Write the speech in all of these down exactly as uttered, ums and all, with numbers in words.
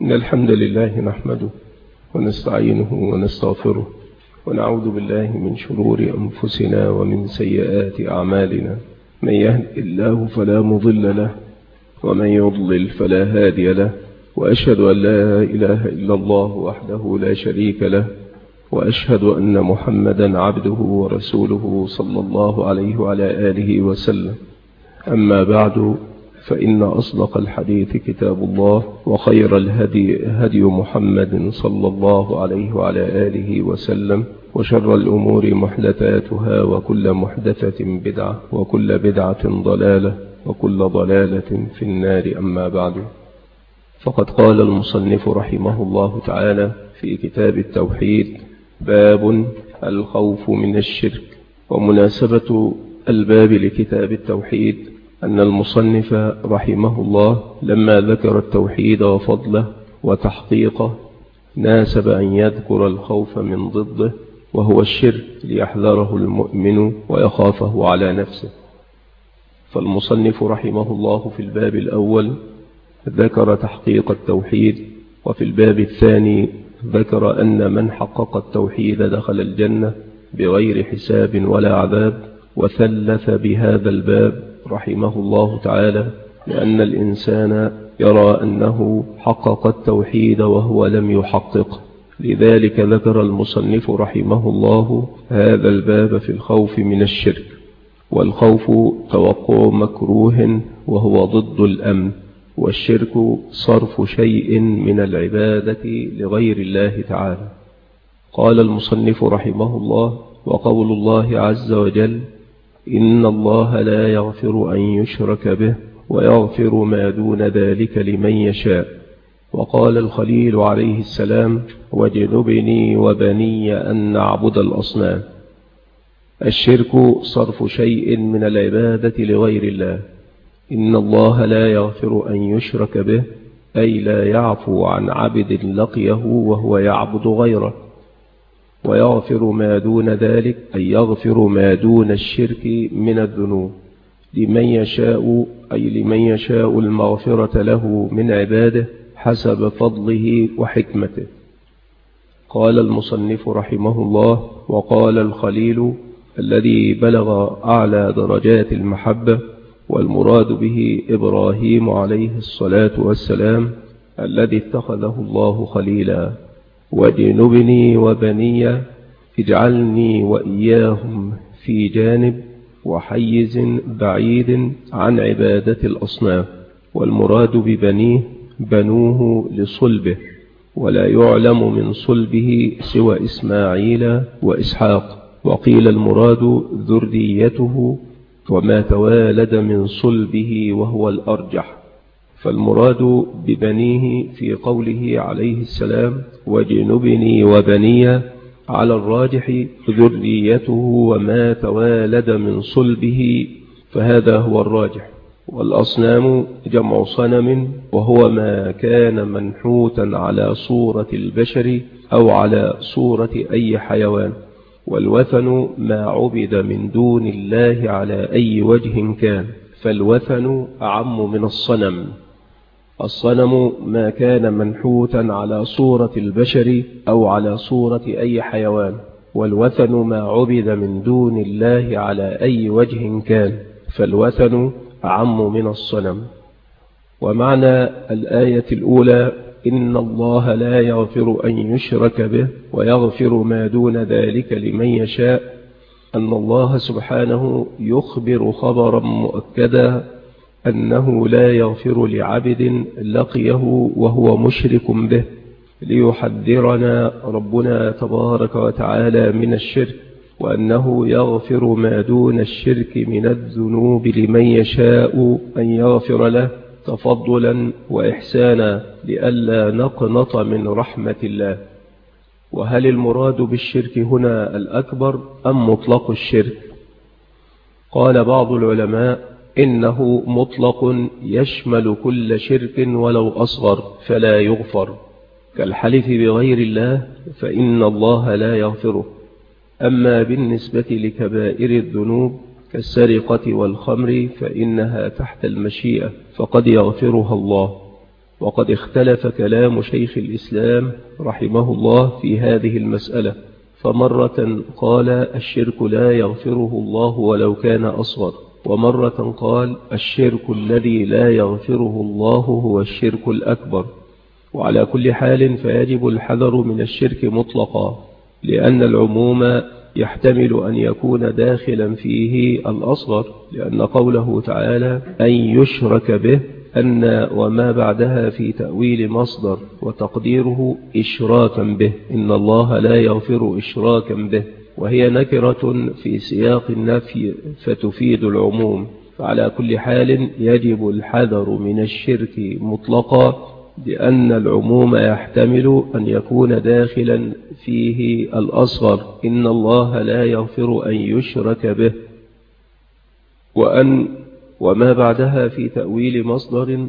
إن الحمد لله نحمده ونستعينه ونستغفره ونعوذ بالله من شرور أنفسنا ومن سيئات أعمالنا. من يهد الله فلا مضل له ومن يضلل فلا هادي له، وأشهد أن لا إله إلا الله وحده لا شريك له، وأشهد أن محمدا عبده ورسوله صلى الله عليه وعلى آله وسلم. أما بعد، فإن أصدق الحديث كتاب الله، وخير الهدي هدي محمد صلى الله عليه وعلى آله وسلم، وشر الأمور محدثاتها، وكل محدثة بدعة، وكل بدعة ضلالة، وكل ضلالة في النار. أما بعد، فقد قال المصنف رحمه الله تعالى في كتاب التوحيد: باب الخوف من الشرك. ومناسبة الباب لكتاب التوحيد أن المصنف رحمه الله لما ذكر التوحيد وفضله وتحقيقه ناسب أن يذكر الخوف من ضده، وهو الشرك، ليحذره المؤمن ويخافه على نفسه. فالمصنف رحمه الله في الباب الأول ذكر تحقيق التوحيد، وفي الباب الثاني ذكر أن من حقق التوحيد دخل الجنة بغير حساب ولا عذاب. وثلث بهذا الباب رحمه الله تعالى لأن الإنسان يرى أنه حقق التوحيد وهو لم يحققه، لذلك ذكر المصنف رحمه الله هذا الباب في الخوف من الشرك. والخوف توقع مكروه وهو ضد الأمن، والشرك صرف شيء من العبادة لغير الله تعالى. قال المصنف رحمه الله: وقول الله عز وجل: إن الله لا يغفر أن يشرك به ويغفر ما دون ذلك لمن يشاء. وقال الخليل عليه السلام: واجنبني وبني أن نعبد الأصنام. الشرك صرف شيء من العبادة لغير الله. إن الله لا يغفر أن يشرك به، أي لا يعفو عن عبد لقيه وهو يعبد غيره. ويغفر ما دون ذلك، أي يغفر ما دون الشرك من الذنوب لمن يشاء، أي لمن يشاء المغفرة له من عباده حسب فضله وحكمته. قال المصنف رحمه الله: وقال الخليل الذي بلغ أعلى درجات المحبة، والمراد به إبراهيم عليه الصلاة والسلام الذي اتخذه الله خليلا. واجنبني وبني، اجعلني وإياهم في جانب وحيز بعيد عن عبادة الأصنام. والمراد ببنيه بنوه لصلبه، ولا يعلم من صلبه سوى إسماعيل وإسحاق. وقيل المراد ذريته وما توالد من صلبه وهو الأرجح. فالمراد ببنيه في قوله عليه السلام: واجنبني وبني، على الراجح ذريته وما توالد من صلبه، فهذا هو الراجح. والأصنام جمع صنم، وهو ما كان منحوتا على صورة البشر أو على صورة أي حيوان. والوثن ما عبد من دون الله على أي وجه كان، فالوثن أعم من الصنم. الصنم ما كان منحوتا على صورة البشر أو على صورة أي حيوان، والوثن ما عبد من دون الله على أي وجه كان، فالوثن أعم من الصنم. ومعنى الآية الأولى: إن الله لا يغفر أن يشرك به ويغفر ما دون ذلك لمن يشاء، أن الله سبحانه يخبر خبرا مؤكدا أنه لا يغفر لعبد لقيه وهو مشرك به، ليحذرنا ربنا تبارك وتعالى من الشرك، وأنه يغفر ما دون الشرك من الذنوب لمن يشاء أن يغفر له تفضلا وإحسانا، لئلا نقنط من رحمة الله. وهل المراد بالشرك هنا الأكبر أم مطلق الشرك؟ قال بعض العلماء: إنه مطلق يشمل كل شرك ولو أصغر فلا يغفر، كالحلف بغير الله فإن الله لا يغفره. أما بالنسبة لكبائر الذنوب كالسرقة والخمر فإنها تحت المشيئة، فقد يغفرها الله. وقد اختلف كلام شيخ الإسلام رحمه الله في هذه المسألة، فمرة قال الشرك لا يغفره الله ولو كان أصغر، ومرة قال الشرك الذي لا يغفره الله هو الشرك الأكبر. وعلى كل حال فيجب الحذر من الشرك مطلقا، لأن العموم يحتمل أن يكون داخلا فيه الأصغر، لأن قوله تعالى أن يشرك به أن وما بعدها في تأويل مصدر وتقديره إشراكا به، إن الله لا يغفر إشراكا به، وهي نكرة في سياق النفي فتفيد العموم. فعلى كل حال يجب الحذر من الشرك مطلقا، لأن العموم يحتمل أن يكون داخلا فيه الأصغر، إن الله لا يغفر أن يشرك به، وأن وما بعدها في تأويل مصدر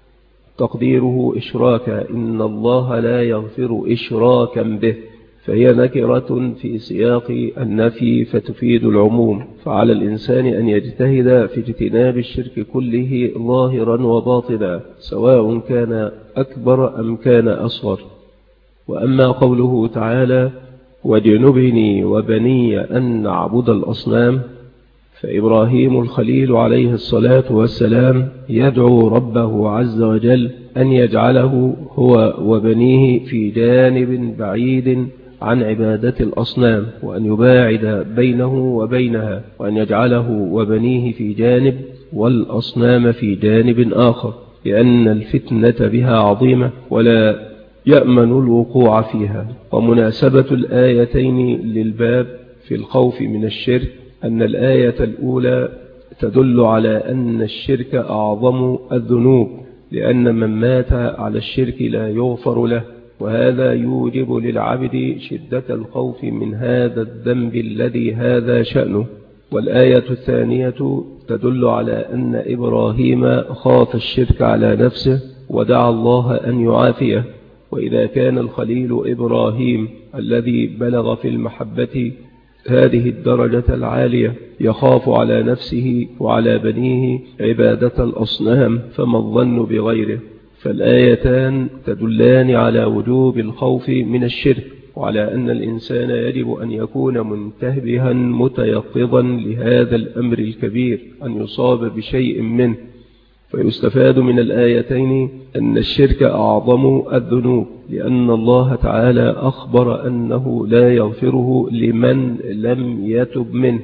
تقديره إشراكا، إن الله لا يغفر إشراكا به، فهي نكرة في سياق النفي فتفيد العموم. فعلى الإنسان أن يجتهد في اجتناب الشرك كله ظاهرا وباطنا، سواء كان أكبر أم كان أصغر. وأما قوله تعالى واجنبني وبني أن نعبد الأصنام، فإبراهيم الخليل عليه الصلاة والسلام يدعو ربه عز وجل أن يجعله هو وبنيه في جانب بعيد عن عبادة الأصنام، وأن يباعد بينه وبينها، وأن يجعله وبنيه في جانب والأصنام في جانب آخر، لأن الفتنة بها عظيمة ولا يأمن الوقوع فيها. ومناسبة الآيتين للباب في الخوف من الشرك أن الآية الأولى تدل على أن الشرك أعظم الذنوب، لأن من مات على الشرك لا يغفر له، وهذا يوجب للعبد شدة الخوف من هذا الذنب الذي هذا شأنه. والآية الثانية تدل على أن إبراهيم خاف الشرك على نفسه ودعا الله أن يعافيه. وإذا كان الخليل إبراهيم الذي بلغ في المحبة هذه الدرجة العالية يخاف على نفسه وعلى بنيه عبادة الأصنام، فما الظن بغيره؟ فالآيتان تدلان على وجوب الخوف من الشرك، وعلى أن الإنسان يجب أن يكون منتبها متيقظا لهذا الأمر الكبير، أن يصاب بشيء منه. فيستفاد من الآيتين أن الشرك أعظم الذنوب، لأن الله تعالى أخبر أنه لا يغفره لمن لم يتب منه،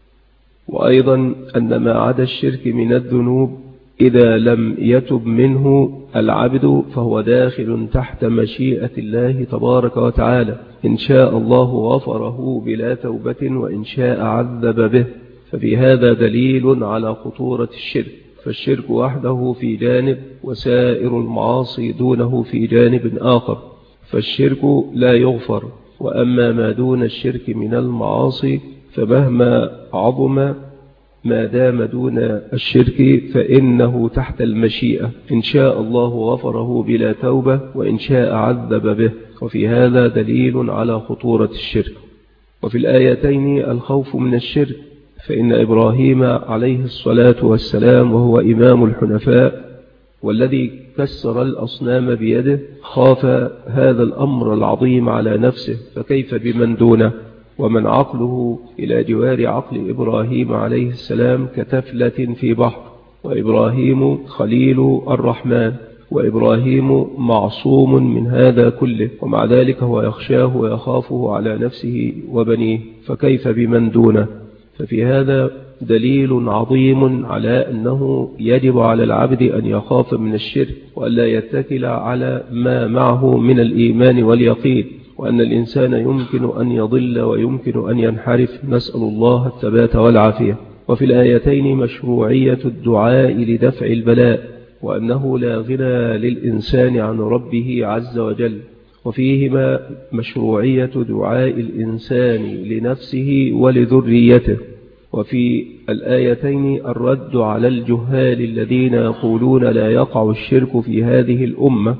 وأيضا أن ما عدا الشرك من الذنوب إذا لم يتب منه العبد فهو داخل تحت مشيئة الله تبارك وتعالى، إن شاء الله غفره بلا توبة وإن شاء عذب به. ففي هذا دليل على خطورة الشرك، فالشرك وحده في جانب وسائر المعاصي دونه في جانب آخر، فالشرك لا يغفر. وأما ما دون الشرك من المعاصي فمهما عظم ما دام دون الشرك فإنه تحت المشيئة، إن شاء الله غفره بلا توبة وإن شاء عذب به. وفي هذا دليل على خطورة الشرك. وفي الآيتين الخوف من الشرك، فإن إبراهيم عليه الصلاة والسلام وهو إمام الحنفاء والذي كسر الأصنام بيده خاف هذا الأمر العظيم على نفسه، فكيف بمن دونه؟ ومن عقله إلى جوار عقل إبراهيم عليه السلام كتفلة في بحر، وإبراهيم خليل الرحمن، وإبراهيم معصوم من هذا كله، ومع ذلك هو يخشاه ويخافه على نفسه وبنيه، فكيف بمن دونه؟ ففي هذا دليل عظيم على أنه يجب على العبد أن يخاف من الشرك وألا يتكل على ما معه من الإيمان واليقين، وأن الإنسان يمكن أن يضل ويمكن أن ينحرف، نسأل الله الثبات والعافية. وفي الآيتين مشروعية الدعاء لدفع البلاء، وأنه لا غنى للإنسان عن ربه عز وجل، وفيهما مشروعية دعاء الإنسان لنفسه ولذريته. وفي الآيتين الرد على الجهال الذين يقولون لا يقع الشرك في هذه الأمة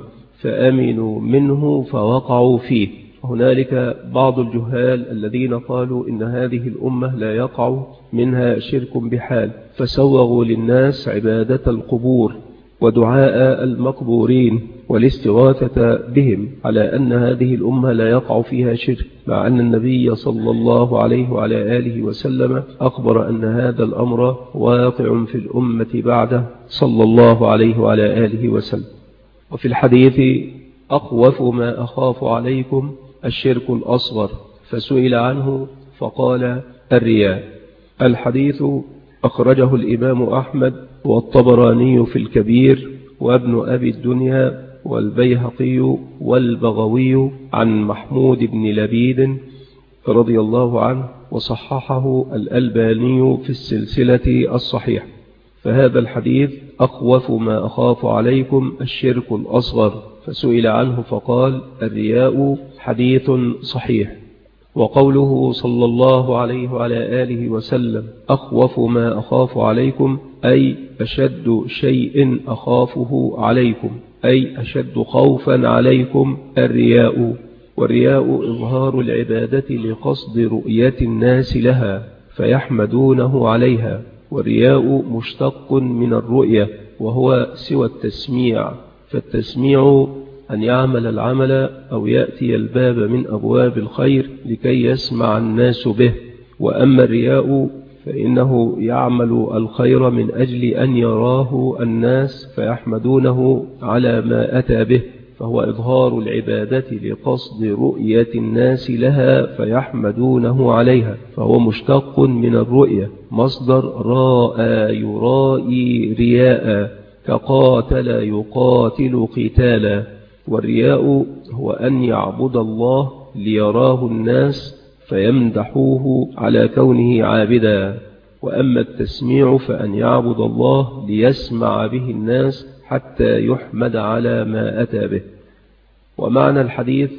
فأمنوا منه فوقعوا فيه. هنالك بعض الجهال الذين قالوا إن هذه الأمة لا يقع منها شرك بحال، فسوغوا للناس عبادة القبور ودعاء المقبورين والاستغاثة بهم، على أن هذه الأمة لا يقع فيها شرك، مع أن النبي صلى الله عليه وعلى آله وسلم أخبر أن هذا الأمر واقع في الأمة بعده صلى الله عليه وعلى آله وسلم. وفي الحديث أخوف ما أخاف عليكم الشرك الأصغر، فسئل عنه فقال الرياء. الحديث أخرجه الإمام أحمد والطبراني في الكبير وابن أبي الدنيا والبيهقي والبغوي عن محمود بن لبيد رضي الله عنه، وصححه الألباني في السلسلة الصحيحة. فهذا الحديث أخوف ما أخاف عليكم الشرك الأصغر، فسئل عنه فقال الرياء، حديث صحيح. وقوله صلى الله عليه وعلى آله وسلم أخوف ما أخاف عليكم، أي أشد شيء أخافه عليكم، أي أشد خوفا عليكم الرياء. والرياء إظهار العبادة لقصد رؤية الناس لها فيحمدونه عليها. والرياء مشتق من الرؤية، وهو سوى التسميع، فالتسميع أن يعمل العمل أو يأتي الباب من أبواب الخير لكي يسمع الناس به. وأما الرياء فإنه يعمل الخير من أجل أن يراه الناس فيحمدونه على ما أتى به، فهو إظهار العبادة لقصد رؤية الناس لها فيحمدونه عليها، فهو مشتق من الرؤية، مصدر راء يرائي رياء، كقاتل يقاتل قتالا. والرياء هو أن يعبد الله ليراه الناس فيمدحوه على كونه عابدا. وأما التسميع فأن يعبد الله ليسمع به الناس حتى يحمد على ما أتى به. ومعنى الحديث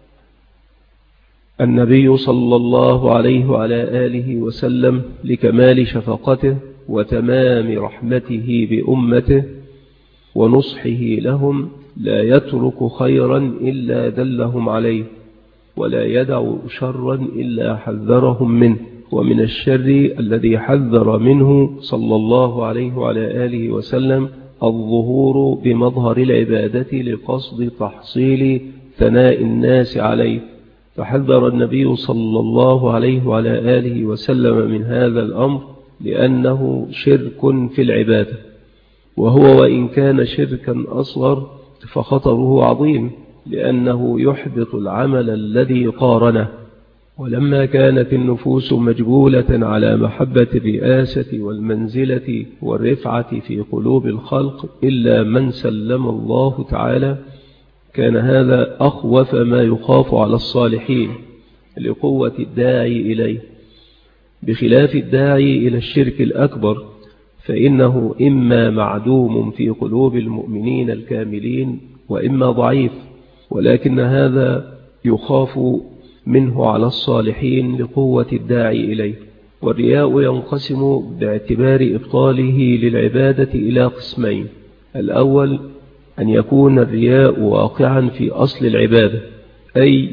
النبي صلى الله عليه وعلى آله وسلم لكمال شفقته وتمام رحمته بأمته ونصحه لهم لا يترك خيرا إلا دلهم عليه، ولا يدع شرا إلا حذرهم منه. ومن الشر الذي حذر منه صلى الله عليه وعلى آله وسلم الظهور بمظهر العبادة لقصد تحصيل ثناء الناس عليه، فحذر النبي صلى الله عليه وعلى آله وسلم من هذا الأمر لأنه شرك في العبادة، وهو وإن كان شركا أصغر فخطره عظيم، لأنه يحبط العمل الذي قارنه. ولما كانت النفوس مجبولة على محبة الرئاسة والمنزلة والرفعة في قلوب الخلق إلا من سلم الله تعالى، كان هذا أخوف ما يخاف على الصالحين لقوة الداعي إليه، بخلاف الداعي إلى الشرك الأكبر، فإنه إما معدوم في قلوب المؤمنين الكاملين وإما ضعيف، ولكن هذا يخاف منه على الصالحين لقوة الداعي إليه. والرياء ينقسم باعتبار إبطاله للعبادة إلى قسمين: الأول أن يكون الرياء واقعا في أصل العبادة، أي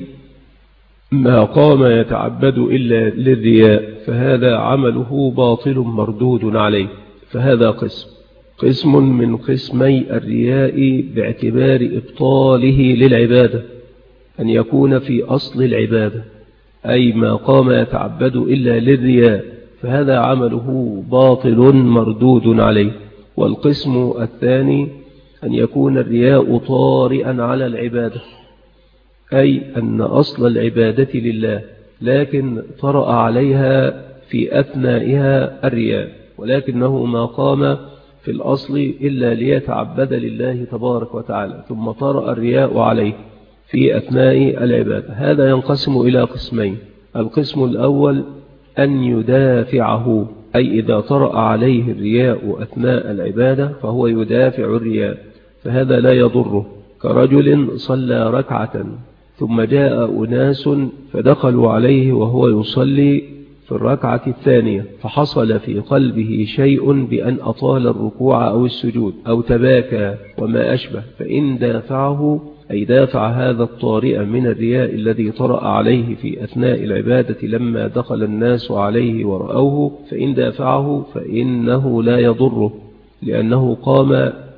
ما قام يتعبد إلا للرياء فهذا عمله باطل مردود عليه، فهذا قسم. قسم من قسمي الرياء باعتبار إبطاله للعبادة أن يكون في أصل العبادة، أي ما قام يتعبد إلا للرياء فهذا عمله باطل مردود عليه. والقسم الثاني أن يكون الرياء طارئا على العبادة، أي أن أصل العبادة لله لكن طرأ عليها في أثنائها الرياء، ولكنه ما قام في الأصل إلا ليتعبد لله تبارك وتعالى، ثم طرأ الرياء عليه في أثناء العبادة. هذا ينقسم إلى قسمين: القسم الأول أن يدافعه، أي إذا طرأ عليه الرياء أثناء العبادة فهو يدافع الرياء، فهذا لا يضره، كرجل صلى ركعة ثم جاء أناس فدخلوا عليه وهو يصلي في الركعة الثانية، فحصل في قلبه شيء بأن أطال الركوع أو السجود أو تباكى وما أشبه، فإن دافعه، أي دافع هذا الطارئ من الرياء الذي طرأ عليه في أثناء العبادة لما دخل الناس عليه ورأوه، فإن دافعه فإنه لا يضره، لأنه قام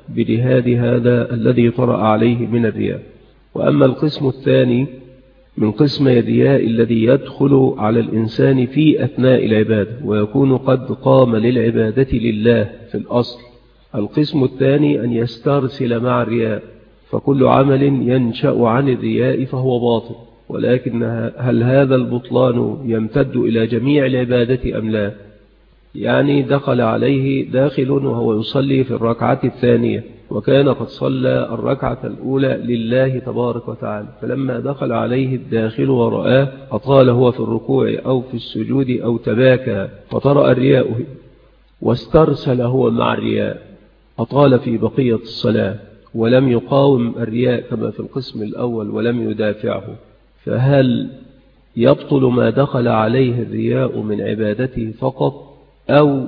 بجهاد هذا الذي طرأ عليه من الرياء. وأما القسم الثاني من قسم الرياء الذي يدخل على الإنسان في أثناء العبادة ويكون قد قام للعبادة لله في الأصل، القسم الثاني أن يسترسل مع الرياء، فكل عمل ينشأ عن الرياء فهو باطل. ولكن هل هذا البطلان يمتد إلى جميع العبادة أم لا؟ يعني دخل عليه داخل وهو يصلي في الركعة الثانية وكان قد صلى الركعة الأولى لله تبارك وتعالى، فلما دخل عليه الداخل ورآه أطال هو في الركوع أو في السجود أو تباكى فطرأ الرياء واسترسل هو مع الرياء، أطال في بقية الصلاة ولم يقاوم الرياء كما في القسم الأول ولم يدافعه، فهل يبطل ما دخل عليه الرياء من عبادته فقط أو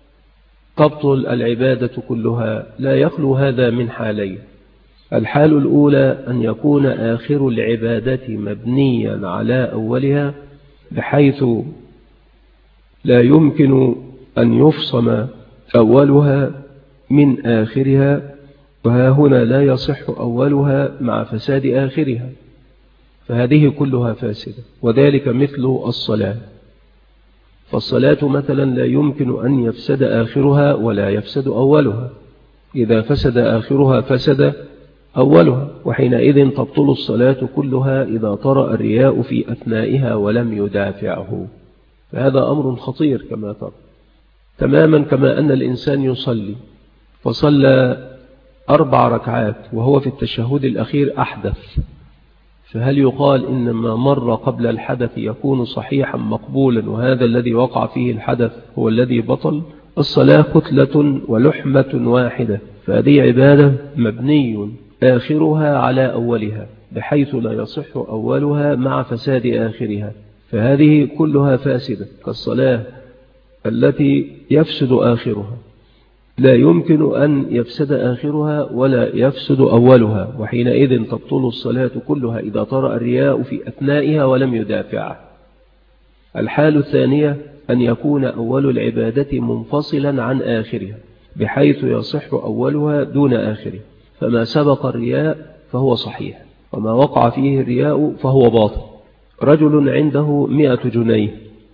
تبطل العبادة كلها؟ لا يخلو هذا من حالين. الحال الأولى أن يكون آخر العبادة مبنيا على أولها بحيث لا يمكن أن يفصم أولها من آخرها، وها هنا لا يصح أولها مع فساد آخرها، فهذه كلها فاسدة. وذلك مثل الصلاة، فالصلاة مثلا لا يمكن أن يفسد آخرها ولا يفسد أولها، إذا فسد آخرها فسد أولها، وحينئذ تبطل الصلاة كلها إذا طرأ الرياء في أثنائها ولم يدافعه، فهذا أمر خطير كما ترى. تماما كما أن الإنسان يصلي فصلى أربع ركعات وهو في التشهد الأخير أحدث، فهل يقال إن ما مر قبل الحدث يكون صحيحا مقبولا وهذا الذي وقع فيه الحدث هو الذي بطل؟ الصلاة كتلة ولحمة واحدة، فهذه عبادة مبني آخرها على أولها بحيث لا يصح أولها مع فساد آخرها، فهذه كلها فاسدة كالصلاة التي يفسد آخرها، لا يمكن أن يفسد آخرها ولا يفسد أولها، وحينئذ تبطل الصلاة كلها إذا طرأ الرياء في أثنائها ولم يدافعه. الحال الثانية أن يكون أول العبادة منفصلا عن آخرها بحيث يصح أولها دون آخرها، فما سبق الرياء فهو صحيح وما وقع فيه الرياء فهو باطل. رجل عنده مئة جنيه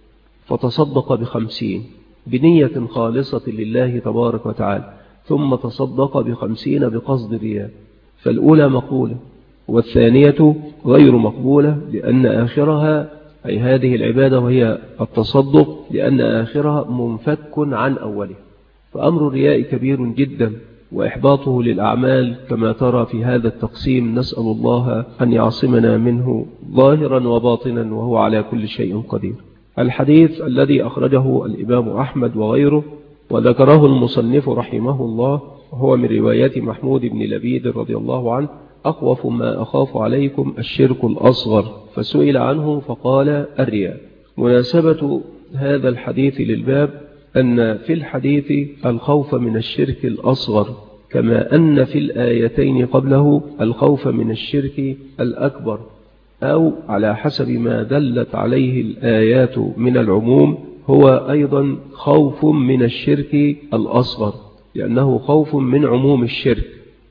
فتصدق بخمسين بنية خالصة لله تبارك وتعالى، ثم تصدق بخمسين بقصد الرياء، فالأولى مقبولة والثانية غير مقبولة لأن آخرها أي هذه العبادة وهي التصدق لأن آخرها منفك عن أوله. فأمر الرياء كبير جدا وإحباطه للأعمال كما ترى في هذا التقسيم، نسأل الله أن يعصمنا منه ظاهرا وباطنا وهو على كل شيء قدير. الحديث الذي أخرجه الإمام أحمد وغيره وذكره المصنف رحمه الله هو من رواية محمود بن لبيد رضي الله عنه: أخوف ما أخاف عليكم الشرك الأصغر، فسئل عنه فقال الرياء. مناسبة هذا الحديث للباب أن في الحديث الخوف من الشرك الأصغر كما أن في الآيتين قبله الخوف من الشرك الأكبر، أو على حسب ما دلت عليه الآيات من العموم هو أيضا خوف من الشرك الأصغر لأنه خوف من عموم الشرك.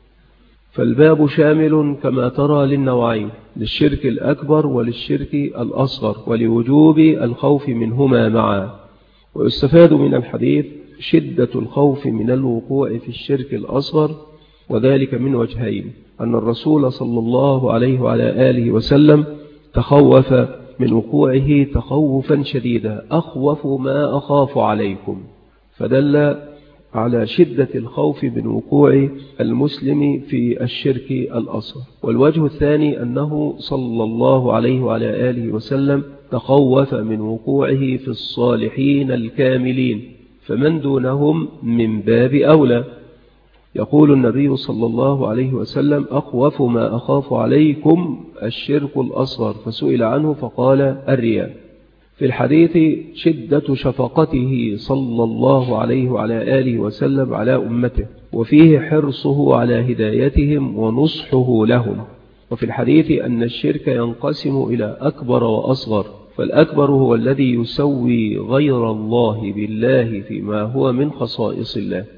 فالباب شامل كما ترى للنوعين، للشرك الأكبر وللشرك الأصغر، ولوجوب الخوف منهما معا. ويستفاد من الحديث شدة الخوف من الوقوع في الشرك الأصغر، وذلك من وجهين: أن الرسول صلى الله عليه وعلى آله وسلم تخوف من وقوعه تخوفا شديدا، أخوف ما أخاف عليكم، فدل على شدة الخوف من وقوع المسلم في الشرك الأصغر. والوجه الثاني أنه صلى الله عليه وعلى آله وسلم تخوف من وقوعه في الصالحين الكاملين، فمن دونهم من باب أولى. يقول النبي صلى الله عليه وسلم: أخوف ما أخاف عليكم الشرك الأصغر، فسئل عنه فقال الرياء. في الحديث شدة شفقته صلى الله عليه وعلى آله وسلم على أمته، وفيه حرصه على هدايتهم ونصحه لهم. وفي الحديث أن الشرك ينقسم إلى أكبر وأصغر، فالأكبر هو الذي يسوي غير الله بالله فيما هو من خصائص الله،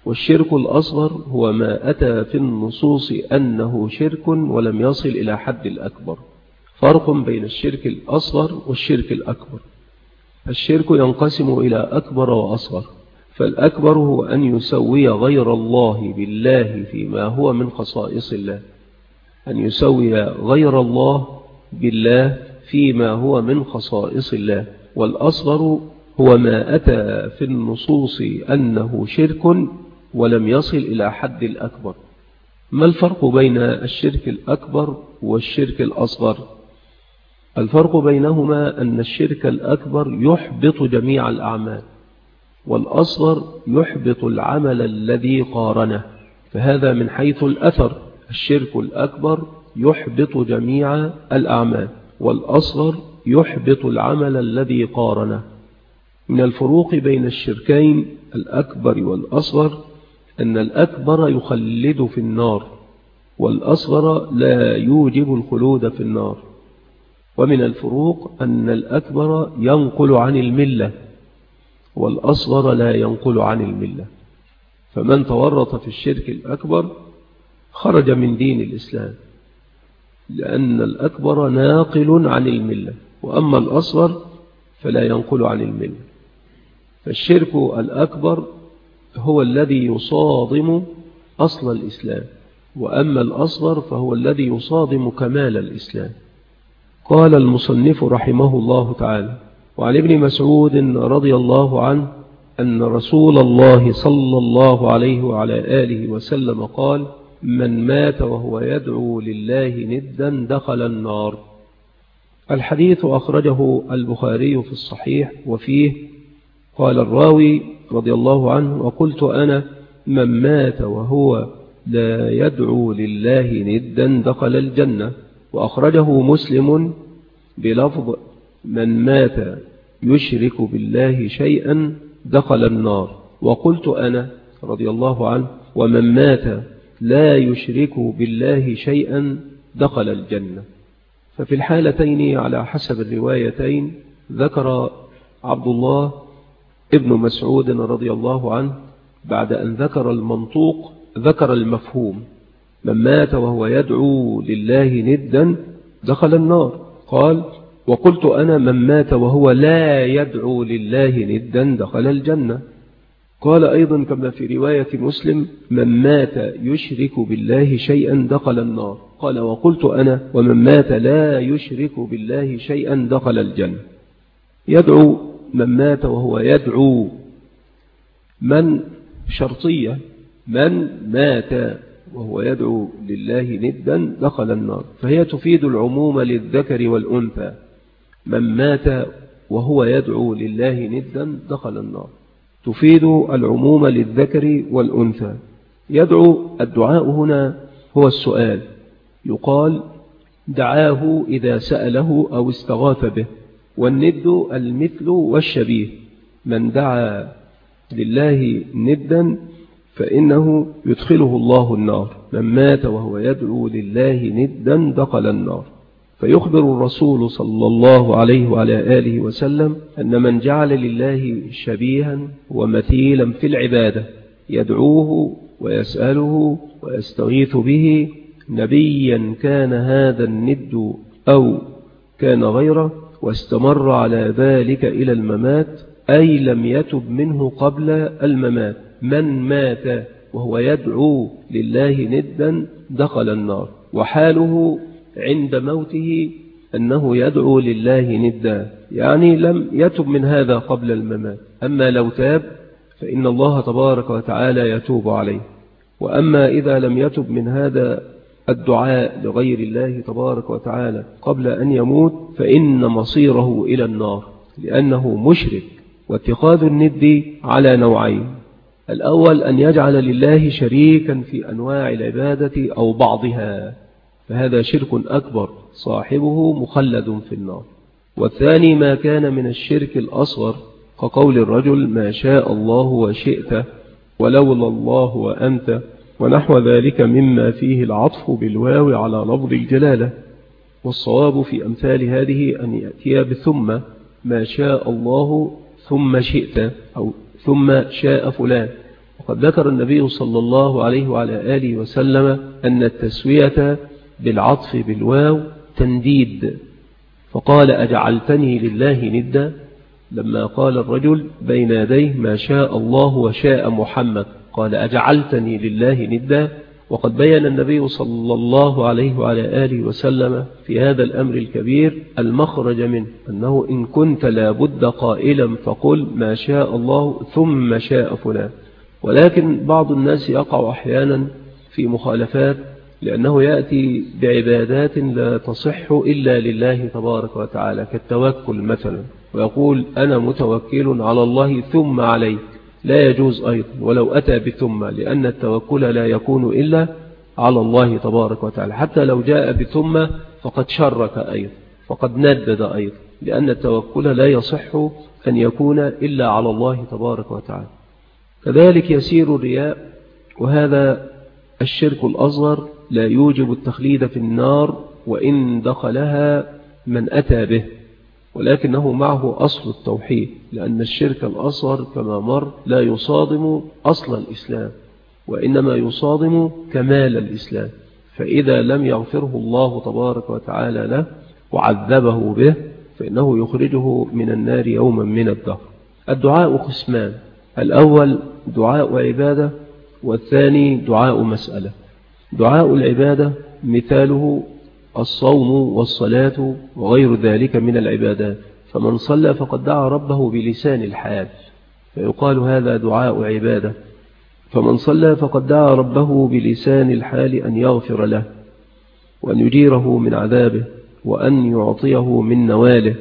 والشرك الأصغر هو ما أتى في النصوص أنه شرك ولم يصل إلى حد الأكبر. فرق بين الشرك الأصغر والشرك الأكبر. الشرك ينقسم إلى أكبر وأصغر، فالأكبر هو أن يسوي غير الله بالله فيما هو من خصائص الله، أن يسوي غير الله بالله فيما هو من خصائص الله. والأصغر هو ما أتى في النصوص أنه شرك ولم يصل إلى حد الأكبر. ما الفرق بين الشرك الأكبر والشرك الأصغر؟ الفرق بينهما أن الشرك الأكبر يحبط جميع الأعمال، والأصغر يحبط العمل الذي قارنه. فهذا من حيث الأثر، الشرك الأكبر يحبط جميع الأعمال، والأصغر يحبط العمل الذي قارنه. من الفروق بين الشركين الأكبر والأصغر أن الأكبر يخلد في النار، والأصغر لا يوجب الخلود في النار. ومن الفروق أن الأكبر ينقل عن الملة، والأصغر لا ينقل عن الملة. فمن تورط في الشرك الأكبر خرج من دين الإسلام، لأن الأكبر ناقل عن الملة، وأما الأصغر فلا ينقل عن الملة. فالشرك الأكبر هو الذي يصادم أصل الإسلام، وأما الأصغر فهو الذي يصادم كمال الإسلام. قال المصنف رحمه الله تعالى: وعن ابن مسعود رضي الله عنه أن رسول الله صلى الله عليه وعلى آله وسلم قال: من مات وهو يدعو لله ندا دخل النار. الحديث أخرجه البخاري في الصحيح، وفيه قال الراوي رضي الله عنه: وقلت أنا: من مات وهو لا يدعو لله ندا دخل الجنة. وأخرجه مسلم بلفظ: من مات يشرك بالله شيئا دخل النار. وقلت أنا رضي الله عنه: ومن مات لا يشرك بالله شيئا دخل الجنة. ففي الحالتين على حسب الروايتين ذكر عبد الله ابن مسعود رضي الله عنه بعد أن ذكر المنطوق ذكر المفهوم: من مات وهو يدعو لله ندا دخل النار. قال: وقلت أنا: من مات وهو لا يدعو لله ندا دخل الجنة. قال أيضا كما في رواية مسلم: من مات يشرك بالله شيئا دخل النار. قال: وقلت أنا: ومن مات لا يشرك بالله شيئا دخل الجنة. يدعو من مات وهو يدعو، من شرطية، من مات وهو يدعو لله ندا دخل النار، فهي تفيد العموم للذكر والأنثى. من مات وهو يدعو لله ندا دخل النار تفيد العموم للذكر والأنثى. يدعو، الدعاء هنا هو السؤال، يقال دعاه إذا سأله أو استغاث به. والند المثل والشبيه، من دعا لله ندا فإنه يدخله الله النار. من مات وهو يدعو لله ندا دخل النار. فيخبر الرسول صلى الله عليه وعلى آله وسلم أن من جعل لله شبيها ومثيلا في العبادة يدعوه ويسأله ويستغيث به، نبيا كان هذا الند أو كان غيره، واستمر على ذلك إلى الممات، أي لم يتب منه قبل الممات. من مات وهو يدعو لله ندا دخل النار، وحاله عند موته أنه يدعو لله ندا، يعني لم يتب من هذا قبل الممات. أما لو تاب فإن الله تبارك وتعالى يتوب عليه. وأما إذا لم يتب من هذا الدعاء لغير الله تبارك وتعالى قبل أن يموت فإن مصيره إلى النار، لأنه مشرك. واتخاذ الند على نوعين: الأول أن يجعل لله شريكا في أنواع العبادة أو بعضها، فهذا شرك أكبر صاحبه مخلد في النار. والثاني ما كان من الشرك الأصغر، كقول الرجل: ما شاء الله وشئت ولولا الله وأنت، ونحو ذلك مما فيه العطف بالواو على لفظ الجلالة. والصواب في أمثال هذه أن يأتي بثم، ما شاء الله ثم شئت، أو ثم شاء فلان، وقد ذكر النبي صلى الله عليه وعلى آله وسلم أن التسوية بالعطف بالواو تنديد، فقال أجعلتني لله ندا، لما قال الرجل بين يديه ما شاء الله وشاء محمد قال أجعلتني لله ندا. وقد بين النبي صلى الله عليه وعلى آله وسلم في هذا الأمر الكبير المخرج منه، أنه إن كنت لابد قائلا فقل ما شاء الله ثم شاء فلان. ولكن بعض الناس يقع أحيانا في مخالفات، لأنه يأتي بعبادات لا تصح إلا لله تبارك وتعالى كالتوكل مثلا، ويقول أنا متوكل على الله ثم عليك، لا يجوز أيضا ولو أتى بثم، لأن التوكل لا يكون إلا على الله تبارك وتعالى. حتى لو جاء بثم فقد شرك أيضا، فقد ندد أيضا، لأن التوكل لا يصح أن يكون إلا على الله تبارك وتعالى. كذلك يسير الرياء، وهذا الشرك الأصغر لا يوجب التخليد في النار وإن دخلها من أتى به، ولكنه معه أصل التوحيد، لأن الشرك الأصغر كما مر لا يصادم أصل الإسلام، وإنما يصادم كمال الإسلام. فإذا لم يغفره الله تبارك وتعالى له وعذبه به فإنه يخرجه من النار يوما من الدهر. الدعاء قسمان، الأول دعاء عبادة، والثاني دعاء مسألة. دعاء العبادة مثاله الصوم والصلاة وغير ذلك من العبادات، فمن صلى فقد دعا ربه بلسان الحال فيقال هذا دعاء عبادة، فمن صلى فقد دعا ربه بلسان الحال أن يغفر له وأن يجيره من عذابه وأن يعطيه من نواله.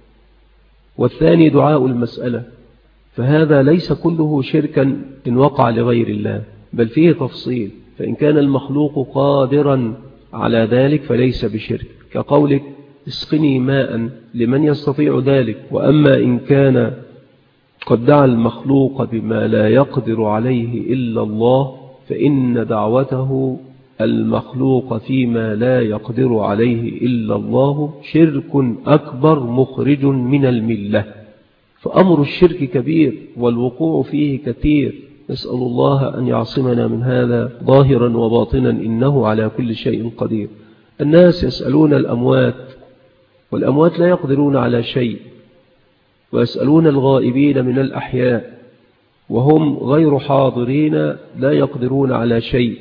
والثاني دعاء المسألة، فهذا ليس كله شركا إن وقع لغير الله، بل فيه تفصيل، فإن كان المخلوق قادرا على ذلك فليس بشرك، كقولك اسقني ماء لمن يستطيع ذلك. وأما إن كان قد دعا المخلوق بما لا يقدر عليه إلا الله فإن دعوته المخلوق فيما لا يقدر عليه إلا الله شرك أكبر مخرج من الملة. فأمر الشرك كبير والوقوع فيه كثير، نسأل الله أن يعصمنا من هذا ظاهرا وباطنا، إنه على كل شيء قدير. الناس يسألون الأموات والأموات لا يقدرون على شيء، ويسألون الغائبين من الأحياء وهم غير حاضرين لا يقدرون على شيء،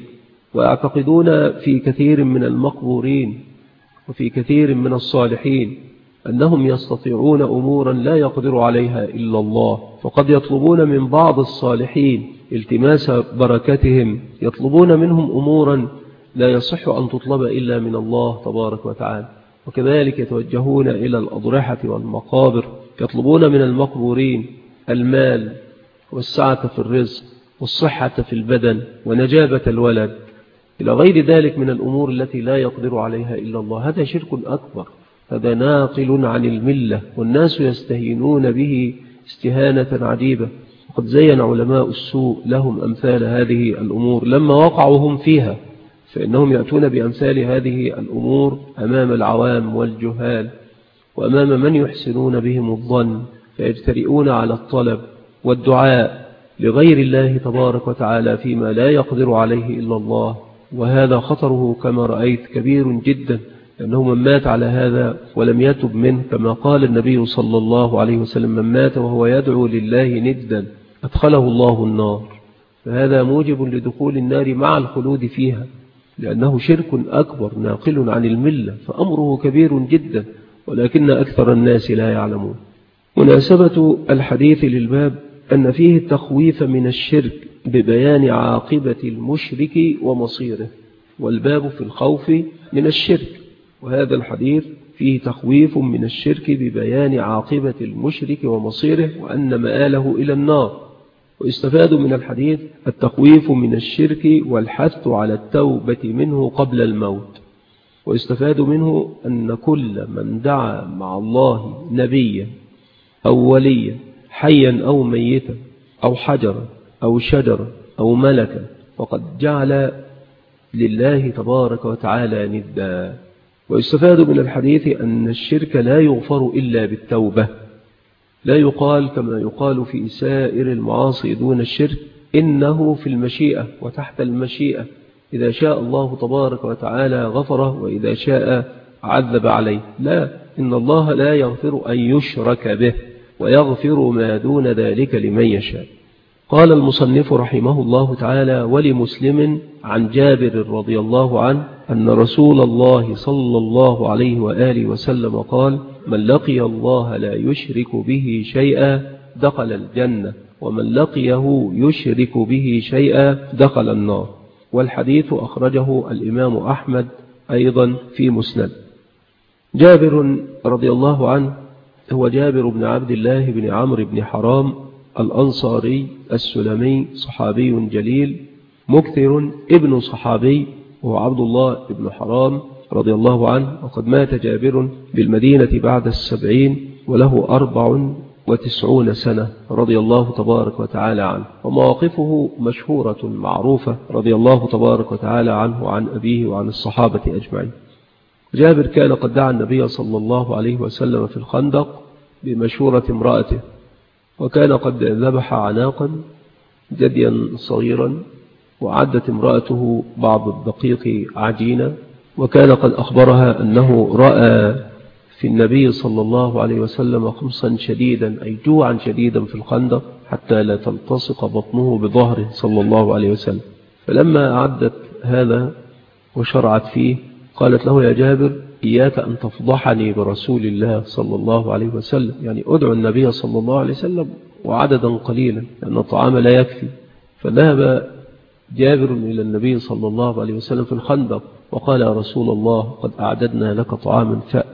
ويعتقدون في كثير من المقبورين وفي كثير من الصالحين أنهم يستطيعون أمورا لا يقدر عليها إلا الله، فقد يطلبون من بعض الصالحين التماس بركتهم، يطلبون منهم أمورا لا يصح أن تطلب إلا من الله تبارك وتعالى. وكذلك يتوجهون إلى الأضرحة والمقابر، يطلبون من المقبورين المال والسعة في الرزق والصحة في البدن ونجابة الولد إلى غير ذلك من الأمور التي لا يقدر عليها إلا الله. هذا شرك أكبر، هذا ناقل عن الملة، والناس يستهينون به استهانة عجيبة. وقد زين علماء السوء لهم أمثال هذه الأمور لما وقعوا هم فيها، فإنهم يأتون بأمثال هذه الأمور أمام العوام والجهال وأمام من يحسنون بهم الظن، فيجترئون على الطلب والدعاء لغير الله تبارك وتعالى فيما لا يقدر عليه إلا الله. وهذا خطره كما رأيت كبير جدا، لأنه من مات على هذا ولم يتب منه كما قال النبي صلى الله عليه وسلم من مات وهو يدعو لله ندا أدخله الله النار، فهذا موجب لدخول النار مع الخلود فيها، لأنه شرك أكبر ناقل عن الملة، فأمره كبير جدا ولكن أكثر الناس لا يعلمون. مناسبة الحديث للباب أن فيه التخويف من الشرك ببيان عاقبة المشرك ومصيره، والباب في الخوف من الشرك، وهذا الحديث فيه تخويف من الشرك ببيان عاقبة المشرك ومصيره وأن مآله إلى النار. ويستفاد من الحديث التخويف من الشرك والحث على التوبة منه قبل الموت. ويستفاد منه أن كل من دعا مع الله نبيا أو وليا حيا أو ميتا أو حجرا أو شجرا أو ملكا فقد جعل لله تبارك وتعالى ندا. ويستفاد من الحديث أن الشرك لا يغفر إلا بالتوبة، لا يقال كما يقال في سائر المعاصي دون الشرك إنه في المشيئة وتحت المشيئة، إذا شاء الله تبارك وتعالى غفره وإذا شاء عذب عليه. لا، إن الله لا يغفر أن يشرك به ويغفر ما دون ذلك لمن يشاء. قال المصنف رحمه الله تعالى: ولمسلم عن جابر رضي الله عنه أن رسول الله صلى الله عليه وآله وسلم قال: من لقي الله لا يشرك به شيئا دخل الجنة، ومن لقيه يشرك به شيئا دخل النار. والحديث أخرجه الإمام أحمد أيضا في مسند. جابر رضي الله عنه هو جابر بن عبد الله بن عمرو بن حرام الأنصاري السلمي، صحابي جليل مكثر ابن صحابي، وهو عبد الله بن حرام رضي الله عنه. وقد مات جابر بالمدينة بعد السبعين وله أربع وتسعون سنة رضي الله تبارك وتعالى عنه. ومواقفه مشهورة معروفة رضي الله تبارك وتعالى عنه وعن أبيه وعن الصحابة أجمعين. جابر كان قد دعا النبي صلى الله عليه وسلم في الخندق بمشورة امرأته، وكان قد ذبح عناقا جديا صغيرا، وعدت امرأته بعض الدقيق عجينة، وكان قد أخبرها أنه رأى في النبي صلى الله عليه وسلم خمصا شديدا، أي جوعا شديدا في الخندق حتى لا تلتصق بطنه بظهره صلى الله عليه وسلم. فلما أعدت هذا وشرعت فيه قالت له: يا جابر، إياك أن تفضحني برسول الله صلى الله عليه وسلم، يعني أدعو النبي صلى الله عليه وسلم وعددا قليلا لأن الطعام لا يكفي. فذهب جابر إلى النبي صلى الله عليه وسلم في الخندق وقال: يا رسول الله، قد أعددنا لك طعاما فأت.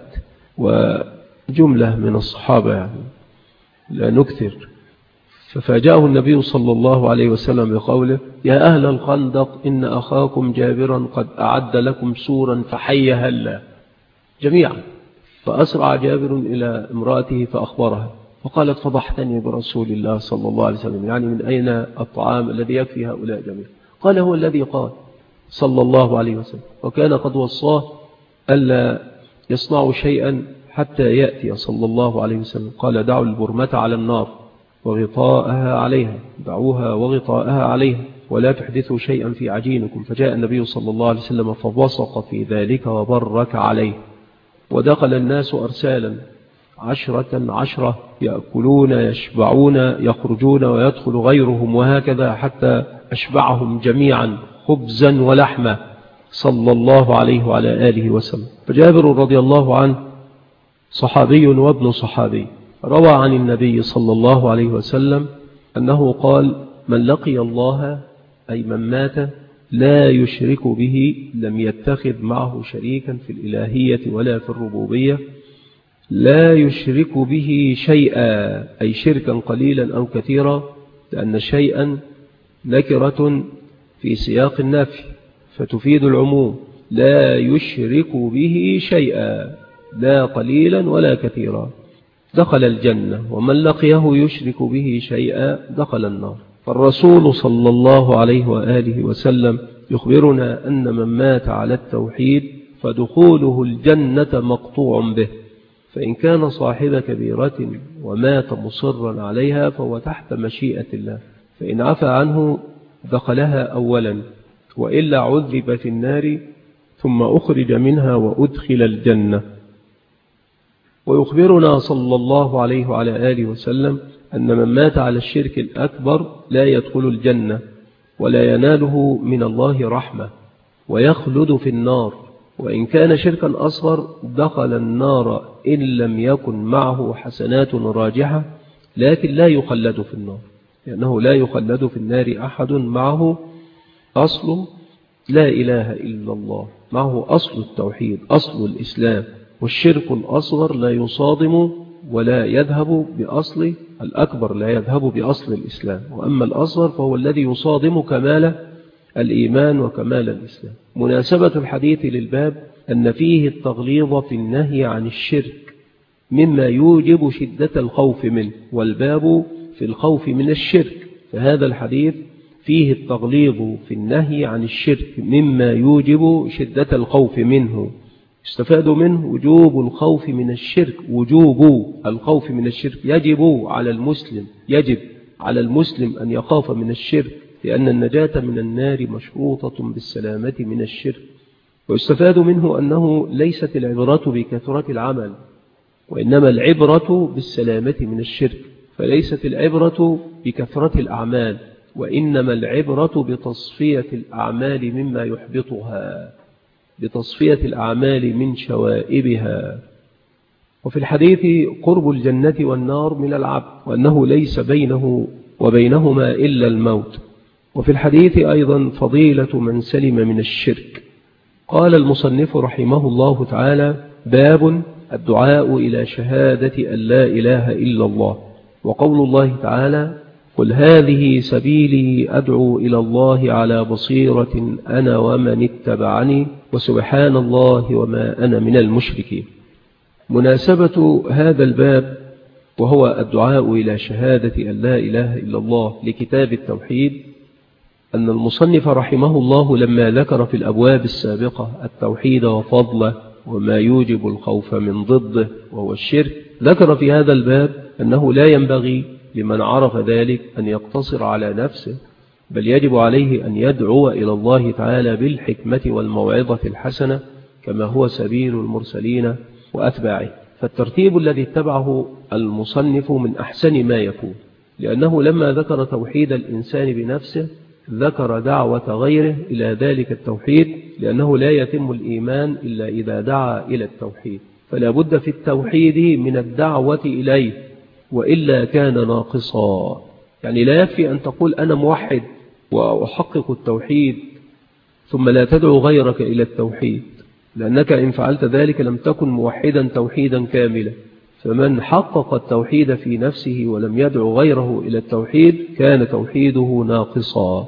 وجملة من الصحابة يعني لا نكثر. ففاجأه النبي صلى الله عليه وسلم بقوله: يا أهل الخندق، إن أخاكم جابرا قد أعد لكم سورا فحي هلا جميعا. فأسرع جابر إلى امرأته فأخبرها، فقالت: فضحتني برسول الله صلى الله عليه وسلم، يعني من أين الطعام الذي يكفي هؤلاء جميعا؟ قال: هو الذي قال صلى الله عليه وسلم، وكان قد وصاه ألا يصنعوا شيئا حتى يأتي صلى الله عليه وسلم. قال: دعوا البرمة على النار وغطاءها عليها، دعوها وغطاءها عليها، ولا تحدثوا شيئا في عجينكم. فجاء النبي صلى الله عليه وسلم فبصق في ذلك وبرك عليه. ودخل الناس أرسالا عشرة عشرة، يأكلون يشبعون يخرجون ويدخل غيرهم، وهكذا حتى أشبعهم جميعا خبزا ولحمة صلى الله عليه وعلى آله وسلم. فجابر رضي الله عنه صحابي وابن صحابي، روى عن النبي صلى الله عليه وسلم أنه قال: من لقي الله، أي من مات لا يشرك به، لم يتخذ معه شريكا في الإلهية ولا في الربوبية، لا يشرك به شيئا، أي شركا قليلا أو كثيرا، لأن شيئا نكرة في سياق النفي فتفيد العموم. لا يشرك به شيئا، لا قليلا ولا كثيرا، دخل الجنة، ومن لقيه يشرك به شيئا دخل النار. فالرسول صلى الله عليه وآله وسلم يخبرنا أن من مات على التوحيد فدخوله الجنة مقطوع به، فإن كان صاحب كبيرة ومات مصرا عليها فهو تحت مشيئة الله، فإن عفى عنه دخلها أولا، وإلا عذب في النار ثم أخرج منها وأدخل الجنة. ويخبرنا صلى الله عليه وعلى آله وسلم أن من مات على الشرك الأكبر لا يدخل الجنة ولا يناله من الله رحمة ويخلد في النار، وإن كان شركا أصغر دخل النار إن لم يكن معه حسنات راجحة، لكن لا يخلد في النار، لأنه لا يخلد في النار أحد معه أصل لا إله إلا الله، معه أصل التوحيد أصل الإسلام. والشرك الأصغر لا يصادم ولا يذهب بأصل الأكبر، لا يذهب بأصل الإسلام، وأما الأصغر فهو الذي يصادم كمال الإيمان وكمال الإسلام. مناسبة الحديث للباب أن فيه التغليظ في النهي عن الشرك مما يوجب شدة الخوف منه، والباب في الخوف من الشرك، فهذا الحديث فيه التغليظ في النهي عن الشرك مما يوجب شدة الخوف منه. استفاد منه وجوب الخوف من الشرك، وجوب الخوف من الشرك يجب على المسلم، يجب على المسلم أن يخاف من الشرك لأن النجاة من النار مشروطة بالسلامة من الشرك. ويستفاد منه أنه ليست العبرة بكثرة العمل، وإنما العبرة بالسلامة من الشرك، فليست العبرة بكثرة الأعمال، وإنما العبرة بتصفية الأعمال مما يحبطها، بتصفية الأعمال من شوائبها. وفي الحديث قرب الجنة والنار من العبد، وأنه ليس بينه وبينهما إلا الموت. وفي الحديث أيضا فضيلة من سلم من الشرك. قال المصنف رحمه الله تعالى: باب الدعاء إلى شهادة أن لا إله إلا الله. وقول الله تعالى: قل هذه سبيلي أدعو إلى الله على بصيرة أنا ومن اتبعني وسبحان الله وما أنا من المشركين. مناسبة هذا الباب وهو الدعاء إلى شهادة أن لا إله إلا الله لكتاب التوحيد، أن المصنف رحمه الله لما ذكر في الأبواب السابقة التوحيد وفضله وما يوجب الخوف من ضده وهو الشرك، ذكر في هذا الباب أنه لا ينبغي لمن عرف ذلك أن يقتصر على نفسه، بل يجب عليه أن يدعو إلى الله تعالى بالحكمة والموعظة الحسنة كما هو سبيل المرسلين وأتباعه. فالترتيب الذي اتبعه المصنف من أحسن ما يكون، لأنه لما ذكر توحيد الإنسان بنفسه ذكر دعوة غيره إلى ذلك التوحيد، لأنه لا يتم الإيمان إلا إذا دعا إلى التوحيد، فلا بد في التوحيد من الدعوة إليه، وإلا كان ناقصا. يعني لا يكفي أن تقول أنا موحد وأحقق التوحيد ثم لا تدعو غيرك إلى التوحيد، لأنك إن فعلت ذلك لم تكن موحدا توحيدا كاملا. فمن حقق التوحيد في نفسه ولم يدعو غيره إلى التوحيد كان توحيده ناقصا.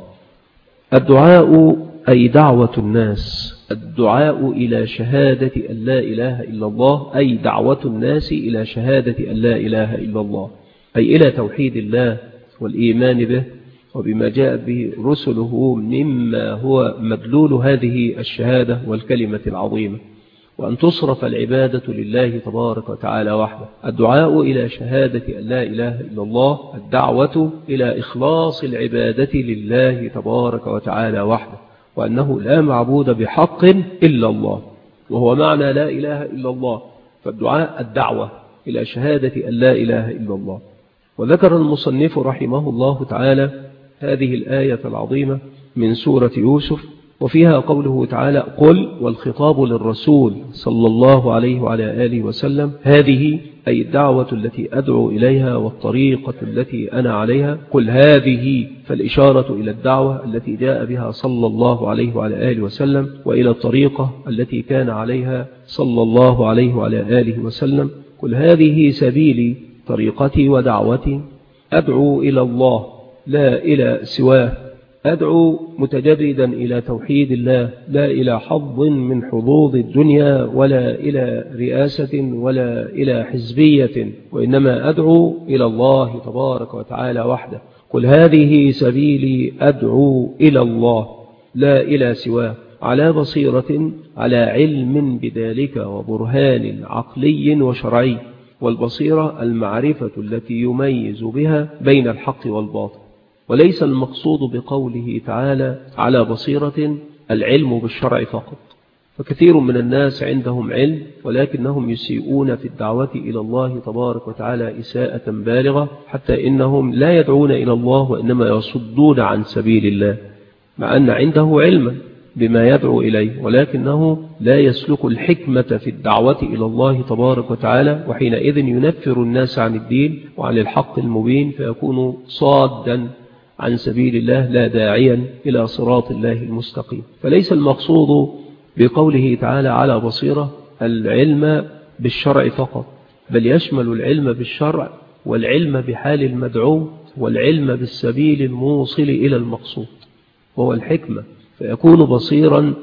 الدعاء أي دعوة الناس، الدعاء إلى شهادة أن لا إله إلا الله، أي دعوة الناس إلى شهادة أن لا إله إلا الله، أي إلى توحيد الله والإيمان به وبما جاء به رسله مما هو مدلول هذه الشهادة والكلمة العظيمة، وأن تصرف العبادة لله تبارك وتعالى وحده. الدعاء إلى شهادة أن لا إله إلا الله، الدعوة إلى إخلاص العبادة لله تبارك وتعالى وحده، وأنه لا معبود بحق إلا الله، وهو معنى لا إله إلا الله. فالدعاء الدعوة إلى شهادة أن لا إله إلا الله. وذكر المصنف رحمه الله تعالى هذه الآية العظيمة من سورة يوسف، وفيها قوله تعالى: قل، والخطاب للرسول صلى الله عليه وعلى آله وسلم، هذه أي الدعوة التي أدعو إليها والطريقة التي أنا عليها. قل هذه، فالإشارة إلى الدعوة التي جاء بها صلى الله عليه وعلى آله وسلم، وإلى الطريقة التي كان عليها صلى الله عليه وعلى آله وسلم. قل هذه سبيلي، طريقتي ودعوتي، أدعو إلى الله لا إلى سواه، أدعو متجردا إلى توحيد الله، لا إلى حظ من حظوظ الدنيا ولا إلى رئاسة ولا إلى حزبية، وإنما أدعو إلى الله تبارك وتعالى وحده. قل هذه سبيلي أدعو إلى الله لا إلى سواه، على بصيرة، على علم بذلك وبرهان عقلي وشرعي. والبصيرة المعرفة التي يميز بها بين الحق والباطل، وليس المقصود بقوله تعالى على بصيرة العلم بالشرع فقط. فكثير من الناس عندهم علم ولكنهم يسيئون في الدعوة إلى الله تبارك وتعالى إساءة بالغة، حتى إنهم لا يدعون إلى الله وإنما يصدون عن سبيل الله، مع أن عنده علما بما يدعو إليه، ولكنه لا يسلك الحكمة في الدعوة إلى الله تبارك وتعالى، وحينئذ ينفر الناس عن الدين وعن الحق المبين، فيكون صادا عن سبيل الله لا داعيا إلى صراط الله المستقيم. فليس المقصود بقوله تعالى على بصيرة العلم بالشرع فقط، بل يشمل العلم بالشرع والعلم بحال المدعو والعلم بالسبيل الموصل إلى المقصود وهو الحكمة، فيكون بصيرا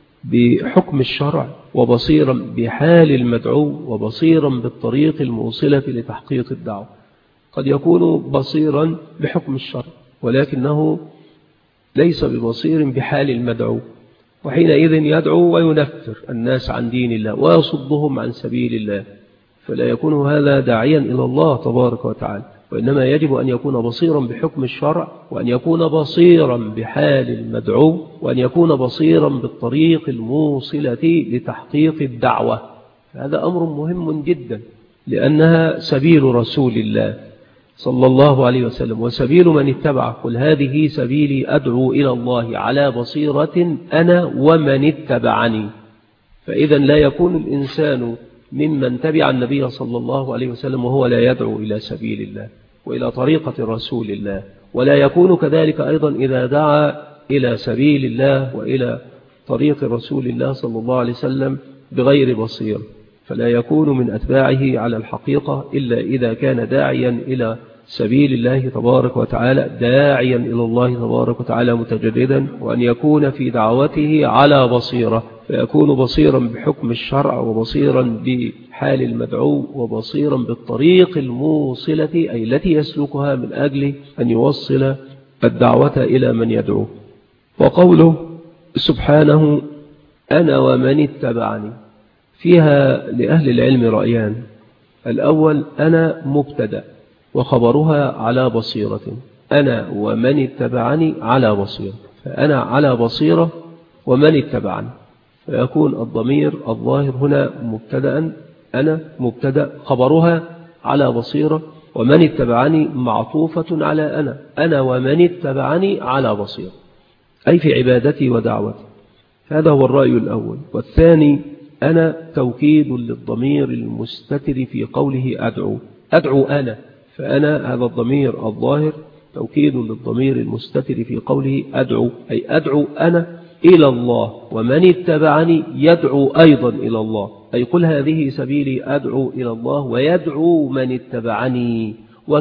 بحكم الشرع وبصيرا بحال المدعو وبصيرا بالطريق الموصلة لتحقيق الدعوة. قد يكون بصيرا بحكم الشرع ولكنه ليس ببصير بحال المدعو، وحينئذ يدعو وينفر الناس عن دين الله ويصدهم عن سبيل الله، فلا يكون هذا داعيا إلى الله تبارك وتعالى، وإنما يجب أن يكون بصيرا بحكم الشرع، وأن يكون بصيرا بحال المدعو، وأن يكون بصيرا بالطريق الموصلة لتحقيق الدعوة. هذا أمر مهم جدا، لأنها سبيل رسول الله صلى الله عليه وسلم وسبيل من اتبع. قل هذه سبيلي أدعو إلى الله على بصيرة أنا ومن اتبعني. فإذا لا يكون الإنسان ممن تبع النبي صلى الله عليه وسلم وهو لا يدعو إلى سبيل الله وإلى طريقة رسول الله، ولا يكون كذلك أيضا إذا دعا إلى سبيل الله وإلى طريق رسول الله صلى الله عليه وسلم بغير بصير، فلا يكون من أتباعه على الحقيقة إلا إذا كان داعيا إلى سبيل الله تبارك وتعالى، داعيا إلى الله تبارك وتعالى متجددا، وأن يكون في دعوته على بصيرة، فيكون بصيرا بحكم الشرع وبصيرا بحال المدعو وبصيرا بالطريق الموصلة أي التي يسلكها من أجل أن يوصل الدعوة إلى من يدعو. وقوله سبحانه أنا ومن اتبعني فيها لأهل العلم رأيان. الأول أنا مبتدأ وخبرها على بصيرة، أنا ومن اتبعني على بصيرة، فأنا على بصيرة ومن اتبعني، فيكون الضمير الظاهر هنا مبتدأ، أنا مبتدأ خبرها على بصيرة، ومن اتبعني معطوفة على أنا، أنا ومن اتبعني على بصيرة، أي في عبادتي ودعوتي. هذا هو الرأي الأول. والثاني أنا توكيد للضمير المستتر في قوله أدعو، أدعو أنا، فأنا هذا الضمير الظاهر توكيد للضمير المستتر في قوله أدعو، أي أدعو أنا إلى الله، ومن اتبعني يدعو أيضا إلى الله، أي قل هذه سبيلي أدعو إلى الله ويدعو من اتبعني،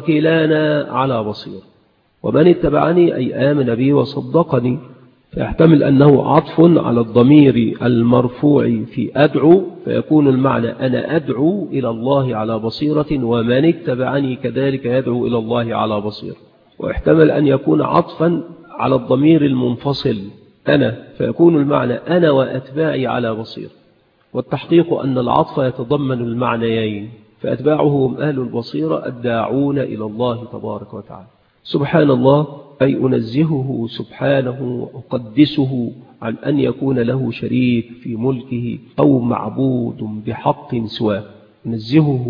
وكلانا على بصير. ومن اتبعني أي آمن بي وصدقني، فيحتمل أنه عطف على الضمير المرفوع في أدعو، فيكون المعنى أنا أدعو إلى الله على بصيرة، ومن اتبعني كذلك يدعو إلى الله على بصيرة. ويحتمل أن يكون عطفا على الضمير المنفصل أنا، فيكون المعنى أنا وأتباعي على بصير. والتحقيق أن العطف يتضمن المعنيين، فأتباعه هم أهل البصيرة الداعون إلى الله تبارك وتعالى. سبحان الله أي أنزهه سبحانه وأقدسه عن أن يكون له شريك في ملكه أو معبود بحق سواه، أنزهه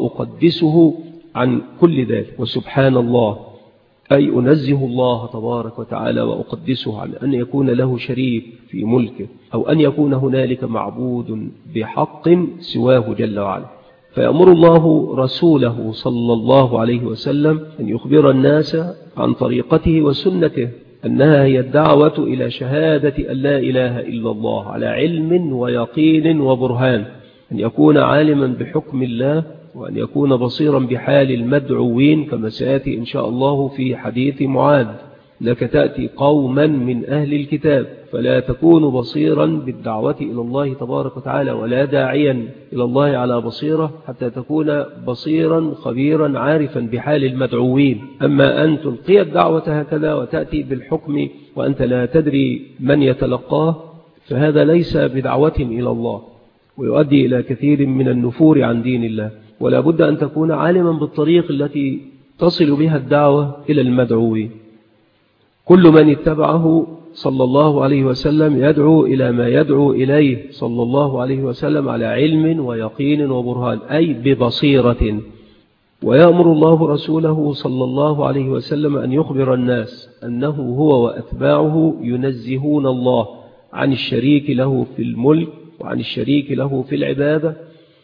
وأقدسه عن كل ذلك. وسبحان الله أي أنزه الله تبارك وتعالى وأقدسه عن أن يكون له شريك في ملكه أو أن يكون هنالك معبود بحق سواه جل وعلا. فيأمر الله رسوله صلى الله عليه وسلم أن يخبر الناس عن طريقته وسنته، أنها هي الدعوة إلى شهادة أن لا إله إلا الله على علم ويقين وبرهان، أن يكون عالما بحكم الله، وأن يكون بصيرا بحال المدعوين، كما سيأتي إن شاء الله في حديث معاذ لك تأتي قوما من أهل الكتاب، فلا تكون بصيرا بالدعوة إلى الله تبارك وتعالى ولا داعيا إلى الله على بصيرة حتى تكون بصيرا خبيرا عارفا بحال المدعوين. أما أن تلقي الدعوة هكذا وتأتي بالحكم وأنت لا تدري من يتلقاه، فهذا ليس بدعوة إلى الله، ويؤدي إلى كثير من النفور عن دين الله. ولا بد أن تكون عالما بالطريق التي تصل بها الدعوة إلى المدعوين. كل من اتبعه صلى الله عليه وسلم يدعو إلى ما يدعو إليه صلى الله عليه وسلم على علم ويقين وبرهان، أي ببصيرة. ويأمر الله رسوله صلى الله عليه وسلم أن يخبر الناس أنه هو وأتباعه ينزهون الله عن الشريك له في الملك وعن الشريك له في العبادة،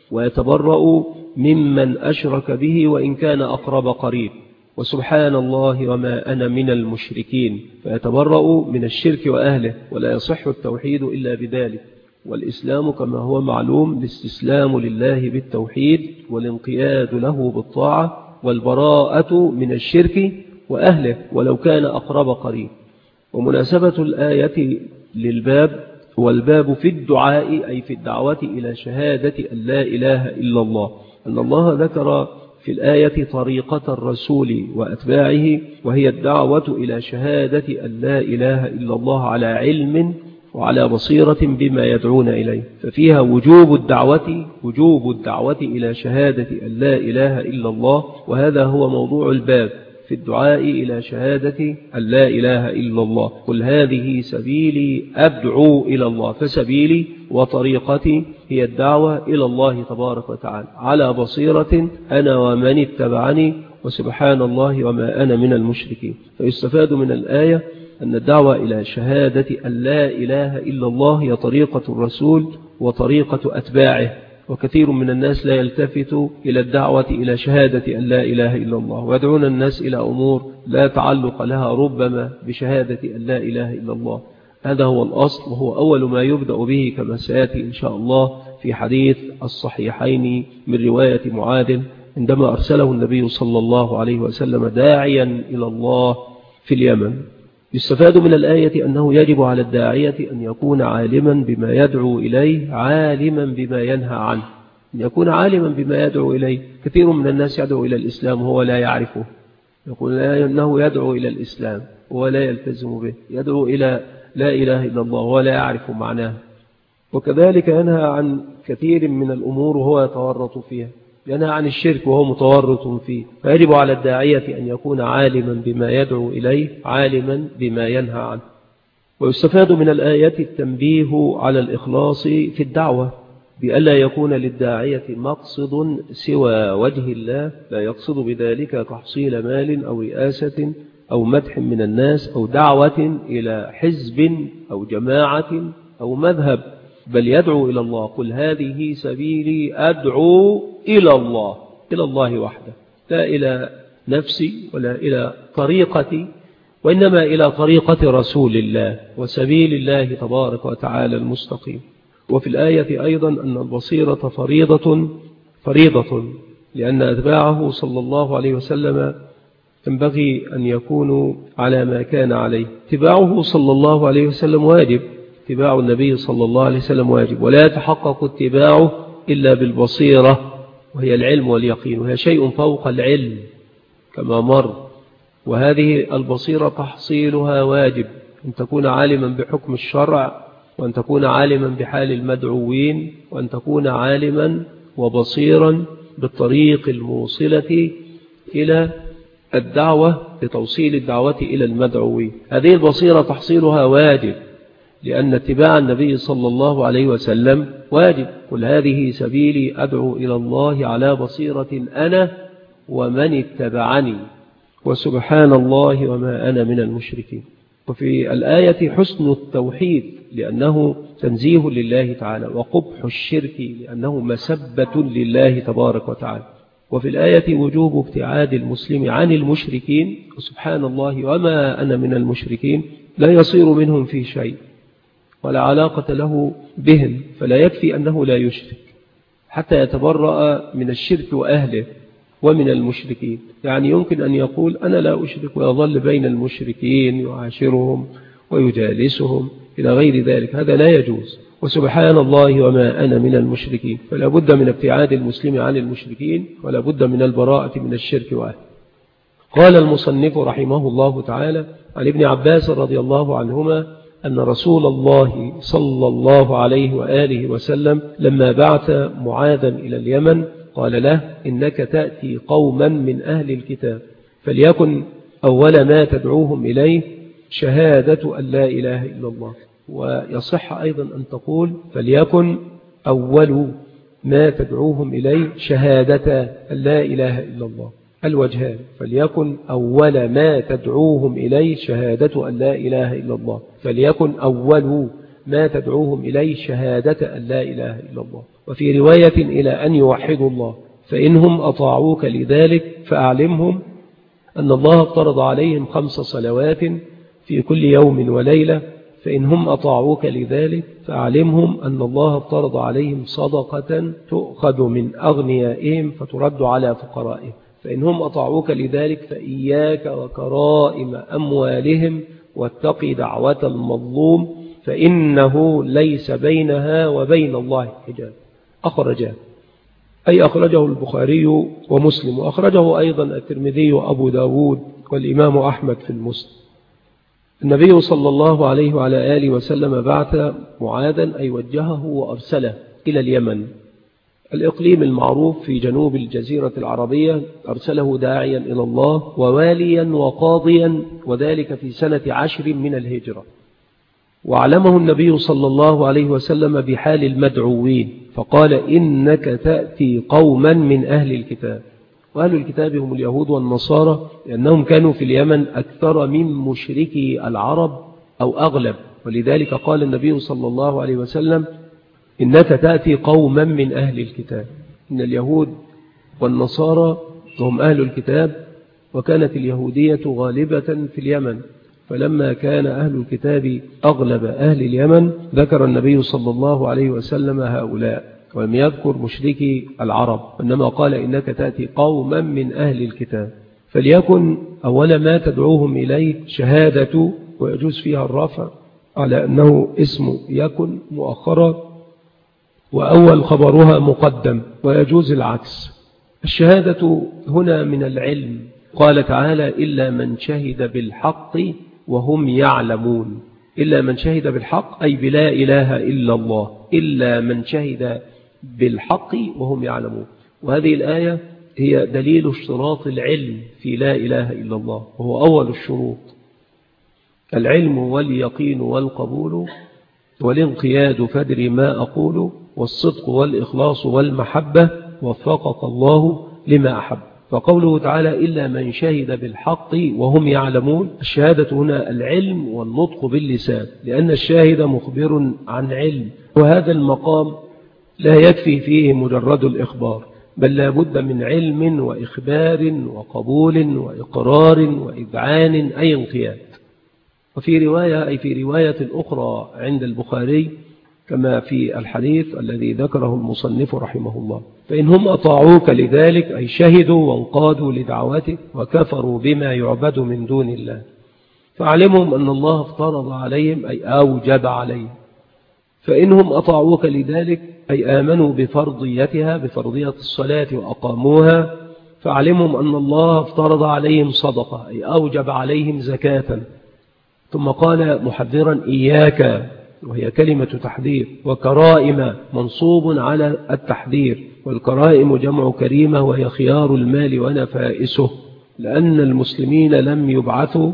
ويتبرأ ممن أشرك به وإن كان أقرب قريب، وسبحان الله وما أنا من المشركين، فيتبرأ من الشرك وأهله، ولا يصح التوحيد إلا بذلك. والإسلام كما هو معلوم الاستسلام لله بالتوحيد والانقياد له بالطاعة والبراءة من الشرك وأهله ولو كان أقرب قريب. ومناسبة الآية للباب والباب في الدعاء أي في الدعوة إلى شهادة أن لا إله إلا الله، أن الله ذكر في الآية طريقة الرسول وأتباعه، وهي الدعوة إلى شهادة أن لا إله إلا الله على علم وعلى بصيرة بما يدعون إليه، ففيها وجوب الدعوة وجوب الدعوة إلى شهادة أن لا إله إلا الله، وهذا هو موضوع الباب في الدعاء إلى شهادة أن لا إله إلا الله. قل هذه سبيلي أدعو إلى الله، فسبيلي وطريقتي هي الدعوة إلى الله تبارك وتعالى على بصيرة أنا ومن اتبعني، وسبحان الله وما أنا من المشركين. فيستفاد من الآية أن الدعوة إلى شهادة أن لا إله إلا الله هي طريقة الرسول وطريقة أتباعه، وكثير من الناس لا يلتفت إلى الدعوة إلى شهادة أن لا إله إلا الله، ويدعون الناس إلى أمور لا تعلق لها ربما بشهادة أن لا إله إلا الله. هذا هو الأصل، وهو أول ما يبدأ به كما سيأتي إن شاء الله في حديث الصحيحين من رواية معاذ عندما أرسله النبي صلى الله عليه وسلم داعيا إلى الله في اليمن. يستفاد من الآية أنه يجب على الداعية أن يكون عالما بما يدعو إليه، عالما بما ينهى عنه، أن يكون عالما بما يدعو إليه. كثير من الناس يدعو إلى الإسلام وهو لا يعرفه، يقول أنه يدعو إلى الإسلام وهو لا يلتزم به، يدعو إلى لا إله إلا الله وهو لا يعرف معناه. وكذلك ينهى عن كثير من الأمور وهو يتورط فيها، ينهى عن الشرك وهو متورط فيه. فيجب على الداعية أن يكون عالما بما يدعو إليه، عالما بما ينهى عنه. ويستفاد من الآية التنبيه على الإخلاص في الدعوة، بألا يكون للداعية مقصد سوى وجه الله، لا يقصد بذلك تحصيل مال أو رئاسة أو مدح من الناس أو دعوة إلى حزب أو جماعة أو مذهب، بل يدعو إلى الله. قل هذه سبيلي أدعو إلى الله، إلى الله وحده، لا إلى نفسي ولا إلى طريقتي، وإنما إلى طريقة رسول الله وسبيل الله تبارك وتعالى المستقيم. وفي الآية أيضا أن البصيرة فريضة فريضة لأن أتباعه صلى الله عليه وسلم ينبغي أن يكونوا على ما كان عليه. اتباعه صلى الله عليه وسلم واجب، اتباع النبي صلى الله عليه وسلم واجب، ولا يتحقق اتباعه إلا بالبصيرة، وهي العلم واليقين، وهي شيء فوق العلم كما مر. وهذه البصيرة تحصيلها واجب، أن تكون عالما بحكم الشرع، وأن تكون عالما بحال المدعوين، وأن تكون عالما وبصيرا بالطريق الموصلة إلى الدعوة، لتوصيل الدعوة إلى المدعوين. هذه البصيرة تحصيلها واجب، لأن اتباع النبي صلى الله عليه وسلم واجب. قل هذه سبيلي أدعو إلى الله على بصيرة أنا ومن اتبعني، وسبحان الله وما أنا من المشركين. وفي الآية حسن التوحيد لأنه تنزيه لله تعالى، وقبح الشرك لأنه مسبة لله تبارك وتعالى. وفي الآية وجوب ابتعاد المسلم عن المشركين، وسبحان الله وما أنا من المشركين، لا يصير منهم في شيء ولا علاقة له بهم، فلا يكفي أنه لا يشرك حتى يتبرأ من الشرك وأهله ومن المشركين. يعني يمكن أن يقول أنا لا أشرك ويظل بين المشركين يعاشرهم ويجالسهم إلى غير ذلك، هذا لا يجوز. وسبحان الله وما أنا من المشركين، فلا بد من ابتعاد المسلم عن المشركين، ولا بد من البراءة من الشرك وأهله. قال المصنف رحمه الله تعالى عن ابن عباس رضي الله عنهما أن رسول الله صلى الله عليه وآله وسلم لما بعث معاذا إلى اليمن قال له إنك تأتي قوما من أهل الكتاب، فليكن أول ما تدعوهم إليه شهادة أن لا إله إلا الله. ويصح أيضا أن تقول فليكن أول ما تدعوهم إليه شهادة أن لا إله إلا الله، الوجهان، فليكن أول ما تدعوهم إليه شهادة أن لا إله إلا الله، فليكن أول ما تدعوهم إليه شهادة أن لا إله إلا الله. وفي رواية إلى أن يوحدوا الله، فإنهم أطاعوك لذلك فأعلمهم أن الله افترض عليهم خمس صلوات في كل يوم وليلة، فإنهم أطاعوك لذلك فأعلمهم أن الله افترض عليهم صدقة تؤخذ من أغنيائهم فترد على فقرائهم، فإنهم أطاعوك لذلك فإياك وكرائم أموالهم واتقي دعوة المظلوم فإنه ليس بينها وبين الله حجاب. أخرجه أي أخرجه البخاري ومسلم، وأخرجه أيضا الترمذي وأبو داود والإمام أحمد في المسلم. النبي صلى الله عليه وعلى آله وسلم بعث معاذا أي وجهه وأرسله إلى اليمن، الإقليم المعروف في جنوب الجزيرة العربية، أرسله داعيا إلى الله وواليا وقاضيا، وذلك في سنة عشر من الهجرة. وعلمه النبي صلى الله عليه وسلم بحال المدعوين، فقال إنك تأتي قوما من أهل الكتاب، وأهل الكتاب هم اليهود والنصارى، لأنهم كانوا في اليمن أكثر من مشركي العرب أو أغلب، ولذلك قال النبي صلى الله عليه وسلم إنك تأتي قوما من أهل الكتاب. إن اليهود والنصارى هم أهل الكتاب، وكانت اليهودية غالبة في اليمن، فلما كان أهل الكتاب أغلب أهل اليمن ذكر النبي صلى الله عليه وسلم هؤلاء، ولم يذكر مشركي العرب، إنما قال إنك تأتي قوما من أهل الكتاب. فليكن أول ما تدعوهم إليه شهادة، ويجوز فيها الرفع على أنه اسم يكن مؤخرا، وأول خبرها مقدم، ويجوز العكس. الشهادة هنا من العلم، قال تعالى إلا من شهد بالحق وهم يعلمون، إلا من شهد بالحق أي بلا إله إلا الله، إلا من شهد بالحق وهم يعلمون. وهذه الآية هي دليل اشتراط العلم في لا إله إلا الله، وهو أول الشروط، العلم واليقين والقبول والانقياد فادري ما أقول، والصدق والإخلاص والمحبة وفقك الله لما أحب. فقوله تعالى إلا من شهد بالحق وهم يعلمون، الشهادة هنا العلم والنطق باللسان، لأن الشاهد مخبر عن علم، وهذا المقام لا يكفي فيه مجرد الإخبار، بل لا بد من علم وإخبار وقبول وإقرار وإذعان أي انقياد. وفي رواية أي في رواية أخرى عند البخاري كما في الحديث الذي ذكره المصنف رحمه الله، فإنهم أطاعوك لذلك أي شهدوا وانقادوا لدعوتك وكفروا بما يعبد من دون الله، فعلمهم أن الله افترض عليهم أي أوجب عليهم. فإنهم أطاعوك لذلك أي آمنوا بفرضيتها، بفرضية الصلاة وأقاموها، فعلمهم أن الله افترض عليهم صدقة أي أوجب عليهم زكاة. ثم قال محذرا إياك، وهي كلمة تحذير، وكرائم منصوب على التحذير، والكرائم جمع كريمة وهي خيار المال ونفائسه، لأن المسلمين لم يبعثوا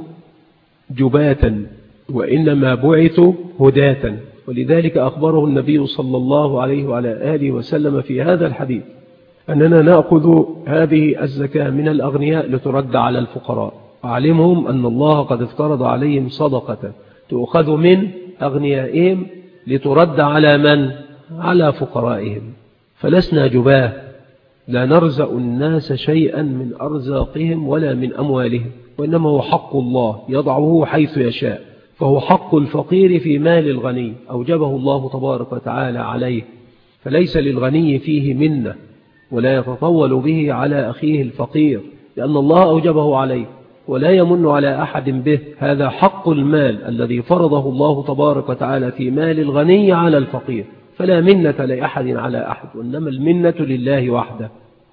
جباتا وإنما بعثوا هداة، ولذلك أخبره النبي صلى الله عليه وعلى آله وسلم في هذا الحديث أننا نأخذ هذه الزكاة من الأغنياء لترد على الفقراء، أعلمهم أن الله قد افترض عليهم صدقة تؤخذ من أغنيائهم لترد على من؟ على فقرائهم. فلسنا جباه، لا نرزق الناس شيئا من أرزاقهم ولا من أموالهم، وإنما هو حق الله يضعه حيث يشاء، فهو حق الفقير في مال الغني أوجبه الله تبارك وتعالى عليه، فليس للغني فيه منة ولا يتطول به على أخيه الفقير، لأن الله أوجبه عليه ولا يمن على أحد به. هذا حق المال الذي فرضه الله تبارك وتعالى في مال الغني على الفقير، فلا منة لأحد على أحد، وإنما المنة لله وحده.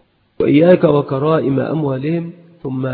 وإياك وكرائم أموالهم، ثم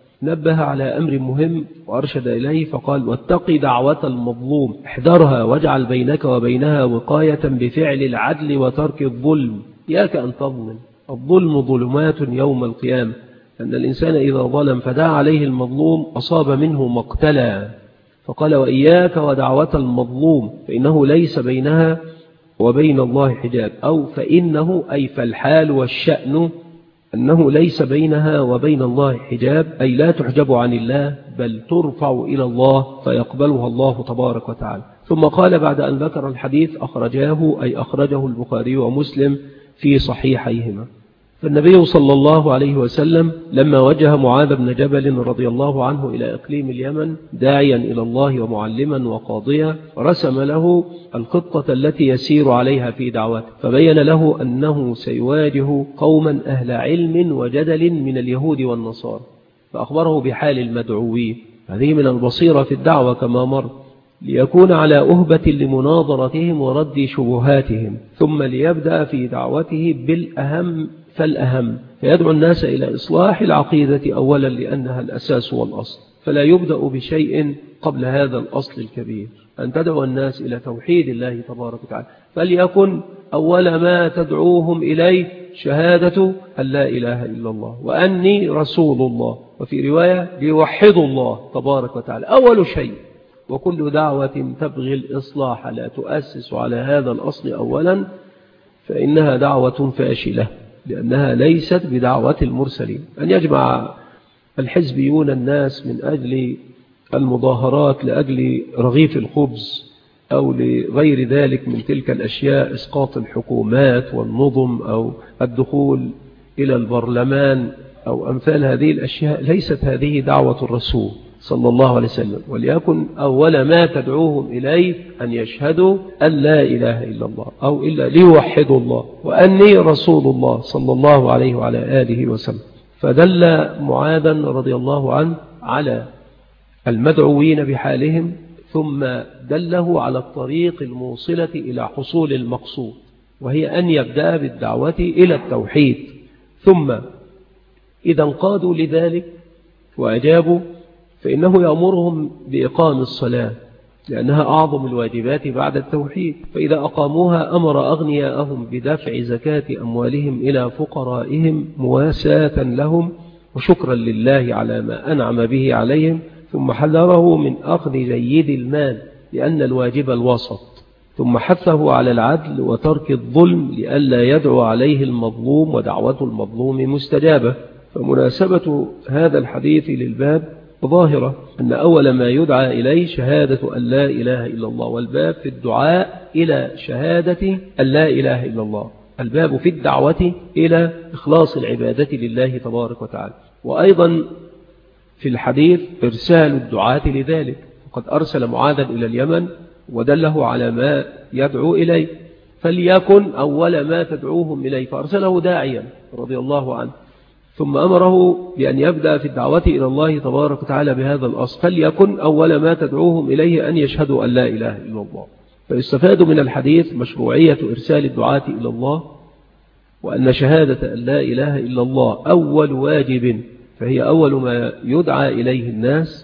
نبه على أمر مهم وأرشد إليه فقال واتقي دعوة المظلوم، احذرها واجعل بينك وبينها وقاية بفعل العدل وترك الظلم. إياك أن تظلم، الظلم ظلمات يوم القيامة، أن الإنسان إذا ظلم فدعا عليه المظلوم أصاب منه مقتلا، فقال وإياك ودعوة المظلوم فإنه ليس بينها وبين الله حجاب، أو فإنه أي فالحال والشأن أنه ليس بينها وبين الله حجاب، أي لا تحجب عن الله بل ترفع إلى الله فيقبلها الله تبارك وتعالى. ثم قال بعد أن ذكر الحديث أخرجاه أي أخرجه البخاري ومسلم في صحيحيهما. فالنبي صلى الله عليه وسلم لما وجه معاذ بن جبل رضي الله عنه إلى إقليم اليمن داعيا إلى الله ومعلما وقاضيا، رسم له الخطة التي يسير عليها في دعوته، فبين له أنه سيواجه قوما أهل علم وجدل من اليهود والنصارى، فأخبره بحال المدعوين. هذه من البصيرة في الدعوة كما مر، ليكون على أهبة لمناظرتهم ورد شبهاتهم، ثم ليبدأ في دعوته بالأهم فالأهم، فيدعو الناس إلى إصلاح العقيدة أولا لأنها الأساس والأصل، فلا يبدأ بشيء قبل هذا الأصل الكبير، أن تدعو الناس إلى توحيد الله تبارك وتعالى. فليكن أول ما تدعوهم إليه شهادة أن لا إله إلا الله وأني رسول الله، وفي رواية ليوحدوا الله تبارك وتعالى أول شيء. وكل دعوة تبغي الإصلاح لا تؤسس على هذا الأصل أولا فإنها دعوة فاشلة، لأنها ليست بدعوة المرسلين. أن يجمع الحزبيون الناس من أجل المظاهرات لأجل رغيف الخبز أو لغير ذلك من تلك الأشياء، إسقاط الحكومات والنظم أو الدخول إلى البرلمان أو أمثال هذه الأشياء، ليست هذه دعوة الرسول صلى الله عليه وسلم. وليكن أول ما تدعوهم إليه أن يشهدوا أن لا إله إلا الله أو إلا ليوحدوا الله وأني رسول الله صلى الله عليه وعلى آله وسلم. فدل معاذا رضي الله عنه على المدعوين بحالهم، ثم دله على الطريق الموصلة إلى حصول المقصود، وهي أن يبدأ بالدعوة إلى التوحيد. ثم إذا انقادوا لذلك وأجابوا فإنه يأمرهم بإقام الصلاة لأنها أعظم الواجبات بعد التوحيد، فإذا أقاموها أمر أغنياءهم بدفع زكاة أموالهم إلى فقرائهم مواساة لهم وشكرا لله على ما أنعم به عليهم، ثم حذره من أخذ جيد المال لأن الواجب الوسط، ثم حثه على العدل وترك الظلم لئلا يدعو عليه المظلوم ودعوة المظلوم مستجابة. فمناسبة هذا الحديث للباب ظاهرة، أن أول ما يدعى إليه شهادة أن لا إله إلا الله، والباب في الدعاء إلى شهادة أن لا إله إلا الله، الباب في الدعوة إلى إخلاص العبادة لله تبارك وتعالى. وأيضا في الحديث إرسال الدعاة لذلك، وقد أرسل معاذا إلى اليمن ودله على ما يدعو إليه، فليكن أول ما تدعوهم إليه، فأرسله داعيا رضي الله عنه، ثم أمره بأن يبدأ في الدعوة إلى الله تبارك وتعالى بهذا الأصل، فليكن أول ما تدعوهم إليه أن يشهدوا أن لا إله إلا الله. فيستفاد من الحديث مشروعية إرسال الدعاة إلى الله، وأن شهادة أن لا إله إلا الله أول واجب، فهي أول ما يدعى إليه الناس.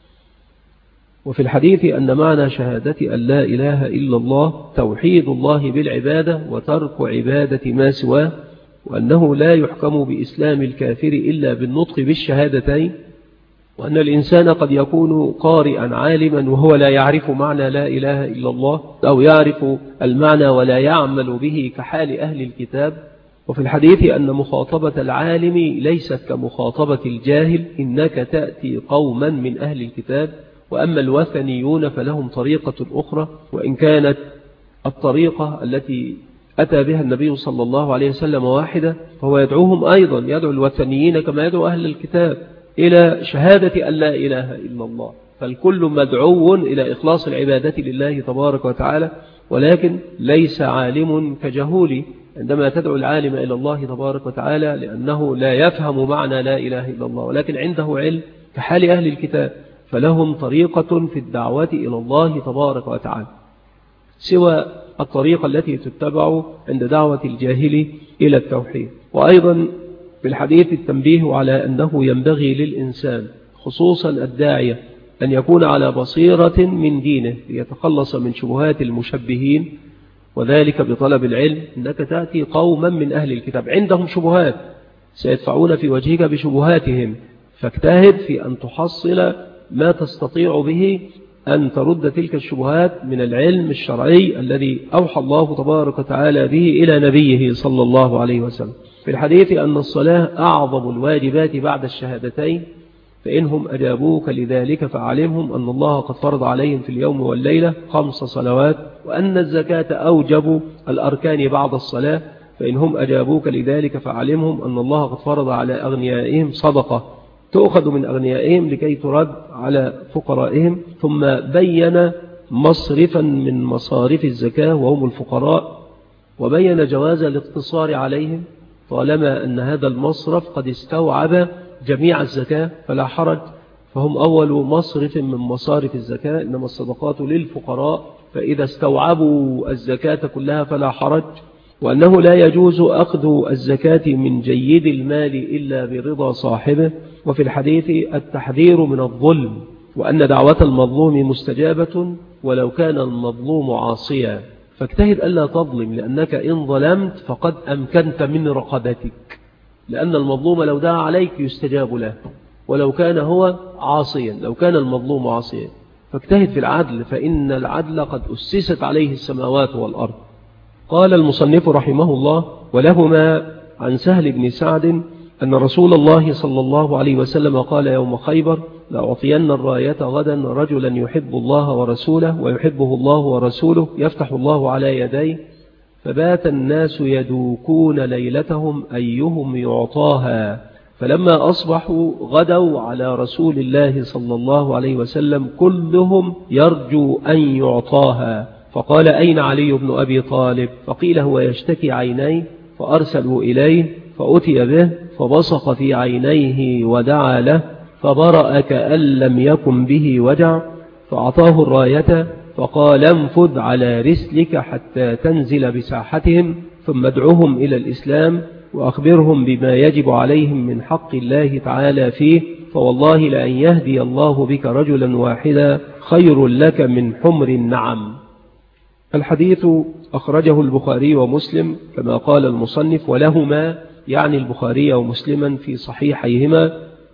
وفي الحديث أن معنى شهادة أن لا إله إلا الله توحيد الله بالعبادة وترك عبادة ما سواه، وأنه لا يحكم بإسلام الكافر إلا بالنطق بالشهادتين، وأن الإنسان قد يكون قارئا عالما وهو لا يعرف معنى لا إله إلا الله، أو يعرف المعنى ولا يعمل به كحال أهل الكتاب. وفي الحديث أن مخاطبة العالم ليست كمخاطبة الجاهل، إنك تأتي قوما من أهل الكتاب، وأما الوثنيون فلهم طريقة أخرى، وإن كانت الطريقة التي أتى بها النبي صلى الله عليه وسلم واحدة، فهو يدعوهم أيضا، يدعو الوثنيين كما يدعو أهل الكتاب إلى شهادة أن لا إله إلا الله. فالكل مدعو إلى إخلاص العبادة لله تبارك وتعالى، ولكن ليس عالم كجهول عندما تدعو العالم إلى الله تبارك وتعالى، لأنه لا يفهم معنى لا إله إلا الله، ولكن عنده علم كحال أهل الكتاب، فلهم طريقة في الدعوة إلى الله تبارك وتعالى سوى الطريقة التي تتبع عند دعوة الجاهل إلى التوحيد. وأيضا في الحديث التنبيه على أنه ينبغي للإنسان خصوصا الداعية أن يكون على بصيرة من دينه ليتخلص من شبهات المشبهين، وذلك بطلب العلم. إنك تأتي قوما من أهل الكتاب عندهم شبهات سيدفعون في وجهك بشبهاتهم، فاجتهد في أن تحصل ما تستطيع به أن ترد تلك الشبهات من العلم الشرعي الذي أوحى الله تبارك وتعالى به إلى نبيه صلى الله عليه وسلم. في الحديث أن الصلاة أعظم الواجبات بعد الشهادتين، فإنهم أجابوك لذلك فعلمهم أن الله قد فرض عليهم في اليوم والليلة خمس صلوات، وأن الزكاة أوجب الأركان بعد الصلاة، فإنهم أجابوك لذلك فعلمهم أن الله قد فرض على أغنيائهم صدقة تؤخذ من أغنيائهم لكي ترد على فقرائهم، ثم بين مصرفا من مصارف الزكاة وهم الفقراء، وبين جواز الاقتصار عليهم طالما أن هذا المصرف قد استوعب جميع الزكاة فلا حرج، فهم أول مصرف من مصارف الزكاة، إنما الصدقات للفقراء، فإذا استوعبوا الزكاة كلها فلا حرج. وأنه لا يجوز أخذ الزكاة من جيد المال إلا برضا صاحبه. وفي الحديث التحذير من الظلم، وأن دعوة المظلوم مستجابة ولو كان المظلوم عاصيا، فاجتهد ألا تظلم، لأنك إن ظلمت فقد أمكنت من رقبتك، لأن المظلوم لو دعا عليك يستجاب له ولو كان هو عاصيا، لو كان المظلوم عاصيا. فاجتهد في العدل، فإن العدل قد أسست عليه السماوات والأرض. قال المصنف رحمه الله: ولهما عن سهل بن سعد أن رسول الله صلى الله عليه وسلم قال يوم خيبر: لأعطين الراية غدا رجلا يحب الله ورسوله ويحبه الله ورسوله يفتح الله على يديه. فبات الناس يدوكون ليلتهم أيهم يعطاها، فلما أصبحوا غدوا على رسول الله صلى الله عليه وسلم كلهم يرجو أن يعطاها، فقال: أين علي بن أبي طالب؟ فقيل: هو يشتكي عينيه، فأرسلوا إليه فأتي به فبصق في عينيه ودعا له فبرأ كأن لم يكن به وجع، فأعطاه الراية فقال: انفذ على رسلك حتى تنزل بساحتهم، ثم ادعهم إلى الإسلام وأخبرهم بما يجب عليهم من حق الله تعالى فيه، فوالله لأن يهدي الله بك رجلا واحدا خير لك من حمر النعم. الحديث أخرجه البخاري ومسلم كما قال المصنف، ولهما يعني البخاري ومسلما في صحيحيهما.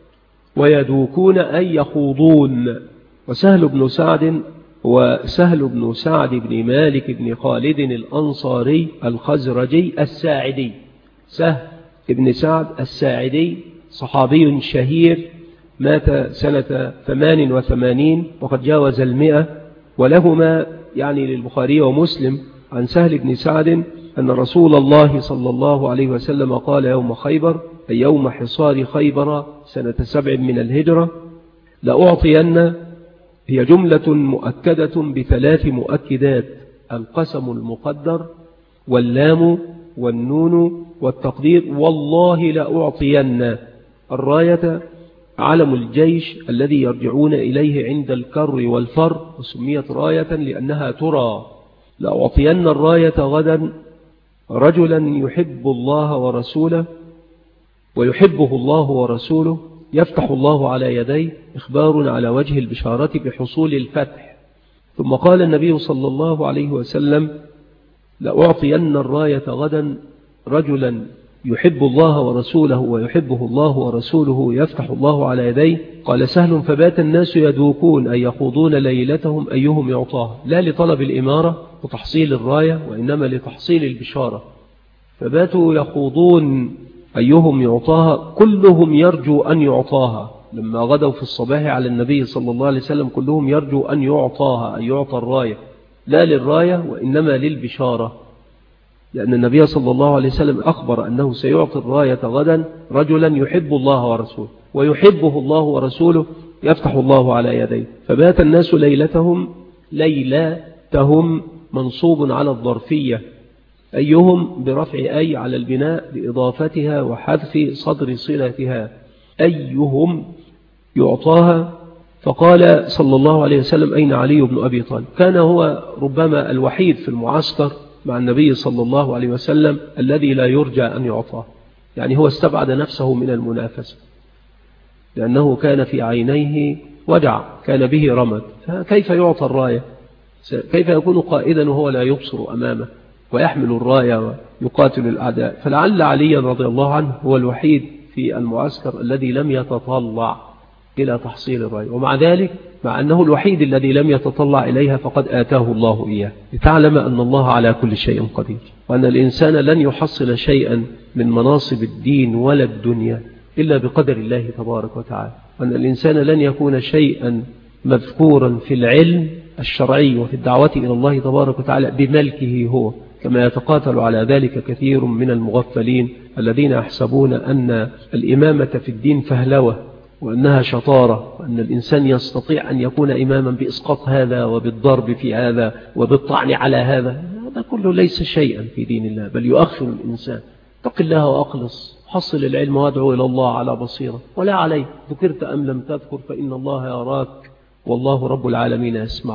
ويدوكون أي يخوضون. وسهل بن سعد وسهل بن سعد بن مالك بن خالد الأنصاري الخزرجي الساعدي، سهل بن سعد الساعدي صحابي شهير، مات سنة ثمان وثمانين وقد جاوز المئة. ولهما يعني للبخاري ومسلم عن سهل بن سعد أن رسول الله صلى الله عليه وسلم قال يوم خيبر، أي يوم حصار خيبر سنة سبع من الهجرة: لأعطين، هي جملة مؤكدة بثلاث مؤكدات: القسم المقدر واللام والنون والتقدير، والله لأعطين. الراية علم الجيش الذي يرجعون إليه عند الكر والفر، وسميت راية لأنها ترى. لأعطين الراية غدا رجلا يحب الله ورسوله ويحبه الله ورسوله يفتح الله على يديه، إخبار على وجه البشارة بحصول الفتح. ثم قال النبي صلى الله عليه وسلم: لأعطين الراية غدا رجلا يحب الله ورسوله ويحبه الله ورسوله يفتح الله على يديه. قال سهل: فبات الناس يدوكون أي يخوضون ليلتهم أيهم يعطاها، لا لطلب الإمارة وتحصيل الراية، وإنما لتحصيل البشارة. فباتوا يخوضون أيهم يعطاها، كلهم يرجو أن يعطاها. لما غدوا في الصباح على النبي صلى الله عليه وسلم كلهم يرجو أن يعطاها، أن يعطى الراية، لا للراية وإنما للبشارة، لأن النبي صلى الله عليه وسلم أخبر أنه سيعطي الراية غدا رجلا يحب الله ورسوله ويحبه الله ورسوله يفتح الله على يديه. فبات الناس ليلتهم، ليلتهم منصوب على الظرفية، أيهم برفع أي على البناء بإضافتها وحذف صدر صلتها، أيهم يعطاها. فقال صلى الله عليه وسلم: أين علي بن أبي طالب؟ كان هو ربما الوحيد في المعسكر مع النبي صلى الله عليه وسلم الذي لا يرجى أن يعطاه، يعني هو استبعد نفسه من المنافسة لأنه كان في عينيه وجع، كان به رمد، فكيف يعطى الراية؟ كيف يكون قائدا وهو لا يبصر أمامه ويحمل الراية ويقاتل الأعداء؟ فلعل علي رضي الله عنه هو الوحيد في المعسكر الذي لم يتطلع إلى تحصيل الراية، ومع ذلك مع أنه الوحيد الذي لم يتطلع إليها فقد آتاه الله إياه، لتعلم أن الله على كل شيء قدير، وأن الإنسان لن يحصل شيئا من مناصب الدين ولا الدنيا إلا بقدر الله تبارك وتعالى، وأن الإنسان لن يكون شيئا مذكورا في العلم الشرعي وفي الدعوة إلى الله تبارك وتعالى بملكه هو، كما يتقاتل على ذلك كثير من المغفلين الذين يحسبون أن الإمامة في الدين فهلوة وأنها شطارة، وأن الإنسان يستطيع أن يكون إماما بإسقاط هذا وبالضرب في هذا وبالطعن على هذا. هذا كله ليس شيئا في دين الله، بل يؤخر الإنسان. اتق الله وأخلص، حصل العلم وادعو إلى الله على بصيرة ولا عليه، ذكرت أم لم تذكر فإن الله يراك والله رب العالمين يسمعه.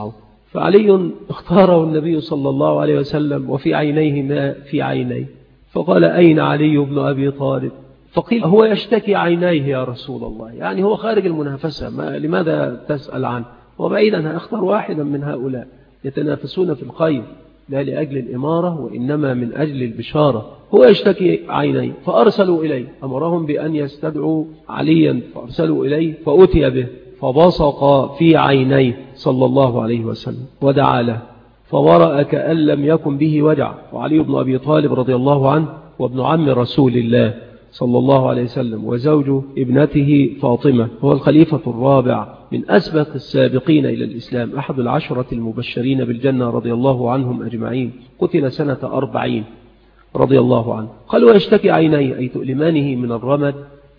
فعلي اختاره النبي صلى الله عليه وسلم وفي عينيه ما في عينيه، فقال أين علي بن أبي طالب؟ فقيل هو يشتكي عينيه يا رسول الله، يعني هو خارج المنافسة، ما لماذا تسأل عنه؟ وبعيدا أختار واحدا من هؤلاء يتنافسون في الخير لا لأجل الإمارة وإنما من أجل البشارة، هو يشتكي عينيه. فأرسلوا إليه، أمرهم بأن يستدعوا عليا، فأرسلوا إليه فأتي به، فبصق في عينيه صلى الله عليه وسلم ودعا له، فورأ كأن لم يكن به وجع. وعلي بن أبي طالب رضي الله عنه وابن عم رسول الله صلى الله عليه وسلم وزوج ابنته فاطمة، هو الخليفة الرابع من أسبق السابقين إلى الإسلام، أحد العشرة المبشرين بالجنة رضي الله عنهم أجمعين، قتل سنة أربعين رضي الله عنه. قال ويشتكي عينيه أي تؤلمانه من الرمد،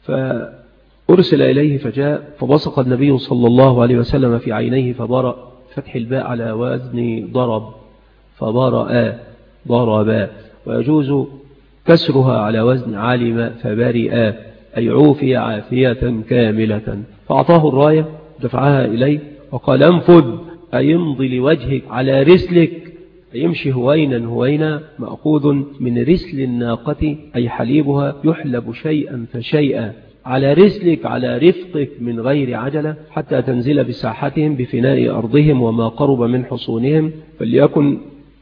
فأرسل إليه فجاء، فبصق النبي صلى الله عليه وسلم في عينيه فبرأ، فتح الباء على وزن ضرب، فبرأ ضربا، ويجوز كسرها على وزن علم فبرئ أي عوفي عافية كاملة. فأعطاه الراية دفعها إليه وقال انفذ أي امضي لوجهك على رسلك، أي يمشي هوينا هوينا، مأخوذ من رسل الناقة أي حليبها، يحلب شيئا فشيئا، على رسلك على رفقك من غير عجلة، حتى تنزل بساحتهم بفناء أرضهم وما قرب من حصونهم. فليكن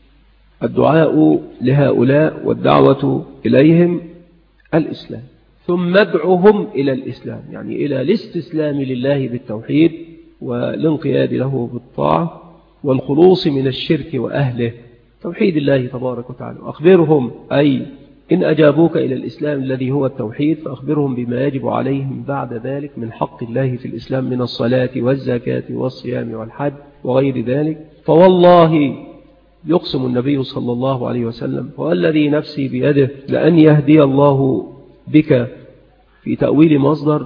الدعاء لهؤلاء والدعوة إليهم الإسلام، ثم ادعوهم إلى الإسلام، يعني إلى الاستسلام لله بالتوحيد والانقياد له بالطاعة والخلوص من الشرك وأهله، توحيد الله تبارك وتعالى. أخبرهم أي إن أجابوك إلى الإسلام الذي هو التوحيد، فأخبرهم بما يجب عليهم بعد ذلك من حق الله في الإسلام من الصلاة والزكاة والصيام والحج وغير ذلك. فوالله يقسم النبي صلى الله عليه وسلم والذي نفسي بيده لأن يهدي الله بك، في تأويل مصدر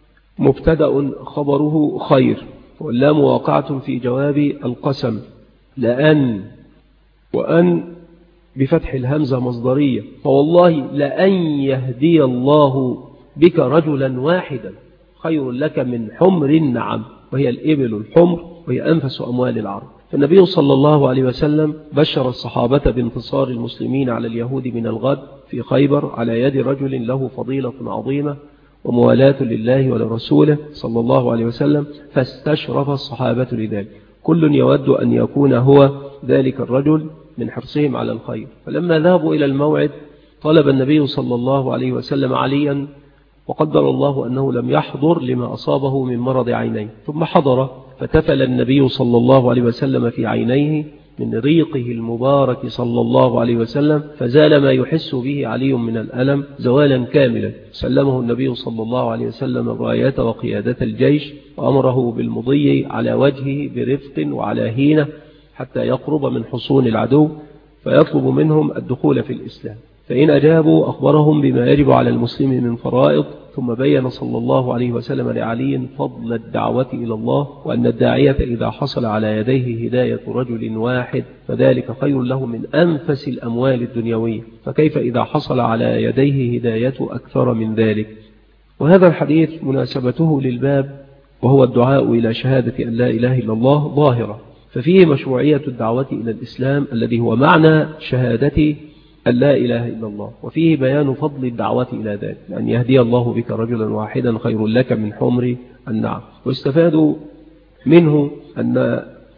مبتدأ خبره خير، واللام واقعة في جواب القسم، لأن وأن بفتح الهمزة مصدرية، فوالله لأن يهدي الله بك رجلا واحدا خير لك من حمر النعم، وهي الإبل الحمر وهي أنفس أموال العرب. فالنبي صلى الله عليه وسلم بشر الصحابة بانتصار المسلمين على اليهود من الغد في خيبر على يد رجل له فضيلة عظيمة وموالاة لله ولرسوله صلى الله عليه وسلم، فاستشرف الصحابة لذلك، كل يود أن يكون هو ذلك الرجل من حرصهم على الخير. فلما ذهبوا إلى الموعد طلب النبي صلى الله عليه وسلم عليا، وقدر الله أنه لم يحضر لما أصابه من مرض عينيه، ثم حضر فتفل النبي صلى الله عليه وسلم في عينيه من ريقه المبارك صلى الله عليه وسلم، فزال ما يحس به علي من الألم زوالا كاملا. سلمه النبي صلى الله عليه وسلم الراية وقيادة الجيش، وأمره بالمضي على وجهه برفق وعلى هينة حتى يقرب من حصون العدو، فيطلب منهم الدخول في الإسلام، فإن أجابوا أخبرهم بما يجب على المسلم من فرائض، ثم بين صلى الله عليه وسلم لعلي فضل الدعوة إلى الله، وأن الداعية إذا حصل على يديه هداية رجل واحد فذلك خير له من أنفس الأموال الدنيوية، فكيف إذا حصل على يديه هداية أكثر من ذلك. وهذا الحديث مناسبته للباب وهو الدعاء إلى شهادة أن لا إله إلا الله ظاهرة، ففيه مشروعية الدعوة إلى الإسلام الذي هو معنى شهادة أن لا إله إلا الله، وفيه بيان فضل الدعوة إلى ذلك، أن يهدي الله بك رجلا واحدا خير لك من حمر النعم. واستفادوا منه أن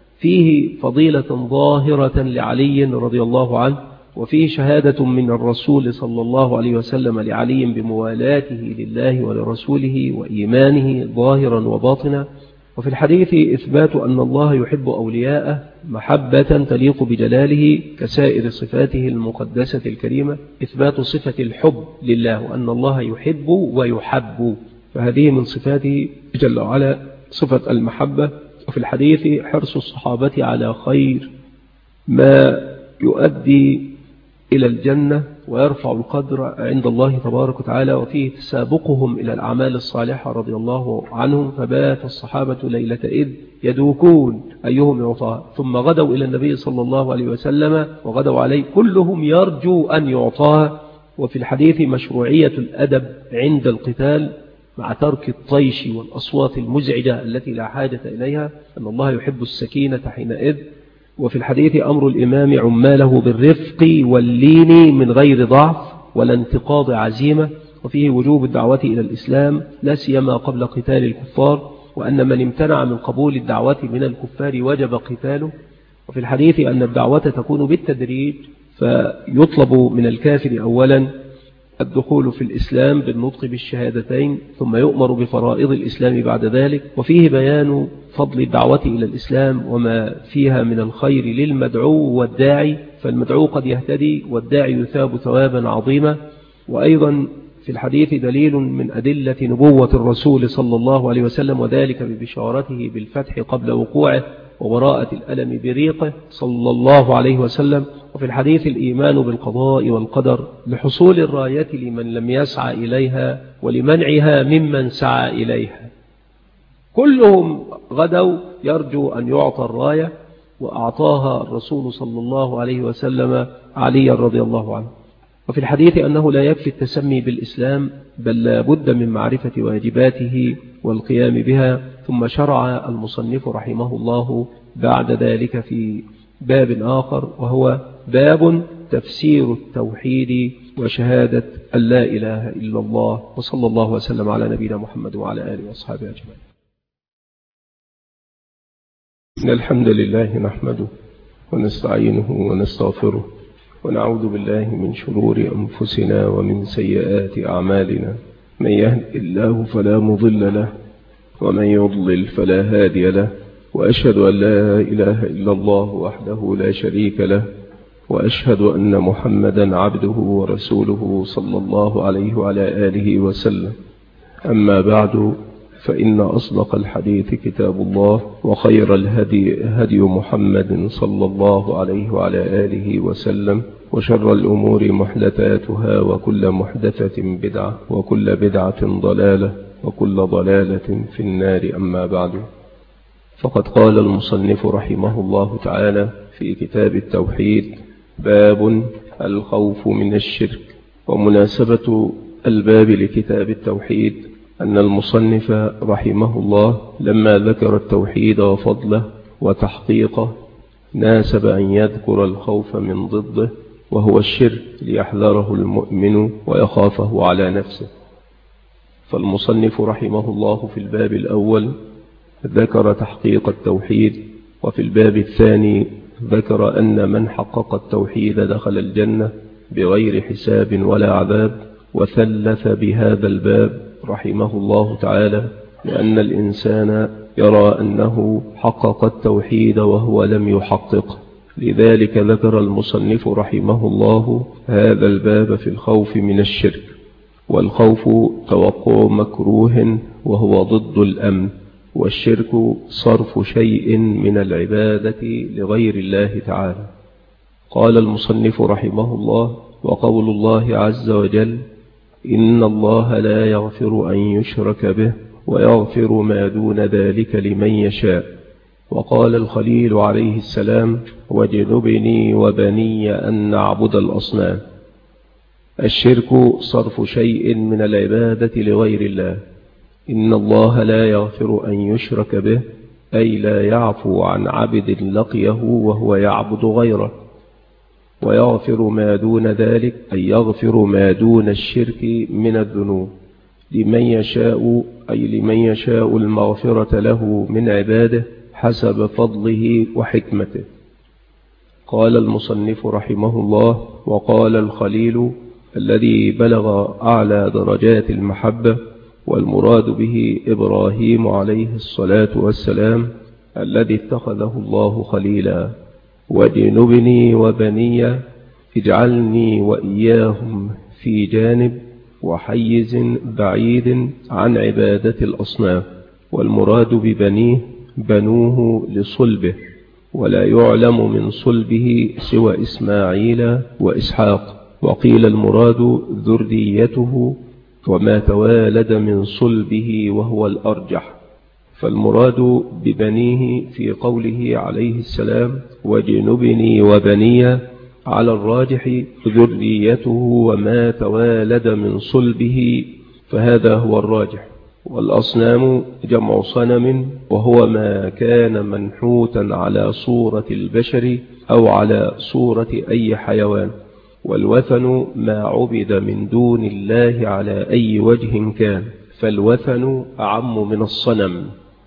فيه فضيلة ظاهرة لعلي رضي الله عنه، وفيه شهادة من الرسول صلى الله عليه وسلم لعلي بموالاته لله ولرسوله وإيمانه ظاهرا وباطنا. وفي الحديث إثبات أن الله يحب أولياءه محبة تليق بجلاله كسائر صفاته المقدسة الكريمة، إثبات صفة الحب لله وأن الله يحب ويحب، فهذه من صفاته جل وعلا صفة المحبة. وفي الحديث حرص الصحابة على خير ما يؤدي إلى الجنة ويرفع القدر عند الله تبارك وتعالى، وفيه تسابقهم إلى الأعمال الصالحة رضي الله عنهم، فبات الصحابة ليلة إذ يدوكون أيهم يعطاها، ثم غدوا إلى النبي صلى الله عليه وسلم وغدوا عليه كلهم يرجو أن يعطاها. وفي الحديث مشروعية الأدب عند القتال مع ترك الطيش والأصوات المزعجة التي لا حاجة إليها، أن الله يحب السكينة حينئذ، وفي الحديث أمر الإمام عماله بالرفق واللين من غير ضعف ولا انتقاض عزيمة، وفيه وجوب الدعوة إلى الإسلام لا سيما قبل قتال الكفار، وأن من امتنع من قبول الدعوة من الكفار وجب قتاله. وفي الحديث أن الدعوة تكون بالتدريج، فيطلب من الكافر أولا الدخول في الإسلام بالنطق بالشهادتين، ثم يؤمر بفرائض الإسلام بعد ذلك. وفيه بيان فضل الدعوة إلى الإسلام وما فيها من الخير للمدعو والداعي، فالمدعو قد يهتدي والداعي يثاب ثوابا عظيما. وأيضا في الحديث دليل من أدلة نبوة الرسول صلى الله عليه وسلم، وذلك ببشارته بالفتح قبل وقوعه وبراءة الألم بريقه صلى الله عليه وسلم. وفي الحديث الإيمان بالقضاء والقدر لحصول الراية لمن لم يسعى إليها ولمنعها ممن سعى إليها. كلهم غدوا يرجو أن يعطى الراية، وأعطاها الرسول صلى الله عليه وسلم علي رضي الله عنه. وفي الحديث أنه لا يكفي التسمي بالإسلام، بل لا بد من معرفة واجباته والقيام بها. ثم شرع المصنف رحمه الله بعد ذلك في باب آخر، وهو باب تفسير التوحيد وشهادة أن لا إله إلا الله. وصلى الله وسلم على نبينا محمد وعلى آله وأصحابه أجمعين. إن الحمد لله نحمده ونستعينه ونستغفره، ونعوذ بالله من شرور أنفسنا ومن سيئات أعمالنا. من يهد الله فلا مضل له، ومن يضلل فلا هادي له، وأشهد أن لا إله إلا الله وحده لا شريك له، وأشهد أن محمدا عبده ورسوله صلى الله عليه وعلى آله وسلم. أما بعد، فإن أصدق الحديث كتاب الله، وخير الهدي هدي محمد صلى الله عليه وعلى آله وسلم، وشر الأمور محدثاتها، وكل محدثة بدعة، وكل بدعة ضلالة، وكل ضلالة في النار. أما بعد، فقد قال المصنف رحمه الله تعالى في كتاب التوحيد: باب الخوف من الشرك. ومناسبة الباب لكتاب التوحيد أن المصنف رحمه الله لما ذكر التوحيد وفضله وتحقيقه ناسب أن يذكر الخوف من ضده، وهو الشرك، ليحذره المؤمن ويخافه على نفسه. فالمصنف رحمه الله في الباب الأول ذكر تحقيق التوحيد، وفي الباب الثاني ذكر أن من حقق التوحيد دخل الجنة بغير حساب ولا عذاب. وثلث بهذا الباب رحمه الله تعالى لأن الإنسان يرى أنه حقق التوحيد وهو لم يحقق، لذلك ذكر المصنف رحمه الله هذا الباب في الخوف من الشرك. والخوف توقع مكروه وهو ضد الأمن، والشرك صرف شيء من العبادة لغير الله تعالى. قال المصنف رحمه الله: وقول الله عز وجل: إن الله لا يغفر أن يشرك به ويغفر ما دون ذلك لمن يشاء. وقال الخليل عليه السلام: واجنبني وبني أن نعبد الأصنام. الشرك صرف شيء من العبادة لغير الله. إن الله لا يغفر أن يشرك به، أي لا يعفو عن عبد لقيه وهو يعبد غيره. ويغفر ما دون ذلك، أي يغفر ما دون الشرك من الذنوب لمن يشاء، أي لمن يشاء المغفرة له من عباده حسب فضله وحكمته. قال المصنف رحمه الله: وقال الخليل الذي بلغ أعلى درجات المحبة، والمراد به إبراهيم عليه الصلاة والسلام الذي اتخذه الله خليلا. واجنبني وبني، اجعلني وإياهم في جانب وحيز بعيد عن عبادة الأصنام. والمراد ببنيه بنوه لصلبه، ولا يعلم من صلبه سوى إسماعيل وإسحاق. وقيل المراد ذريته وما توالد من صلبه وهو الأرجح. فالمراد ببنيه في قوله عليه السلام: واجنبني وبني، على الراجح ذريته وما توالد من صلبه، فهذا هو الراجح. والأصنام جمع صنم، وهو ما كان منحوتا على صورة البشر أو على صورة أي حيوان. والوثن ما عبد من دون الله على أي وجه كان، فالوثن أعم من الصنم.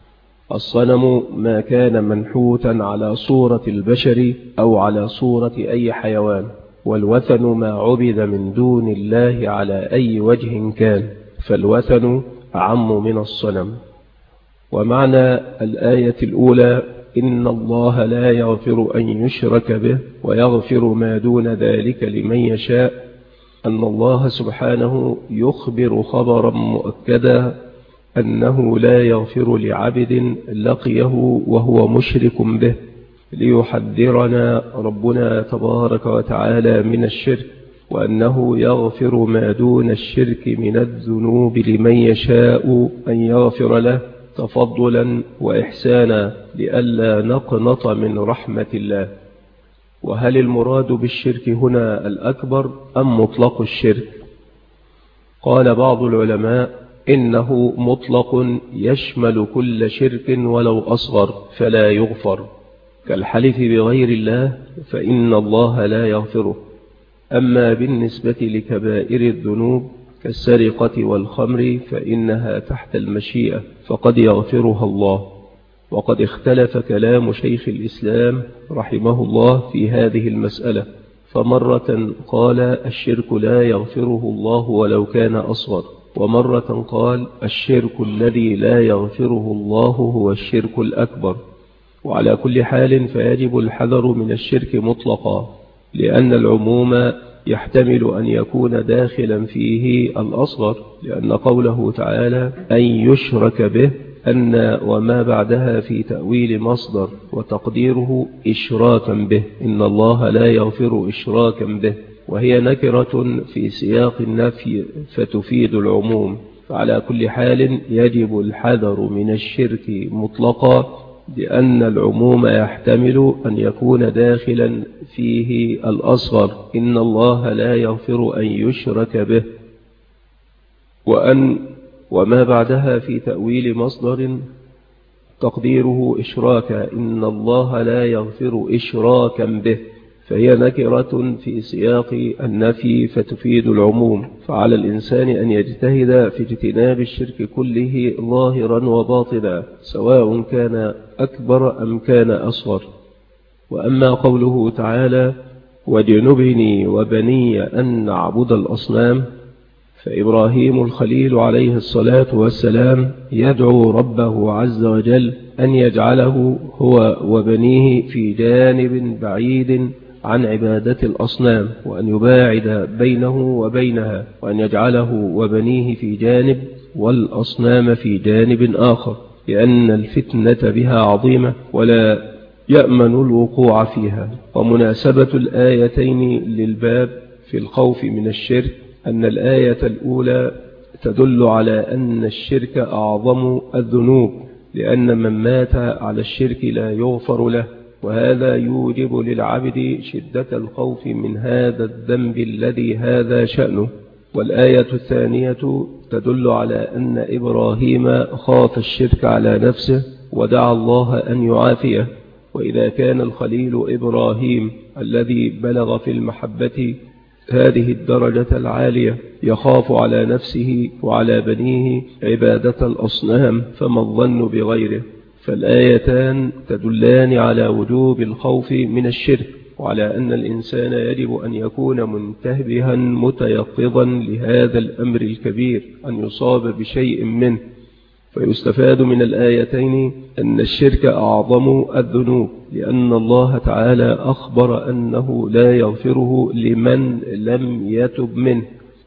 الصنم ما كان منحوتا على صورة البشر أو على صورة أي حيوان، والوثن ما عبد من دون الله على أي وجه كان، فالوثن أعم من الصنم. ومعنى الآية الأولى إن الله لا يغفر أن يشرك به ويغفر ما دون ذلك لمن يشاء، أن الله سبحانه يخبر خبرا مؤكدا أنه لا يغفر لعبد لقيه وهو مشرك به، ليحذرنا ربنا تبارك وتعالى من الشرك، وأنه يغفر ما دون الشرك من الذنوب لمن يشاء أن يغفر له تفضلا وإحسانا، لئلا نقنط من رحمة الله. وهل المراد بالشرك هنا الأكبر أم مطلق الشرك؟ قال بعض العلماء إنه مطلق يشمل كل شرك ولو أصغر فلا يغفر، كالحلف بغير الله فإن الله لا يغفره. أما بالنسبة لكبائر الذنوب كالسرقة والخمر فإنها تحت المشيئة فقد يغفرها الله. وقد اختلف كلام شيخ الإسلام رحمه الله في هذه المسألة، فمرة قال الشرك لا يغفره الله ولو كان أصغر، ومرة قال الشرك الذي لا يغفره الله هو الشرك الأكبر. وعلى كل حال فيجب الحذر من الشرك مطلقا، لأن العموم يحتمل أن يكون داخلا فيه الأصغر، لأن قوله تعالى أن يشرك به أن وما بعدها في تأويل مصدر، وتقديره إشراكا به، إن الله لا يغفر إشراكا به، وهي نكرة في سياق النفي فتفيد العموم. فعلى كل حال يجب الحذر من الشرك مطلقا، لأن العموم يحتمل أن يكون داخلا فيه الأصغر، إن الله لا يغفر أن يشرك به، وأن وما بعدها في تأويل مصدر تقديره إشراكا، إن الله لا يغفر إشراكا به، فهي نكرة في سياق النفي فتفيد العموم. فعلى الإنسان أن يجتهد في اجتناب الشرك كله ظاهرا وباطنا، سواء كان أكبر أم كان أصغر. وأما قوله تعالى واجنبني وبني أن نعبد الأصنام، فإبراهيم الخليل عليه الصلاة والسلام يدعو ربه عز وجل أن يجعله هو وبنيه في جانب بعيد عن عبادة الأصنام، وأن يباعد بينه وبينها، وأن يجعله وبنيه في جانب والأصنام في جانب آخر، لأن الفتنة بها عظيمة ولا يأمن الوقوع فيها. ومناسبة الآيتين للباب في الخوف من الشرك أن الآية الأولى تدل على أن الشرك أعظم الذنوب، لأن من مات على الشرك لا يغفر له، وهذا يوجب للعبد شدة الخوف من هذا الذنب الذي هذا شأنه. والآية الثانية تدل على أن إبراهيم خاف الشرك على نفسه ودعا الله أن يعافيه. وإذا كان الخليل إبراهيم الذي بلغ في المحبة هذه الدرجة العالية يخاف على نفسه وعلى بنيه عبادة الأصنام، فما الظن بغيره؟ فالآيتان تدلان على وجوب الخوف من الشرك، وعلى أن الإنسان يجب أن يكون منتبها متيقظا لهذا الأمر الكبير، أن يصاب بشيء منه. فيستفاد من الآيتين أن الشرك أعظم الذنوب، لأن الله تعالى أخبر أنه لا يغفره لمن لم يتب منه،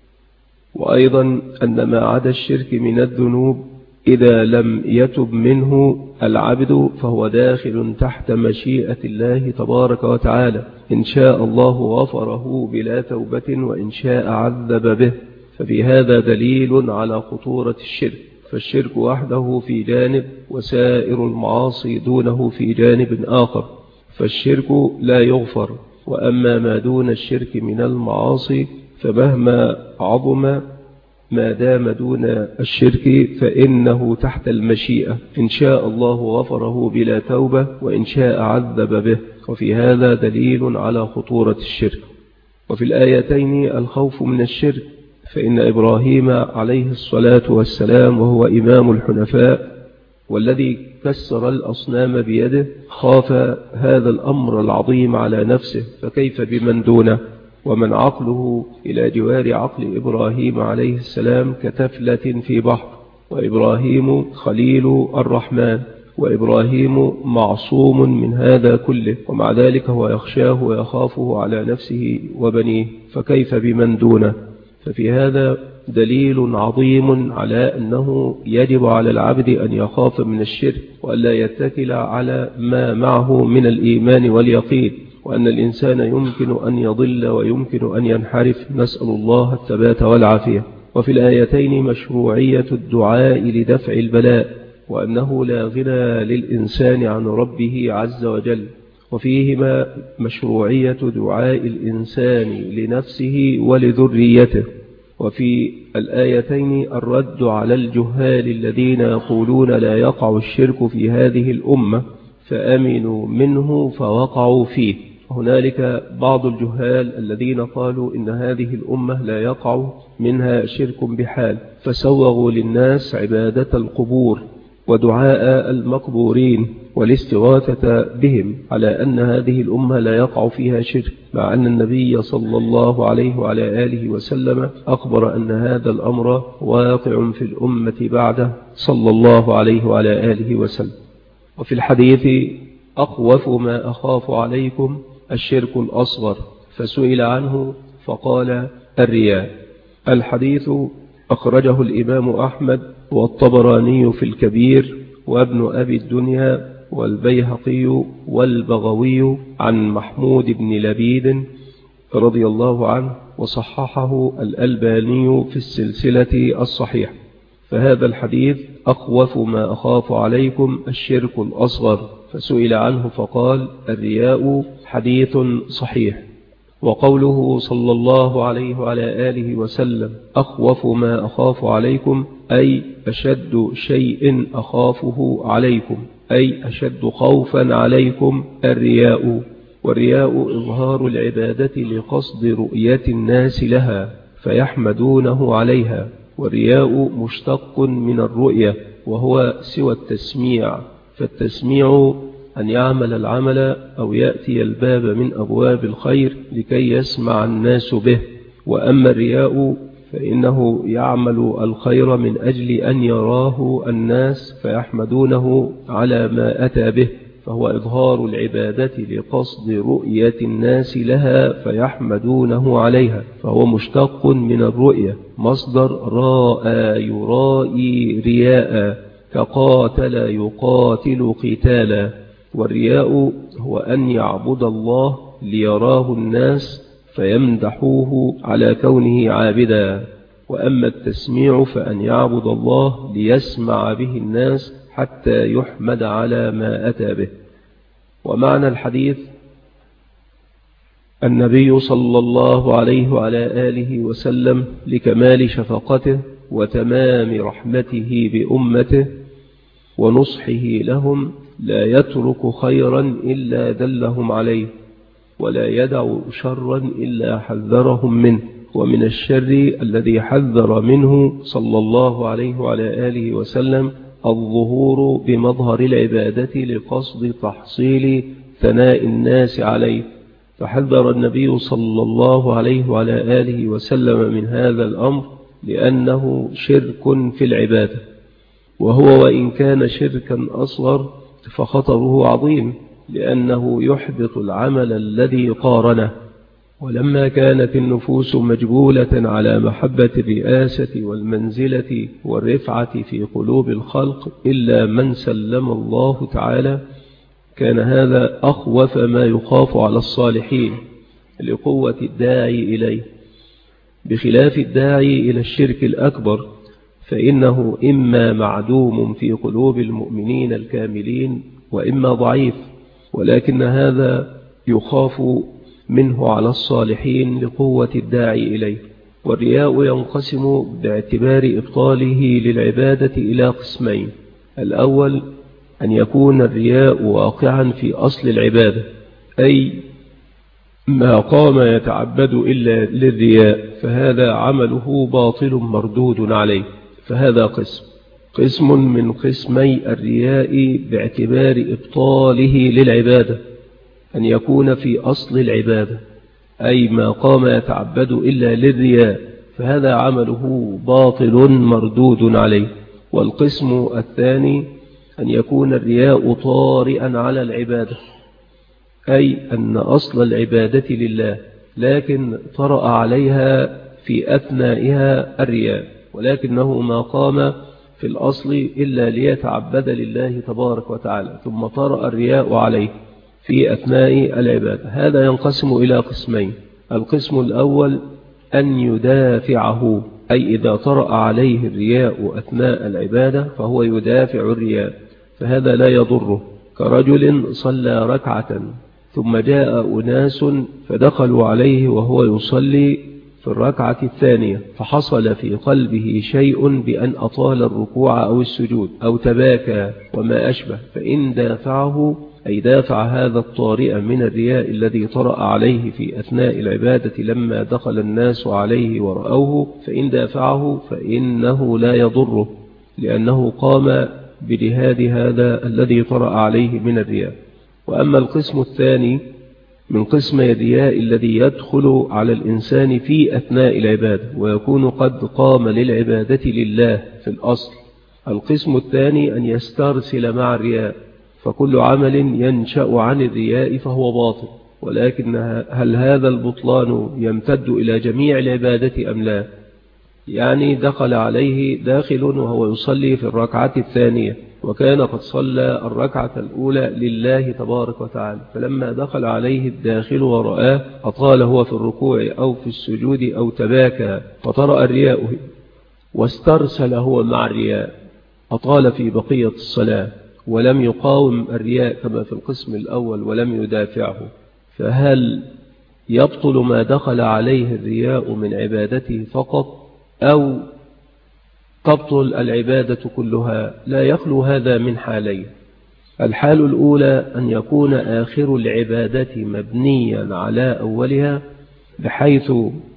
وأيضا أن ما عدا الشرك من الذنوب إذا لم يتب منه العبد فهو داخل تحت مشيئة الله تبارك وتعالى، إن شاء الله غفره بلا توبة وإن شاء عذب به. ففي هذا دليل على خطورة الشرك، فالشرك وحده في جانب وسائر المعاصي دونه في جانب آخر، فالشرك لا يغفر. وأما ما دون الشرك من المعاصي فمهما عظم ما دام دون الشرك فإنه تحت المشيئة، إن شاء الله غفره بلا توبة وإن شاء عذب به، وفي هذا دليل على خطورة الشرك. وفي الآيتين الخوف من الشرك، فإن إبراهيم عليه الصلاة والسلام وهو إمام الحنفاء والذي كسر الأصنام بيده خاف هذا الأمر العظيم على نفسه، فكيف بمن دونه؟ ومن عقله إلى جوار عقل إبراهيم عليه السلام كتفلة في بحر، وإبراهيم خليل الرحمن، وإبراهيم معصوم من هذا كله، ومع ذلك هو يخشاه ويخافه على نفسه وبنيه، فكيف بمن دونه؟ ففي هذا دليل عظيم على أنه يجب على العبد أن يخاف من الشرك، وألا يتكل على ما معه من الإيمان واليقين، وأن الإنسان يمكن أن يضل ويمكن أن ينحرف، نسأل الله الثبات والعافية. وفي الآيتين مشروعية الدعاء لدفع البلاء، وأنه لا غنى للإنسان عن ربه عز وجل، وفيهما مشروعية دعاء الإنسان لنفسه ولذريته. وفي الآيتين الرد على الجهال الذين يقولون لا يقع الشرك في هذه الأمة فأمنوا منه فوقعوا فيه. هنالك بعض الجهال الذين قالوا إن هذه الأمة لا يقع منها شرك بحال، فسوغوا للناس عبادة القبور ودعاء المقبورين والاستغاثة بهم على أن هذه الأمة لا يقع فيها شرك، مع أن النبي صلى الله عليه وعلى آله وسلم أخبر أن هذا الأمر واقع في الأمة بعده صلى الله عليه وعلى آله وسلم. وفي الحديث أخوف ما أخاف عليكم الشرك الأصغر، فسئل عنه فقال الرياء. الحديث أخرجه الإمام أحمد والطبراني في الكبير وابن أبي الدنيا والبيهقي والبغوي عن محمود بن لبيد رضي الله عنه، وصححه الألباني في السلسلة الصحيحة. فهذا الحديث أخوف ما أخاف عليكم الشرك الأصغر، فسئل عنه فقال الرياء، حديث صحيح. وقوله صلى الله عليه وعلى آله وسلم أخوف ما أخاف عليكم، أي أشد شيء أخافه عليكم، أي أشد خوفا عليكم الرياء. والرياء إظهار العبادة لقصد رؤية الناس لها فيحمدونه عليها، والرياء مشتق من الرؤية وهو سوى التسميع، فالتسميع أن يعمل العمل أو يأتي الباب من أبواب الخير لكي يسمع الناس به، وأما الرياء فإنه يعمل الخير من أجل أن يراه الناس فيحمدونه على ما أتى به، فهو إظهار العبادة لقصد رؤية الناس لها فيحمدونه عليها، فهو مشتق من الرؤية، مصدر راء يرائي رياء، كقاتل يقاتل قتالا. والرياء هو أن يعبد الله ليراه الناس فيمدحوه على كونه عابدا، وأما التسميع فأن يعبد الله ليسمع به الناس حتى يحمد على ما أتى به. ومعنى الحديث النبي صلى الله عليه وعلى آله وسلم لكمال شفقته وتمام رحمته بأمته ونصحه لهم لا يترك خيرا إلا دلهم عليه، ولا يدع شرا إلا حذرهم منه. ومن الشر الذي حذر منه صلى الله عليه وعلى آله وسلم الظهور بمظهر العبادة لقصد تحصيل ثناء الناس عليه، فحذر النبي صلى الله عليه وعلى آله وسلم من هذا الأمر لأنه شرك في العبادة، وهو وإن كان شركا أصغر فخطره عظيم لأنه يحبط العمل الذي قارنه. ولما كانت النفوس مجبولة على محبة الرئاسة والمنزلة والرفعة في قلوب الخلق إلا من سلم الله تعالى، كان هذا أخوف ما يخاف على الصالحين لقوة الداعي إليه، بخلاف الداعي إلى الشرك الأكبر فإنه إما معدوم في قلوب المؤمنين الكاملين وإما ضعيف، ولكن هذا يخاف منه على الصالحين لقوة الداعي إليه. والرياء ينقسم باعتبار إبطاله للعبادة إلى قسمين. الأول أن يكون الرياء واقعا في أصل العبادة، أي ما قام يتعبد إلا للرياء فهذا عمله باطل مردود عليه، فهذا قسم قسم من قسمي الرياء باعتبار إبطاله للعبادة، أن يكون في أصل العبادة أي ما قام يتعبد إلا للرياء فهذا عمله باطل مردود عليه. والقسم الثاني أن يكون الرياء طارئا على العبادة، أي أن أصل العبادة لله لكن طرأ عليها في أثنائها الرياء، ولكنه ما قام في الأصل إلا ليتعبد لله تبارك وتعالى ثم طرأ الرياء عليه في أثناء العبادة. هذا ينقسم إلى قسمين. القسم الأول أن يدافعه، أي إذا طرأ عليه الرياء أثناء العبادة فهو يدافع الرياء فهذا لا يضره، كرجل صلى ركعة ثم جاء أناس فدخلوا عليه وهو يصلي في الركعة الثانية فحصل في قلبه شيء بأن أطال الركوع أو السجود أو تباكى وما أشبه، فإن دافعه أي دافع هذا الطارئ من الرياء الذي طرأ عليه في أثناء العبادة لما دخل الناس عليه ورأوه، فإن دافعه فإنه لا يضره لأنه قام بجهاد هذا الذي طرأ عليه من الرياء. وأما القسم الثاني من قسم الرياء الذي يدخل على الإنسان في أثناء العبادة ويكون قد قام للعبادة لله في الأصل، القسم الثاني أن يسترسل مع الرياء، فكل عمل ينشأ عن الرياء فهو باطل، ولكن هل هذا البطلان يمتد إلى جميع العبادة أم لا؟ يعني دخل عليه داخل وهو يصلي في الركعة الثانية وكان قد صلى الركعة الأولى لله تبارك وتعالى، فلما دخل عليه الداخل ورآه أطال هو في الركوع أو في السجود أو تباكى فطرأ الرياء واسترسل هو مع الرياء، أطال في بقية الصلاة ولم يقاوم الرياء كما في القسم الأول ولم يدافعه، فهل يبطل ما دخل عليه الرياء من عبادته فقط أو تبطل العبادة كلها؟ لا يخلو هذا من حالين. الحال الأولى أن يكون آخر العبادة مبنيا على أولها بحيث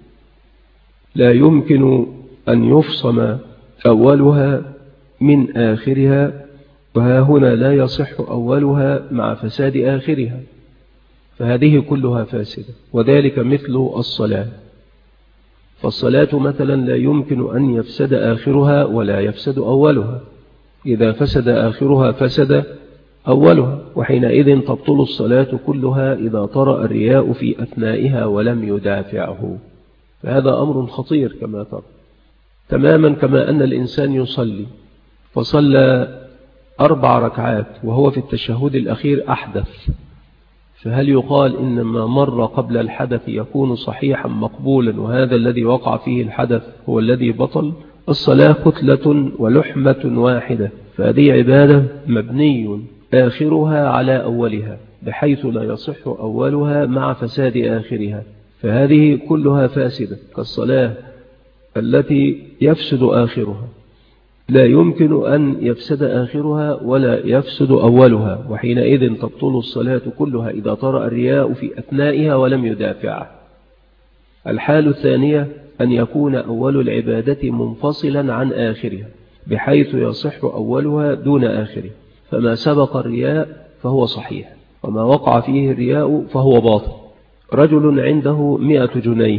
لا يمكن أن يفصم أولها من آخرها، وها هنا لا يصح أولها مع فساد آخرها، فهذه كلها فاسدة. وذلك مثل الصلاة، فالصلاة مثلا لا يمكن أن يفسد آخرها ولا يفسد أولها، إذا فسد آخرها فسد أولها، وحينئذ تبطل الصلاة كلها إذا طرأ الرياء في أثنائها ولم يدافعه، فهذا أمر خطير كما ترى. تماما كما أن الإنسان يصلي فصلى أربع ركعات وهو في التشهد الأخير أحدث، فهل يقال إن ما مر قبل الحدث يكون صحيحا مقبولا وهذا الذي وقع فيه الحدث هو الذي بطل؟ الصلاة كتلة ولحمة واحدة، فهذه عبادة مبني آخرها على أولها بحيث لا يصح أولها مع فساد آخرها، فهذه كلها فاسدة كالصلاة التي يفسد آخرها، لا يمكن أن يفسد آخرها ولا يفسد أولها، وحينئذ تبطل الصلاة كلها إذا طرأ الرياء في أثنائها ولم يدافعها. الحال الثانية أن يكون أول العبادة منفصلا عن آخرها بحيث يصح أولها دون آخرها، فما سبق الرياء فهو صحيح وما وقع فيه الرياء فهو باطل. رجل عنده مئة جنيه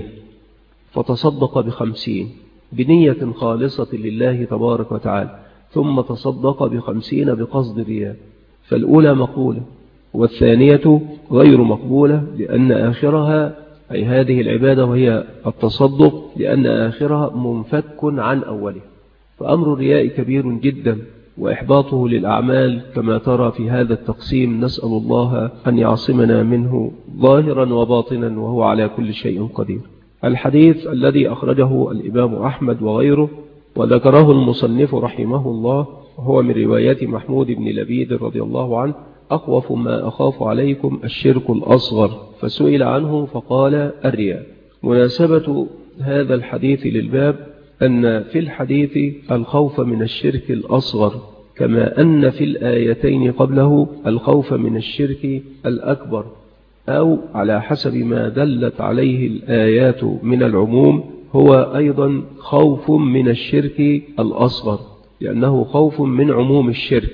فتصدق بخمسين بنية خالصة لله تبارك وتعالى، ثم تصدق بخمسين بقصد الرياء، فالأولى مقبولة والثانية غير مقبولة لأن آخرها أي هذه العبادة وهي التصدق لأن آخرها منفك عن أوله. فأمر الرياء كبير جدا وإحباطه للأعمال كما ترى في هذا التقسيم، نسأل الله أن يعصمنا منه ظاهرا وباطنا وهو على كل شيء قدير. الحديث الذي أخرجه الإمام أحمد وغيره وذكره المصنف رحمه الله هو من رواية محمود بن لبيد رضي الله عنه: أخوف ما أخاف عليكم الشرك الأصغر، فسئل عنه فقال الرياء. مناسبة هذا الحديث للباب أن في الحديث الخوف من الشرك الأصغر، كما أن في الآيتين قبله الخوف من الشرك الأكبر، أو على حسب ما دلت عليه الآيات من العموم هو أيضا خوف من الشرك الأصغر، لأنه خوف من عموم الشرك.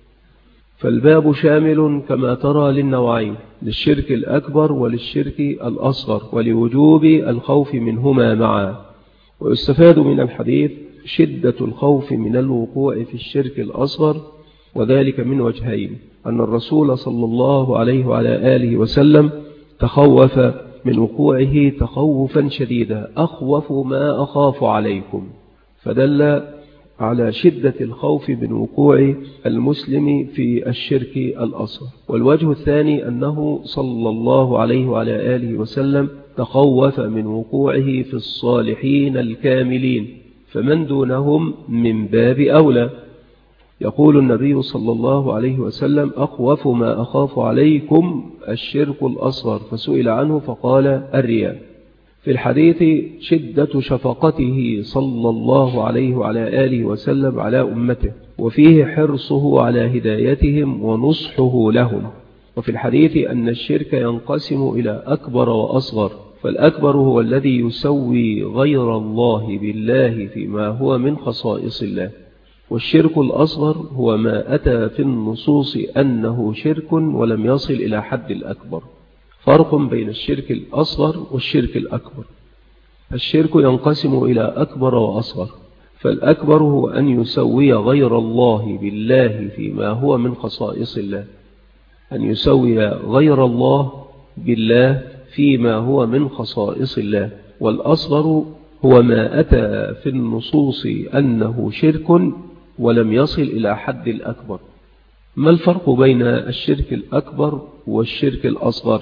فالباب شامل كما ترى للنوعين، للشرك الأكبر وللشرك الأصغر، ولوجوب الخوف منهما معا. ويستفاد من الحديث شدة الخوف من الوقوع في الشرك الأصغر، وذلك من وجهين: أن الرسول صلى الله عليه وعلى آله وسلم تخوف من وقوعه تخوفا شديدا، أخوف ما أخاف عليكم، فدل على شدة الخوف من وقوع المسلم في الشرك الأصغر. والوجه الثاني أنه صلى الله عليه وعلى آله وسلم تخوف من وقوعه في الصالحين الكاملين، فمن دونهم من باب أولى. يقول النبي صلى الله عليه وسلم: أخوف ما أخاف عليكم الشرك الأصغر، فسئل عنه فقال: الرياء. في الحديث شدة شفقته صلى الله عليه وعلى آله وسلم على أمته، وفيه حرصه على هدايتهم ونصحه لهم. وفي الحديث أن الشرك ينقسم إلى أكبر وأصغر، فالأكبر هو الذي يسوي غير الله بالله فيما هو من خصائص الله، والشرك الأصغر هو ما أتى في النصوص أنه شرك ولم يصل إلى حد الأكبر. فرق بين الشرك الأصغر والشرك الأكبر. الشرك ينقسم إلى أكبر وأصغر، فالأكبر هو أن يسوي غير الله بالله فيما هو من خصائص الله، أن يسوي غير الله بالله فيما هو من خصائص الله. والأصغر هو ما أتى في النصوص أنه شرك ولم يصل إلى حد الأكبر. ما الفرق بين الشرك الأكبر والشرك الأصغر؟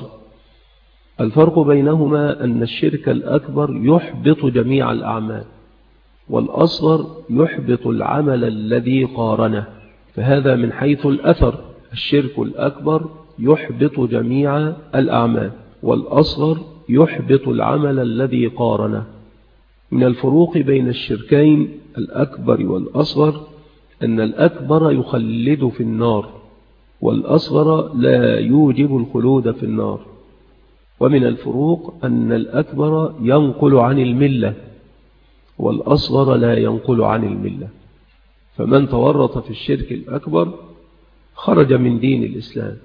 الفرق بينهما أن الشرك الأكبر يحبط جميع الأعمال، والأصغر يحبط العمل الذي قارنه. فهذا من حيث الأثر: الشرك الأكبر يحبط جميع الأعمال، والأصغر يحبط العمل الذي قارنه. من الفروق بين الشركين الأكبر والأصغر أن الأكبر يخلد في النار، والأصغر لا يوجب الخلود في النار. ومن الفروق أن الأكبر ينقل عن الملة، والأصغر لا ينقل عن الملة. فمن تورط في الشرك الأكبر خرج من دين الإسلام،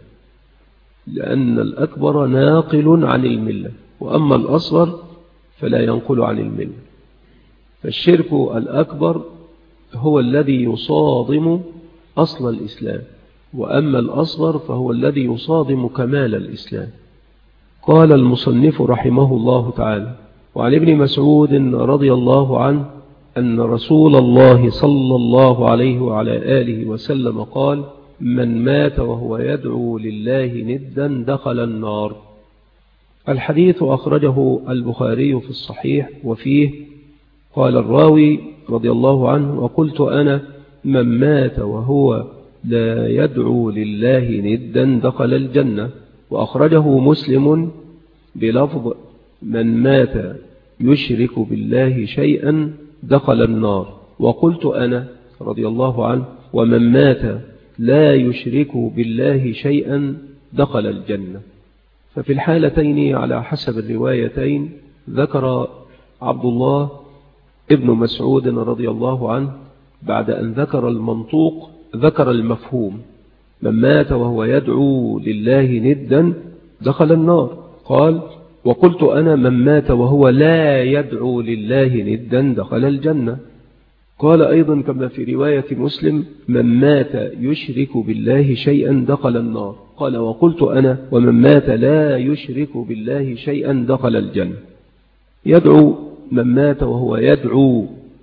لأن الأكبر ناقل عن الملة، وأما الأصغر فلا ينقل عن الملة. فالشرك الأكبر هو الذي يصادم أصل الإسلام، وأما الأصغر فهو الذي يصادم كمال الإسلام. قال المصنف رحمه الله تعالى: وعن ابن مسعود رضي الله عنه أن رسول الله صلى الله عليه وعلى آله وسلم قال: من مات وهو يدعو لله ندا دخل النار. الحديث أخرجه البخاري في الصحيح، وفيه قال الراوي رضي الله عنه: وقلت أنا: من مات وهو لا يدعو لله ندا دخل الجنة. وأخرجه مسلم بلفظ: من مات يشرك بالله شيئا دخل النار. وقلت أنا رضي الله عنه: ومن مات لا يشرك بالله شيئا دخل الجنة. ففي الحالتين على حسب الروايتين ذكر عبد الله ابن مسعود رضي الله عنه بعد أن ذكر المنطوق ذكر المفهوم: من مات وهو يدعو لله ندا دخل النار. قال: وقلت أنا: من مات وهو لا يدعو لله ندا دخل الجنة. قال أيضا كما في رواية مسلم: من مات يشرك بالله شيئا دخل النار. قال: وقلت أنا: ومن مات لا يشرك بالله شيئا دخل الجنة. يدعو من مات وهو يدعو،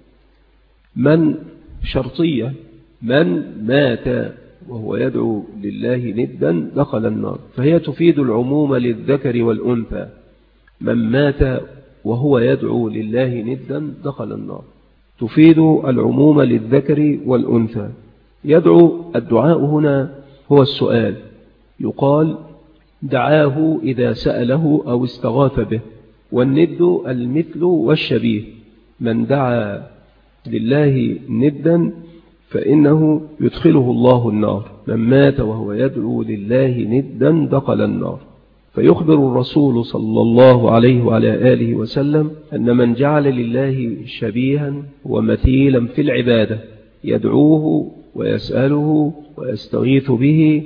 من شرطية، من مات وهو يدعو لله ندا دخل النار، فهي تفيد العموم للذكر والأنثى. من مات وهو يدعو لله ندا دخل النار تفيد العموم للذكر والأنثى. يدعو، الدعاء هنا هو السؤال، يقال دعاه إذا سأله أو استغاث به، والند المثل والشبيه. من دعا لله ندا فإنه يدخله الله النار، من مات وهو يدعو لله ندا دخل النار. فيخبر الرسول صلى الله عليه وعلى آله وسلم أن من جعل لله شبيها ومثيلا في العبادة يدعوه ويسأله ويستغيث به،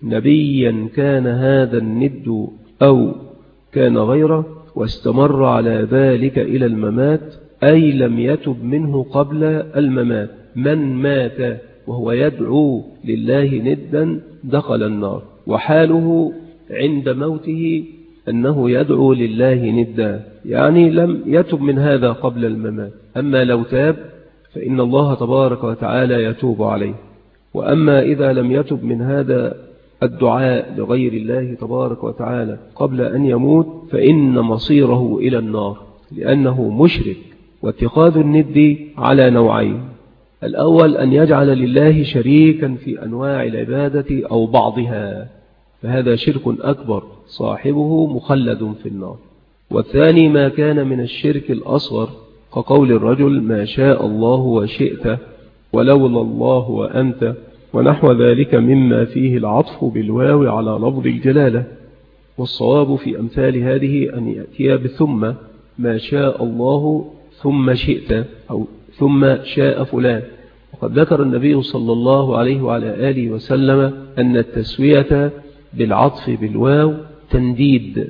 نبيا كان هذا الند أو كان غيره، واستمر على ذلك إلى الممات، أي لم يتب منه قبل الممات. من مات وهو يدعو لله ندا دخل النار، وحاله عند موته أنه يدعو لله ندا، يعني لم يتب من هذا قبل الممات. أما لو تاب فإن الله تبارك وتعالى يتوب عليه، وأما إذا لم يتب من هذا الدعاء لغير الله تبارك وتعالى قبل أن يموت فإن مصيره إلى النار، لأنه مشرك. واتخاذ الند على نوعين: الأول أن يجعل لله شريكا في أنواع العبادة أو بعضها، فهذا شرك أكبر صاحبه مخلد في النار. والثاني ما كان من الشرك الأصغر، كقول الرجل ما شاء الله وشئت ولولا الله وأنت، ونحو ذلك مما فيه العطف بالواو على لفظ الجلالة. والصواب في أمثال هذه أن يأتي بثم، ما شاء الله ثم شئت، أو ثم شاء فلان. وقد ذكر النبي صلى الله عليه وعلى آله وسلم أن التسوية بالعطف بالواو تنديد،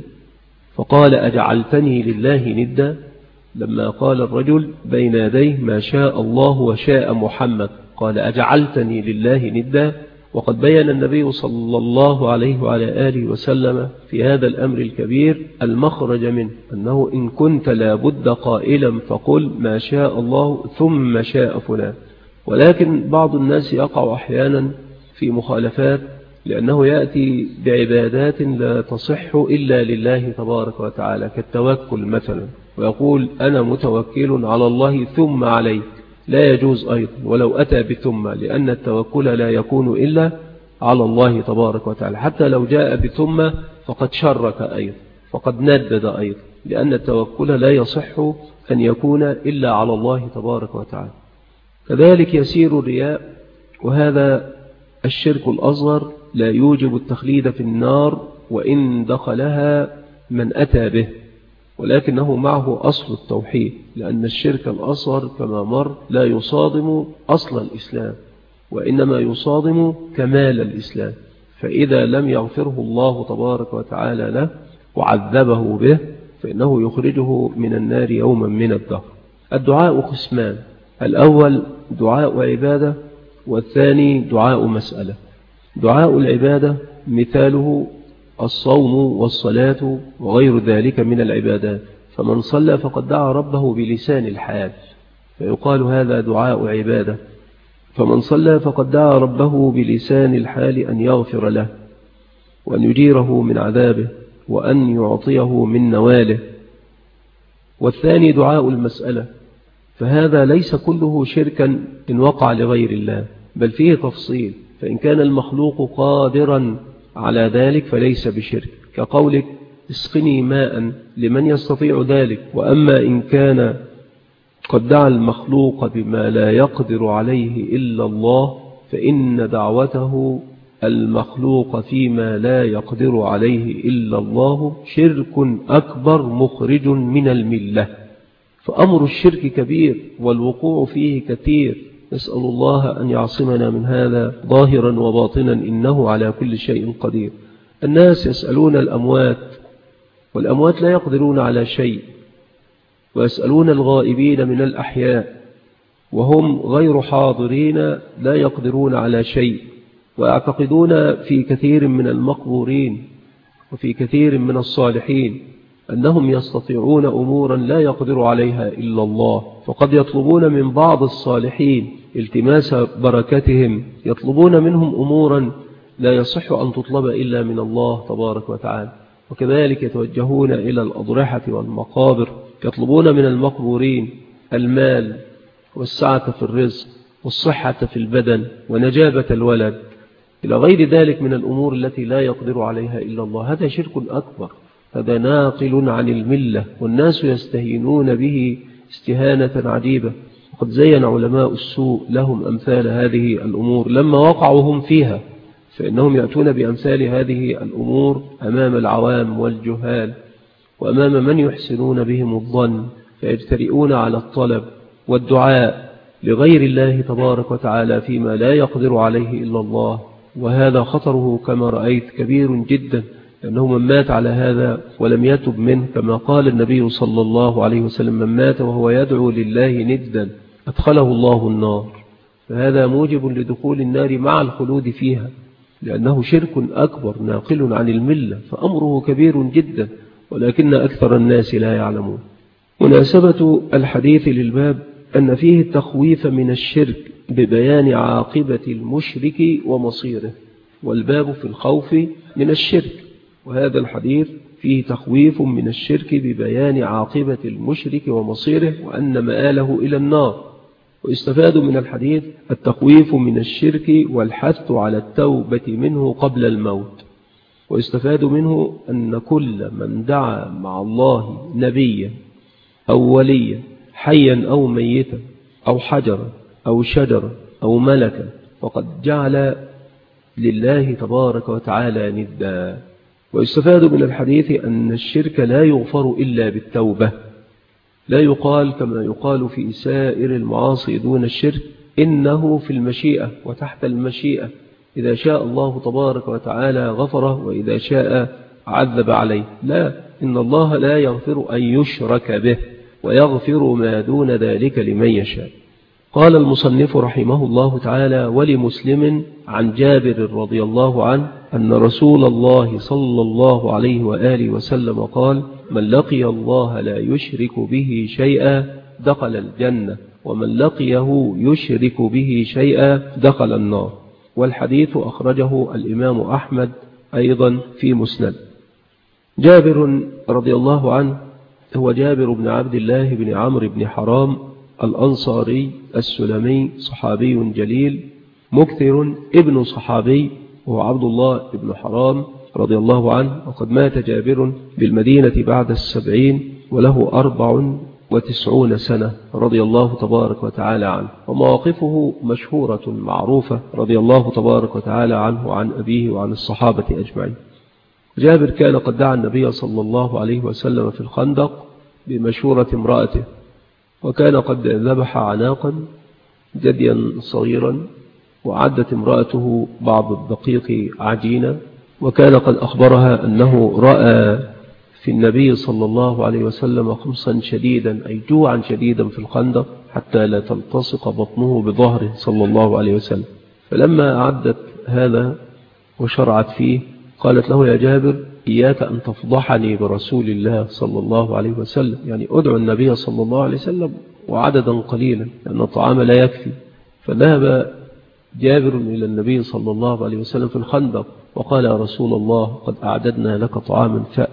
فقال أجعلتني لله ندا، لما قال الرجل بين يديه ما شاء الله وشاء محمد قال أجعلتني لله ندا. وقد بين النبي صلى الله عليه وعلى آله وسلم في هذا الأمر الكبير المخرج منه، أنه إن كنت لابد قائلا فقل ما شاء الله ثم شاء فلان. ولكن بعض الناس يقع أحيانا في مخالفات، لأنه يأتي بعبادات لا تصح إلا لله تبارك وتعالى، كالتوكل مثلا، ويقول أنا متوكل على الله ثم عليك، لا يجوز أيضا ولو أتى بثم، لأن التوكل لا يكون إلا على الله تبارك وتعالى. حتى لو جاء بثم فقد شرك أيضا، فقد ندد أيضا، لأن التوكل لا يصح أن يكون إلا على الله تبارك وتعالى. كذلك يسير الرياء، وهذا الشرك الأصغر لا يوجب التخليد في النار وإن دخلها من أتى به، ولكنه معه أصل التوحيد، لأن الشرك الأصغر كما مر لا يصادم أصل الإسلام، وإنما يصادم كمال الإسلام. فإذا لم يغفره الله تبارك وتعالى له وعذبه به فإنه يخرجه من النار يوما من الدهر. الدعاء قسمان: الأول دعاء عبادة، والثاني دعاء مسألة. دعاء العبادة مثاله الصوم والصلاة وغير ذلك من العبادات، فمن صلى فقد دعا ربه بلسان الحال فيقال هذا دعاء عبادة. فمن صلى فقد دعا ربه بلسان الحال أن يغفر له وأن يجيره من عذابه وأن يعطيه من نواله. والثاني دعاء المسألة، فهذا ليس كله شركا إن وقع لغير الله، بل فيه تفصيل، فإن كان المخلوق قادرا على ذلك فليس بشرك، كقولك اسقني ماء لمن يستطيع ذلك. وأما إن كان قد دعا المخلوق بما لا يقدر عليه إلا الله فإن دعوته المخلوق فيما لا يقدر عليه إلا الله شرك أكبر مخرج من الملة. فأمر الشرك كبير والوقوع فيه كثير، نسأل الله أن يعصمنا من هذا ظاهرا وباطنا، إنه على كل شيء قدير. الناس يسألون الأموات والأموات لا يقدرون على شيء، ويسألون الغائبين من الأحياء وهم غير حاضرين لا يقدرون على شيء، ويعتقدون في كثير من المقبورين وفي كثير من الصالحين أنهم يستطيعون أمورا لا يقدر عليها إلا الله، فقد يطلبون من بعض الصالحين التماس بركتهم، يطلبون منهم أمورا لا يصح أن تطلب إلا من الله تبارك وتعالى. وكذلك يتوجهون إلى الأضرحة والمقابر، يطلبون من المقبورين المال والسعة في الرزق والصحة في البدن ونجابة الولد إلى غير ذلك من الأمور التي لا يقدر عليها إلا الله. هذا شرك أكبر، هذا ناقل عن الملة، والناس يستهينون به استهانة عجيبة. وقد زين علماء السوء لهم أمثال هذه الأمور لما وقعوا هم فيها، فإنهم يأتون بأمثال هذه الأمور أمام العوام والجهال وأمام من يحسنون بهم الظن، فيجترئون على الطلب والدعاء لغير الله تبارك وتعالى فيما لا يقدر عليه إلا الله. وهذا خطره كما رأيت كبير جدا، لأنه من مات على هذا ولم يتب منه، كما قال النبي صلى الله عليه وسلم: من مات وهو يدعو لله ندا أدخله الله النار. فهذا موجب لدخول النار مع الخلود فيها، لأنه شرك أكبر ناقل عن الملة، فأمره كبير جدا، ولكن أكثر الناس لا يعلمون. مناسبة الحديث للباب أن فيه التخويف من الشرك ببيان عاقبة المشرك ومصيره، والباب في الخوف من الشرك، وهذا الحديث فيه تخويف من الشرك ببيان عاقبة المشرك ومصيره وأن مآله إلى النار. ويستفاد من الحديث التخويف من الشرك والحث على التوبة منه قبل الموت. ويستفاد منه أن كل من دعا مع الله نبيا أو وليا حيا أو ميتا أو حجرا أو شجرا أو ملكا فقد جعل لله تبارك وتعالى ندا. ويستفاد من الحديث أن الشرك لا يغفر إلا بالتوبة، لا يقال كما يقال في سائر المعاصي دون الشرك إنه في المشيئة وتحت المشيئة، إذا شاء الله تبارك وتعالى غفره وإذا شاء عذب عليه. لا، إن الله لا يغفر أن يشرك به ويغفر ما دون ذلك لمن يشاء. قال المصنف رحمه الله تعالى: ولمسلم عن جابر رضي الله عنه أن رسول الله صلى الله عليه وآله وسلم قال: من لقي الله لا يشرك به شيئا دخل الجنة، ومن لقيه يشرك به شيئا دخل النار. والحديث أخرجه الإمام أحمد أيضا في مسند. جابر رضي الله عنه هو جابر بن عبد الله بن عمرو بن حرام الأنصاري السلمي، صحابي جليل مكثر ابن صحابي، وهو عبد الله بن حرام رضي الله عنه. وقد مات جابر بالمدينة بعد السبعين وله أربع وتسعون سنة رضي الله تبارك وتعالى عنه، ومواقفه مشهورة معروفة رضي الله تبارك وتعالى عنه وعن أبيه وعن الصحابة أجمعين. جابر كان قد دعا النبي صلى الله عليه وسلم في الخندق بمشورة امرأته، وكان قد ذبح عناقا جديا صغيرا، وعدت امرأته بعض الدقيق عجينة، وكان قد أخبرها أنه رأى في النبي صلى الله عليه وسلم خمصا شديدا أي جوعا شديدا في الخندق حتى لا تلتصق بطنه بظهره صلى الله عليه وسلم. فلما أعدت هذا وشرعت فيه قالت له: يا جابر إياك أن تفضحني برسول الله صلى الله عليه وسلم، يعني أدعو النبي صلى الله عليه وسلم وعددا قليلا لأن الطعام لا يكفي. فذهب جابر إلى النبي صلى الله عليه وسلم في الخندق وقال: يا رسول الله قد أعددنا لك طعاما فأت.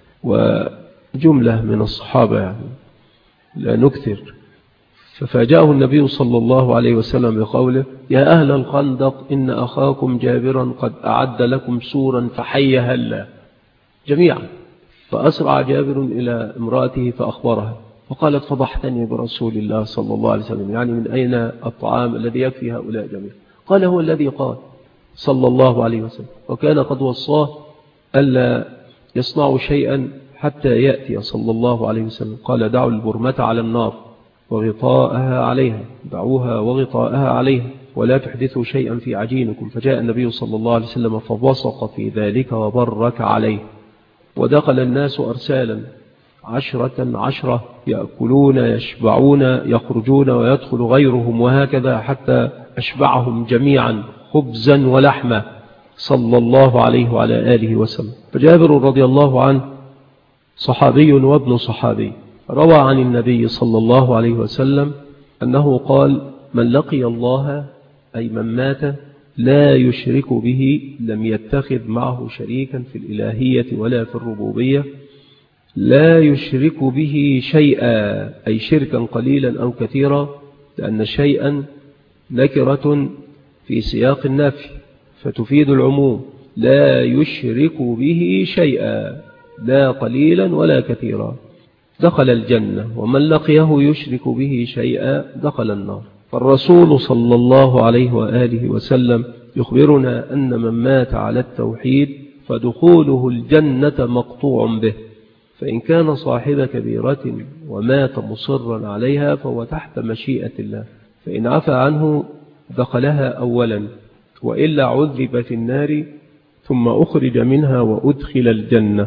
وجملة من الصحابة يعني لا نكثر. ففاجأه النبي صلى الله عليه وسلم بقوله: يا أهل الخندق إن أخاكم جابرا قد أعد لكم سورا فحي هلا جميعا. فأسرع جابر إلى امرأته فأخبرها، فقالت: فضحتني برسول الله صلى الله عليه وسلم، يعني من أين الطعام الذي يكفي هؤلاء جميعا؟ قال: هو الذي قال صلى الله عليه وسلم، وكان قد وصاه ألا يصنعوا شيئا حتى يأتي صلى الله عليه وسلم. قال: دعوا البرمة على النار وغطاءها عليها، دعوها وغطاءها عليها، ولا تحدثوا شيئا في عجينكم. فجاء النبي صلى الله عليه وسلم فبصق في ذلك وبرك عليه. ودخل الناس أرسالا عشرة عشرة يأكلون يشبعون يخرجون ويدخل غيرهم، وهكذا حتى أشبعهم جميعا خبزا ولحمة صلى الله عليه وعلى آله وسلم. فجابر رضي الله عنه صحابي وابن صحابي روى عن النبي صلى الله عليه وسلم أنه قال: من لقي الله أي من مات لا يشرك به لم يتخذ معه شريكا في الإلهية ولا في الربوبية، لا يشرك به شيئا أي شركا قليلا أو كثيرا، لأن شيئا نكرة في سياق النفي فتفيد العموم. لا يشرك به شيئا لا قليلا ولا كثيرا دخل الجنة، ومن لقيه يشرك به شيئا دخل النار. فالرسول صلى الله عليه وآله وسلم يخبرنا أن من مات على التوحيد فدخوله الجنة مقطوع به، فإن كان صاحب كبيرة ومات مصرا عليها فهو تحت مشيئة الله، فإن عفى عنه دخلها أولا، وإلا عذب في النار ثم أخرج منها وأدخل الجنة.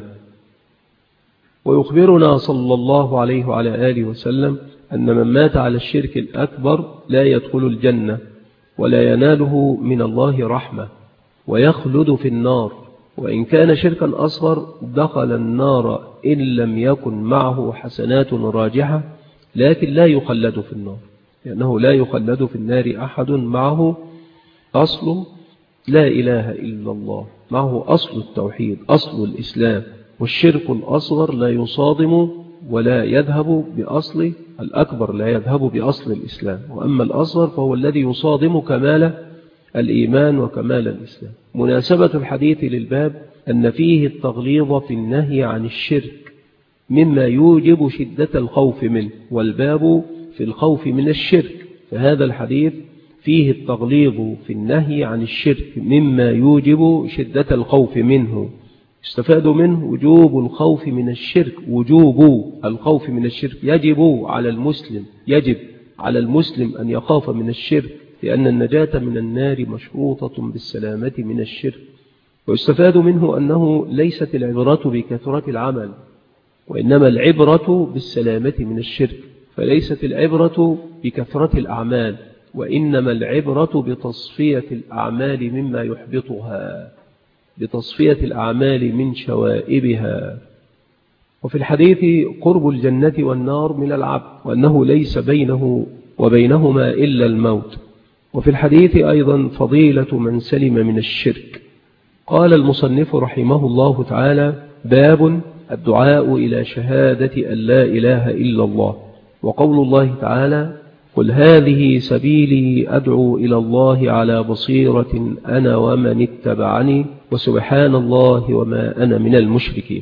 ويخبرنا صلى الله عليه وعلى آله وسلم أن من مات على الشرك الأكبر لا يدخل الجنة ولا يناله من الله رحمة ويخلد في النار، وإن كان شركا أصغر دخل النار إن لم يكن معه حسنات راجحة، لكن لا يخلد في النار، لأنه لا يخلد في النار أحد معه أصل لا إله إلا الله، معه أصل التوحيد أصل الإسلام. والشرك الأصغر لا يصادم ولا يذهب بأصل الأكبر، لا يذهب بأصل الإسلام، وأما الأصغر فهو الذي يصادم كمال الإيمان وكمال الإسلام. مناسبة الحديث للباب أن فيه التغليظ في النهي عن الشرك مما يوجب شدة الخوف منه، والباب في الخوف من الشرك، فهذا الحديث فيه التغليظ في النهي عن الشرك مما يوجب شدة الخوف منه. استفاد منه وجوب الخوف من الشرك، وجوب الخوف من الشرك يجب على المسلم يجب على المسلم أن يخاف من الشرك، لأن النجاة من النار مشروطة بالسلامة من الشرك. ويستفاد منه أنه ليست العبرة بكثرة العمل، وإنما العبرة بالسلامة من الشرك، فليست العبرة بكثرة الأعمال، وإنما العبرة بتصفية الأعمال مما يحبطها، بتصفية الأعمال من شوائبها. وفي الحديث قرب الجنة والنار من العبد، وأنه ليس بينه وبينهما إلا الموت. وفي الحديث أيضا فضيلة من سلم من الشرك. قال المصنف رحمه الله تعالى: باب الدعاء إلى شهادة أن لا إله إلا الله. وقول الله تعالى: قل هذه سبيلي أدعو إلى الله على بصيرة أنا ومن اتبعني وسبحان الله وما أنا من المشركين.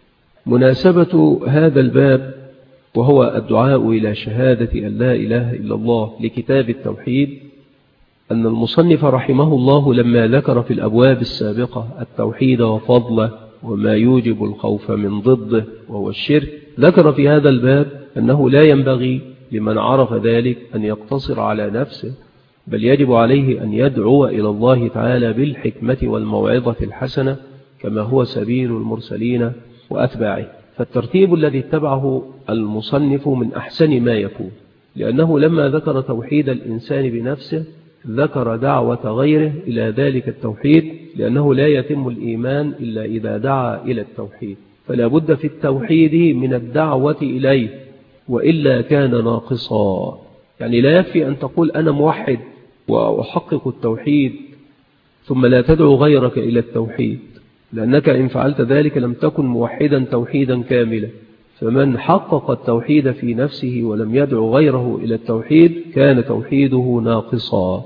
مناسبة هذا الباب وهو الدعاء إلى شهادة أن لا إله إلا الله لكتاب التوحيد، أن المصنف رحمه الله لما ذكر في الأبواب السابقة التوحيد وفضله وما يوجب الخوف من ضده وهو الشرك، ذكر في هذا الباب أنه لا ينبغي لمن عرف ذلك أن يقتصر على نفسه، بل يجب عليه أن يدعو إلى الله تعالى بالحكمة والموعظة الحسنة كما هو سبيل المرسلين وأتباعه. فالترتيب الذي اتبعه المصنف من أحسن ما يكون، لأنه لما ذكر توحيد الإنسان بنفسه ذكر دعوة غيره إلى ذلك التوحيد، لأنه لا يتم الإيمان إلا إذا دعا إلى التوحيد، فلا بد في التوحيد من الدعوة إليه، وإلا كان ناقصا. يعني لا يكفي أن تقول أنا موحد وأحقق التوحيد ثم لا تدعو غيرك إلى التوحيد، لأنك إن فعلت ذلك لم تكن موحدا توحيدا كاملا. فمن حقق التوحيد في نفسه ولم يدعو غيره إلى التوحيد كان توحيده ناقصا.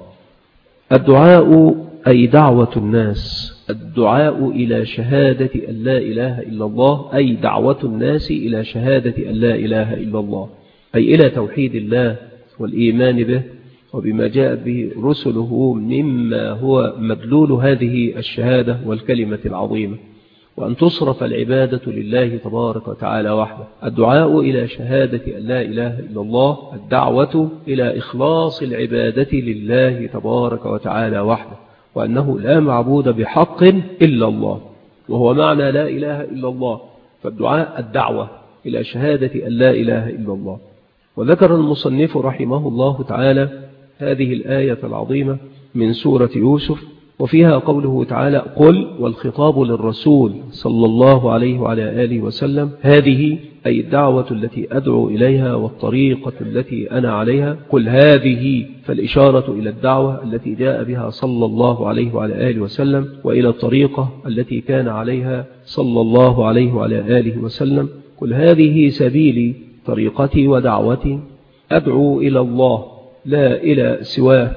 الدعاء أي دعوة الناس، الدعاء إلى شهادة أن لا إله إلا الله، أي دعوة الناس إلى شهادة أن لا إله إلا الله، أي إلى توحيد الله والإيمان به وبما جاءت به رسله مما هو مدلول هذه الشهادة والكلمة العظيمة، وأن تصرف العبادة لله تبارك وتعالى وحده. الدعاء إلى شهادة أن لا إله إلا الله، الدعوة إلى إخلاص العبادة لله تبارك وتعالى وحده، وأنه لا معبود بحق إلا الله، وهو معنى لا إله إلا الله. فالدعاء الدعوة إلى شهادة أن لا إله إلا الله. وذكر المصنف رحمه الله تعالى هذه الآية العظيمة من سورة يوسف، وفيها قوله تعالى: قل، والخطاب للرسول صلى الله عليه وعلى آله وسلم، هذه أي الدعوة التي أدعو إليها والطريقة التي أنا عليها. قل هذه، فالإشارة إلى الدعوة التي جاء بها صلى الله عليه وعلى آله وسلم، وإلى الطريقة التي كان عليها صلى الله عليه وعلى آله وسلم. قل هذه سبيلي، طريقتي ودعوتي، أدعو إلى الله لا إلى سواه،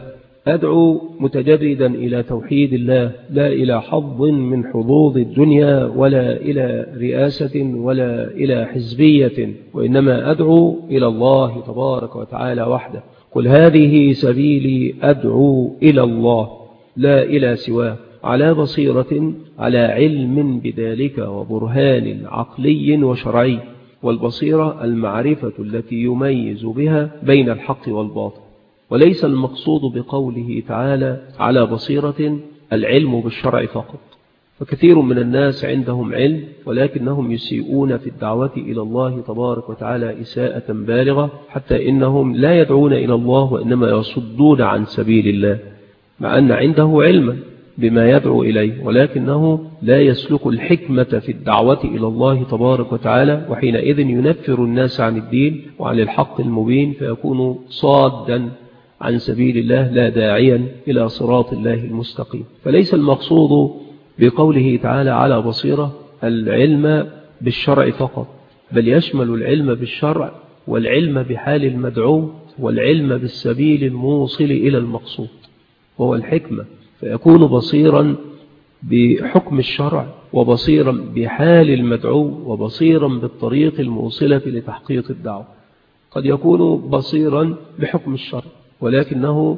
أدعو متجردا إلى توحيد الله، لا إلى حظ من حظوظ الدنيا ولا إلى رئاسة ولا إلى حزبية، وإنما أدعو إلى الله تبارك وتعالى وحده. قل هذه سبيلي أدعو إلى الله لا إلى سواه، على بصيرة، على علم بذلك وبرهان عقلي وشرعي. والبصيرة المعرفة التي يميز بها بين الحق والباطل، وليس المقصود بقوله تعالى على بصيرة العلم بالشرع فقط. فكثير من الناس عندهم علم ولكنهم يسيئون في الدعوة إلى الله تبارك وتعالى إساءة بالغة، حتى إنهم لا يدعون إلى الله وإنما يصدون عن سبيل الله، مع أن عنده علما بما يدعو إليه، ولكنه لا يسلك الحكمة في الدعوة إلى الله تبارك وتعالى، وحينئذ ينفر الناس عن الدين وعن الحق المبين، فيكون صادا عن سبيل الله لا داعيا إلى صراط الله المستقيم. فليس المقصود بقوله تعالى على بصيرة العلم بالشرع فقط، بل يشمل العلم بالشرع والعلم بحال المدعو والعلم بالسبيل الموصل إلى المقصود وهو الحكمة، فيكون بصيرا بحكم الشرع وبصيرا بحال المدعو وبصيرا بالطريق الموصلة لتحقيق الدعوة. قد يكون بصيرا بحكم الشرع ولكنه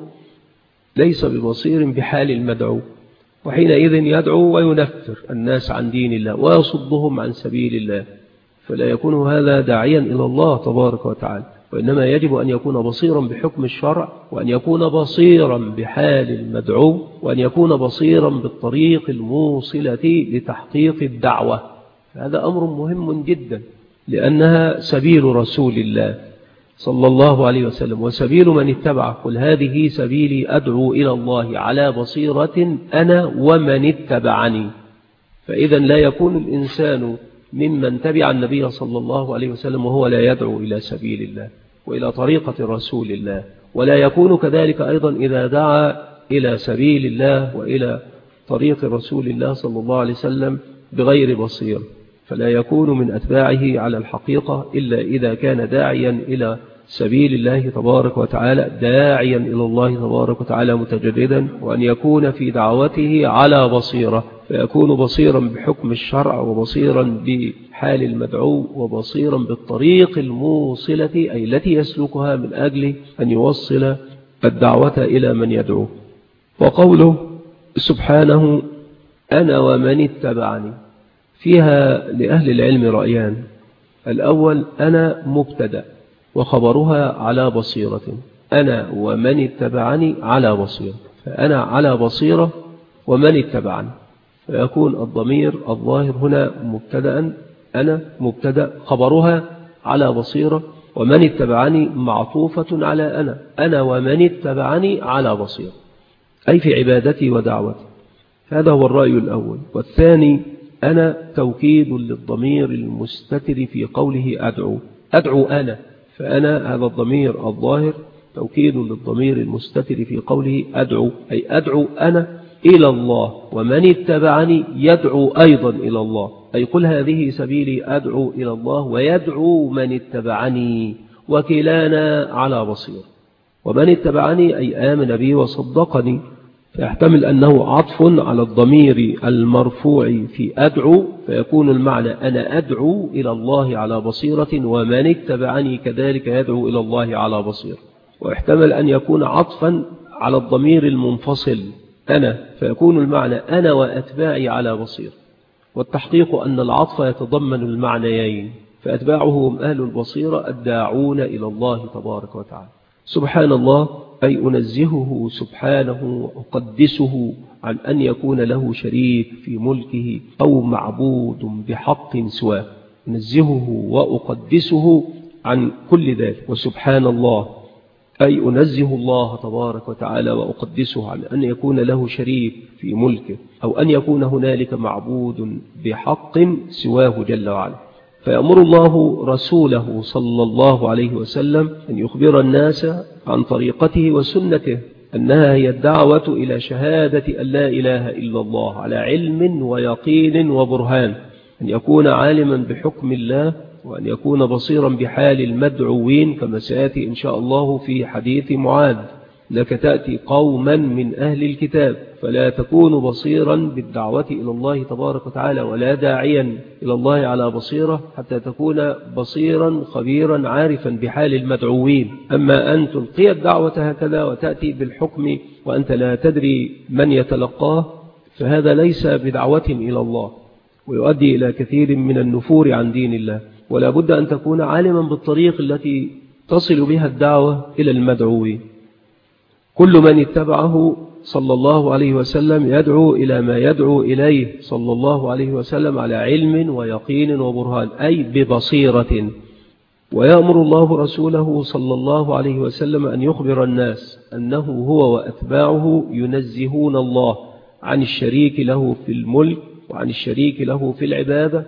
ليس ببصير بحال المدعو، وحينئذ يدعو وينفر الناس عن دين الله ويصدهم عن سبيل الله، فلا يكون هذا داعيا إلى الله تبارك وتعالى، وإنما يجب أن يكون بصيرا بحكم الشرع، وأن يكون بصيرا بحال المدعو، وأن يكون بصيرا بالطريق الموصلة لتحقيق الدعوة. هذا أمر مهم جدا، لأنها سبيل رسول الله صلى الله عليه وسلم وسبيل من اتبعه. قل هذه سبيلي أدعو إلى الله على بصيرة أنا ومن اتبعني. فإذا لا يكون الإنسان ممن تبع النبي صلى الله عليه وسلم وهو لا يدعو إلى سبيل الله وإلى طريقة رسول الله، ولا يكون كذلك أيضا إذا دعا إلى سبيل الله وإلى طريق رسول الله صلى الله عليه وسلم بغير بصير، فلا يكون من أتباعه على الحقيقة إلا إذا كان داعيا إلى سبيل الله تبارك وتعالى، داعيا إلى الله تبارك وتعالى متجردا، وأن يكون في دعوته على بصيرة، فيكون بصيرا بحكم الشرع وبصيرا بحال المدعو وبصيرا بالطريق الموصلة أي التي يسلكها من أجل أن يوصل الدعوة إلى من يدعو. وقوله سبحانه أنا ومن اتبعني فيها لأهل العلم رأيان. الأول أنا مبتدأ وخبرها على بصيرة، أنا ومن اتبعني على بصيرة، فأنا على بصيرة ومن اتبعني، فيكون الضمير الظاهر هنا مبتدأ، أنا مبتدأ خبرها على بصيرة، ومن اتبعني معطوفة على أنا، أنا ومن اتبعني على بصيرة، أي في عبادتي ودعوتي. هذا هو الرأي الأول. والثاني أنا توكيد للضمير المستتر في قوله أدعو، أدعو أنا، فأنا هذا الضمير الظاهر توكيد للضمير المستتر في قوله أدعو، أي أدعو أنا إلى الله، ومن اتبعني يدعو أيضا إلى الله، أي قل هذه سبيلي أدعو إلى الله ويدعو من اتبعني، وكلانا على بصير. ومن اتبعني أي آمن بي وصدقني، فيحتمل أنه عطف على الضمير المرفوع في أدعو، فيكون المعنى أنا أدعو إلى الله على بصيرة، ومن اتبعني كذلك يدعو إلى الله على بصيرة. ويحتمل أن يكون عطفا على الضمير المنفصل أنا، فيكون المعنى أنا وأتباعي على بصير. والتحقيق أن العطف يتضمن المعنيين، فأتباعه هم أهل البصيرة الداعون إلى الله تبارك وتعالى. سبحان الله أي أنزهه سبحانه وأقدسه عن أن يكون له شريك في ملكه أو معبود بحق سواه، أنزهه وأقدسه عن كل ذلك. وسبحان الله أي أنزه الله تبارك وتعالى وأقدسه عن أن يكون له شريك في ملكه أو أن يكون هنالك معبود بحق سواه جل وعلا. فيأمر الله رسوله صلى الله عليه وسلم أن يخبر الناس عن طريقته وسنته، أنها هي الدعوة إلى شهادة أن لا إله إلا الله على علم ويقين وبرهان، أن يكون عالما بحكم الله، وأن يكون بصيرا بحال المدعوين كما سيأتي إن شاء الله في حديث معاذ، لك تأتي قوما من أهل الكتاب فلا تكون بصيرا بالدعوة إلى الله تبارك وتعالى ولا داعيا إلى الله على بصيرة حتى تكون بصيرا خبيرا عارفا بحال المدعوين. أما أن تلقي الدعوة هكذا وتأتي بالحكم وأنت لا تدري من يتلقاه فهذا ليس بدعوة إلى الله ويؤدي إلى كثير من النفور عن دين الله. ولا بد أن تكون عالما بالطريق التي تصل بها الدعوة إلى المدعوين. كل من اتبعه صلى الله عليه وسلم يدعو إلى ما يدعو إليه صلى الله عليه وسلم على علم ويقين وبرهان أي ببصيرة. ويأمر الله رسوله صلى الله عليه وسلم أن يخبر الناس أنه هو وأتباعه ينزهون الله عن الشريك له في الملك وعن الشريك له في العبادة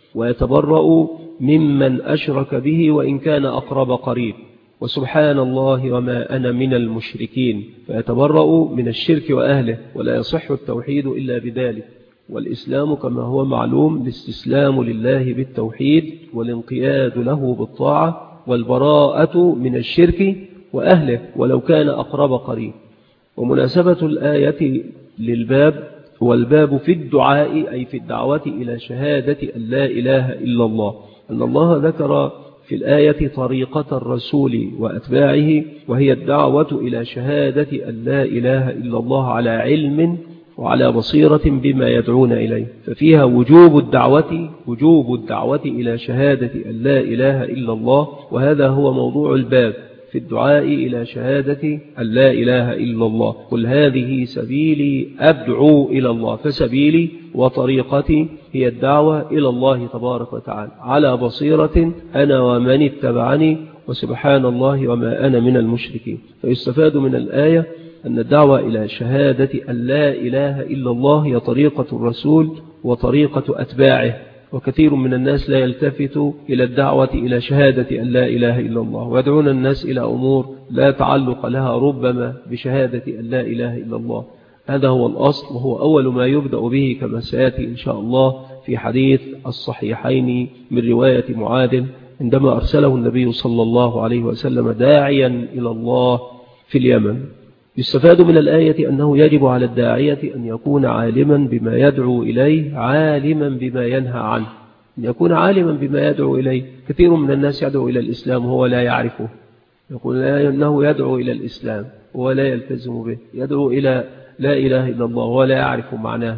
ويتبرأ ممن أشرك به وإن كان أقرب قريب. وسبحان الله وما أنا من المشركين فيتبرأ من الشرك وأهله ولا يصح التوحيد إلا بذلك. والإسلام كما هو معلوم الاستسلام لله بالتوحيد والانقياد له بالطاعة والبراءة من الشرك وأهله ولو كان أقرب قريب. ومناسبة الآية للباب والباب في الدعاء أي في الدعوة إلى شهادة أن لا إله إلا الله أن الله ذكر في الآية طريقة الرسول وأتباعه وهي الدعوة إلى شهادة أن لا إله إلا الله على علم وعلى بصيرة بما يدعون إليه. ففيها وجوب الدعوة وجوب الدعوة إلى شهادة أن لا إله إلا الله وهذا هو موضوع الباب في الدعاء إلى شهادة أن لا إله إلا الله. قل هذه سبيلي أدعو إلى الله فسبيلي وطريقتي هي الدعوة إلى الله تبارك وتعالى على بصيرة أنا ومن اتبعني وسبحان الله وما أنا من المشركين. فيستفاد من الآية أن الدعوة إلى شهادة أن لا إله إلا الله هي طريقة الرسول وطريقة أتباعه. وكثير من الناس لا يلتفت إلى الدعوة إلى شهادة أن لا إله إلا الله ويدعون الناس إلى أمور لا تعلق لها ربما بشهادة أن لا إله إلا الله. هذا هو الأصل وهو أول ما يبدأ به كما سيأتي إن شاء الله في حديث الصحيحين من رواية معاذ عندما أرسله النبي صلى الله عليه وسلم داعيا إلى الله في اليمن. يستفاد من الآية أنه يجب على الداعية أن يكون عالما بما يدعو إليه عالما بما ينهى عنه. أن يكون عالما بما يدعو إليه. كثير من الناس يدعو إلى الإسلام وهو لا يعرفه يقول أنه يدعو إلى الإسلام ولا يلتزم به يدعو إلى لا إله إلا الله ولا يعرف معناه.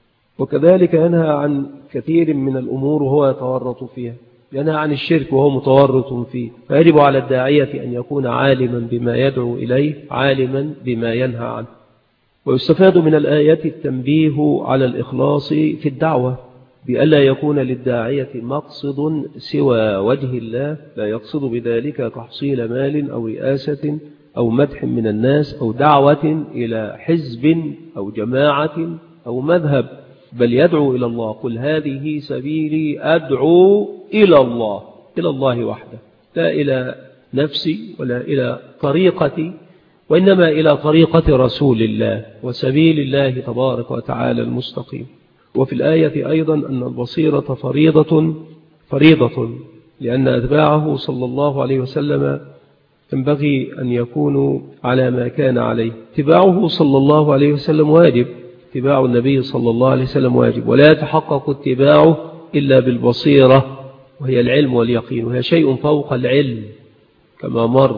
وكذلك ينهى عن كثير من الأمور وهو يتورط فيها ينهى عن الشرك وهو متورط فيه. فيجب على الداعية أن يكون عالما بما يدعو إليه عالما بما ينهى عنه. ويستفاد من الآية التنبيه على الإخلاص في الدعوة بألا يكون للداعية مقصد سوى وجه الله لا يقصد بذلك تحصيل مال أو رئاسة أو مدح من الناس أو دعوة إلى حزب أو جماعة أو مذهب بل يدعو إلى الله. قل هذه سبيلي أدعو إلى الله إلى الله وحده لا إلى نفسي ولا إلى طريقتي وإنما إلى طريقة رسول الله وسبيل الله تبارك وتعالى المستقيم. وفي الآية أيضا أن البصيرة فريضة فريضة لأن أتباعه صلى الله عليه وسلم ينبغي أن يكونوا على ما كان عليه. اتباعه صلى الله عليه وسلم واجب اتباع النبي صلى الله عليه وسلم واجب ولا يتحقق اتباعه إلا بالبصيرة وهي العلم واليقين وهي شيء فوق العلم كما مر.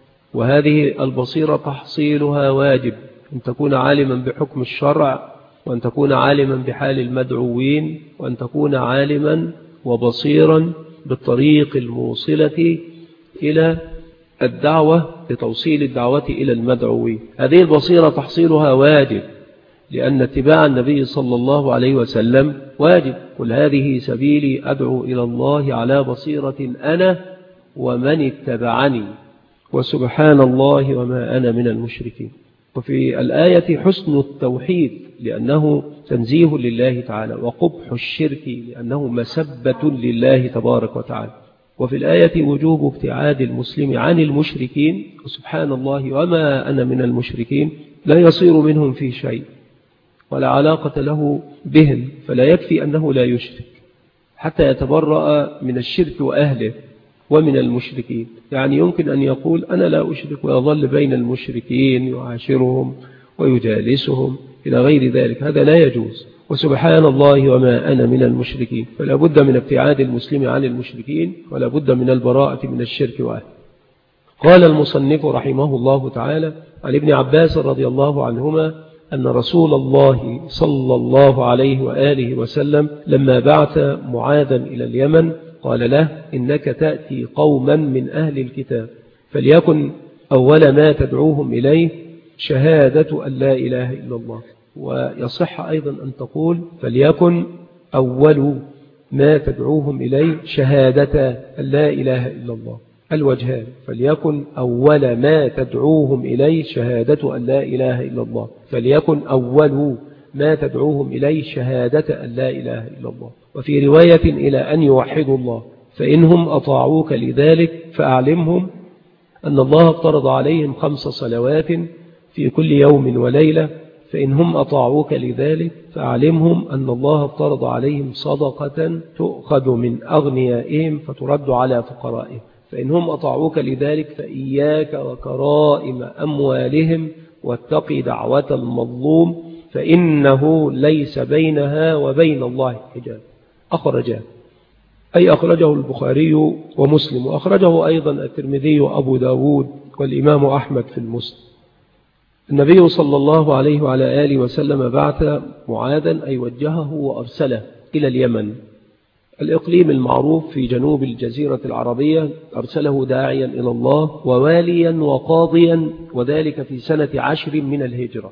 وهذه البصيرة تحصيلها واجب أن تكون عالما بحكم الشرع وأن تكون عالما بحال المدعوين وأن تكون عالما وبصيرا بالطريق الموصلة إلى الدعوة لتوصيل الدعوة إلى المدعوين. هذه البصيرة تحصيلها واجب لأن اتباع النبي صلى الله عليه وسلم واجب. قل هذه سبيلي أدعو إلى الله على بصيرة أنا ومن اتبعني وسبحان الله وما أنا من المشركين. وفي الآية حسن التوحيد لأنه تنزيه لله تعالى وقبح الشرك لأنه مسبة لله تبارك وتعالى. وفي الآية وجوب ابتعاد المسلم عن المشركين وسبحان الله وما أنا من المشركين لا يصير منهم في شيء ولا علاقة له بهم فلا يكفي أنه لا يشرك حتى يتبرأ من الشرك وأهله ومن المشركين. يعني يمكن أن يقول أنا لا أشرك ويظل بين المشركين يعاشرهم ويجالسهم إلى غير ذلك، هذا لا يجوز. وسبحان الله وما أنا من المشركين. فلا بد من ابتعاد المسلم عن المشركين، ولا بد من البراءة من الشرك وأهله. قال المصنف رحمه الله تعالى عن ابن عباس رضي الله عنهما أن رسول الله صلى الله عليه وآله وسلم لما بعث معاذا إلى اليمن قال له إنك تأتي قوما من أهل الكتاب فليكن أول ما تدعوهم إليه شهادة أن لا إله إلا الله. ويصح أيضا أن تقول فليكن أول ما تدعوهم إليه شهادة أن لا إله إلا الله، الوجهان. فليكن أول ما تدعوهم إليه شهادة أن لا إله إلا الله، فليكن أول ما تدعوهم إليه شهادة أن لا إله إلا الله. وفي رواية إلى أن يوحدوا الله، فإنهم أطاعوك لذلك فأعلمهم أن الله افترض عليهم خمس صلوات في كل يوم وليلة، فإنهم أطاعوك لذلك فأعلمهم أن الله افترض عليهم صدقة تؤخذ من أغنيائهم فترد على فقرائهم، فإنهم أطاعوك لذلك فإياك وكرائم أموالهم واتقي دعوة المظلوم فإنه ليس بينها وبين الله حجاب. أخرجه أي أخرجه البخاري ومسلم، وأخرجه أيضا الترمذي وأبو داود والإمام أحمد في المسند. النبي صلى الله عليه وعلى آله وسلم بعث معاذا أي وجهه وأرسله إلى اليمن، الإقليم المعروف في جنوب الجزيرة العربية، أرسله داعيا إلى الله وواليا وقاضيا، وذلك في سنة عشر من الهجرة.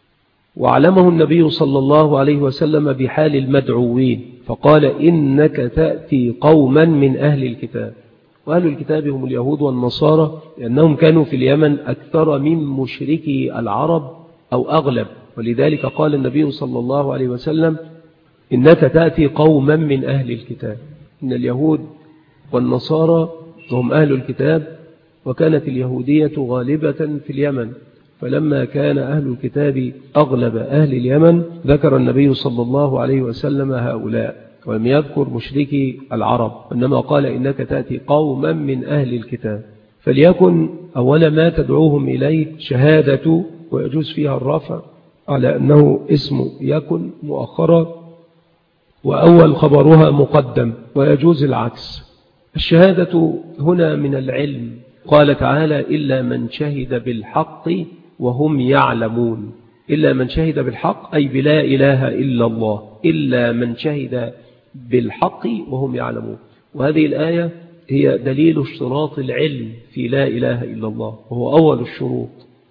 وعلمه النبي صلى الله عليه وسلم بحال المدعوين فقال إنك تأتي قوما من أهل الكتاب. وأهل الكتاب هم اليهود والنصارى، لأنهم كانوا في اليمن أكثر من مشركي العرب أو أغلب، ولذلك قال النبي صلى الله عليه وسلم إنك تأتي قوما من أهل الكتاب. إن اليهود والنصارى هم أهل الكتاب، وكانت اليهودية غالبة في اليمن، فلما كان أهل الكتاب أغلب أهل اليمن ذكر النبي صلى الله عليه وسلم هؤلاء، ولم يذكر مشركي العرب، إنما قال إنك تأتي قوما من أهل الكتاب فليكن أول ما تدعوهم إليه شهادة، ويجوز فيها الرفع على أنه اسم يكن مؤخرا، وأول خبرها مقدم، ويجوز العكس. الشهادة هنا من العلم، قال تعالى إلا من شهد بالحق وهم يعلمون. إلا من شهد بالحق أي بلا إله إلا الله، إلا من شهد بالحق وهم يعلمون. وهذه الآية هي دليل اشتراط العلم في لا إله إلا الله، وهو أول الشروط،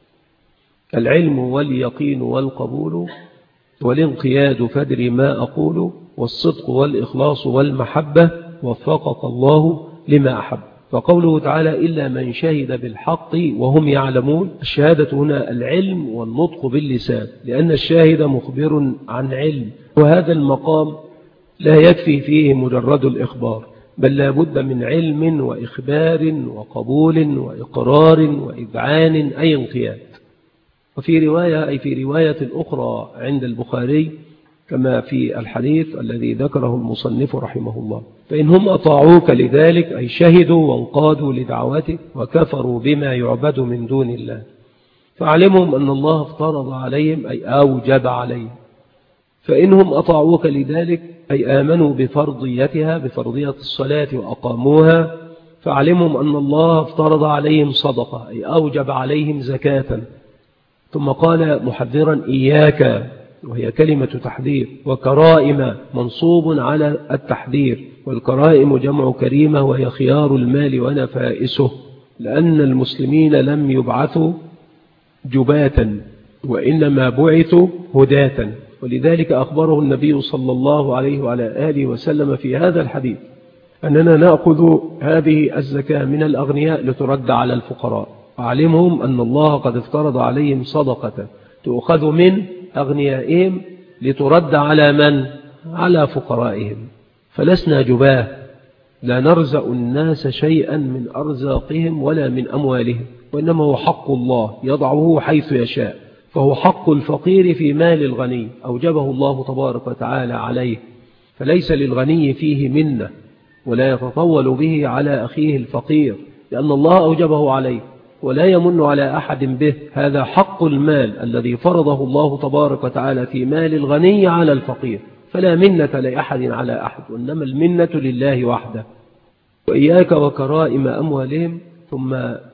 العلم واليقين والقبول والانقياد فادري ما أقول والصدق والإخلاص والمحبة وفقك الله لما أحب. فقوله تعالى إلا من شهد بالحق وهم يعلمون، الشهادة هنا العلم والنطق باللسان، لأن الشاهد مخبر عن علم، وهذا المقام لا يكفي فيه مجرد الإخبار، بل لا بد من علم وإخبار وقبول وإقرار وإذعان أي انقياد. وفي رواية أي في رواية أخرى عند البخاري كما في الحديث الذي ذكره المصنف رحمه الله فإنهم أطاعوك لذلك أي شهدوا وانقادوا لدعوتك وكفروا بما يعبد من دون الله، فعلمهم أن الله افترض عليهم أي أوجب عليهم. فإنهم أطاعوك لذلك أي آمنوا بفرضيتها بفرضية الصلاة وأقاموها، فعلمهم أن الله افترض عليهم صدقة أي أوجب عليهم زكاة. ثم قال محذرا إياك، وهي كلمة تحذير، وكرائم منصوب على التحذير، والكرائم جمع كريمة وهي خيار المال ونفائسه، لأن المسلمين لم يبعثوا جباتا وإنما بعثوا هداة. ولذلك أخبره النبي صلى الله عليه وعلى آله وسلم في هذا الحديث أننا نأخذ هذه الزكاة من الأغنياء لترد على الفقراء، وعلمهم أن الله قد افترض عليهم صدقة تؤخذ من أغنيائهم لترد على من؟ على فقرائهم. فلسنا جباه، لا نرزق الناس شيئا من أرزاقهم ولا من أموالهم، وإنما هو حق الله يضعه حيث يشاء، فهو حق الفقير في مال الغني أوجبه الله تبارك وتعالى عليه، فليس للغني فيه منة ولا يتطول به على أخيه الفقير، لأن الله أوجبه عليه ولا يمن على أحد به. هذا حق المال الذي فرضه الله تبارك وتعالى في مال الغني على الفقير، فلا منة لأحد على أحد، وإنما المنة لله وحده. وإياك وكرائم أموالهم. ثم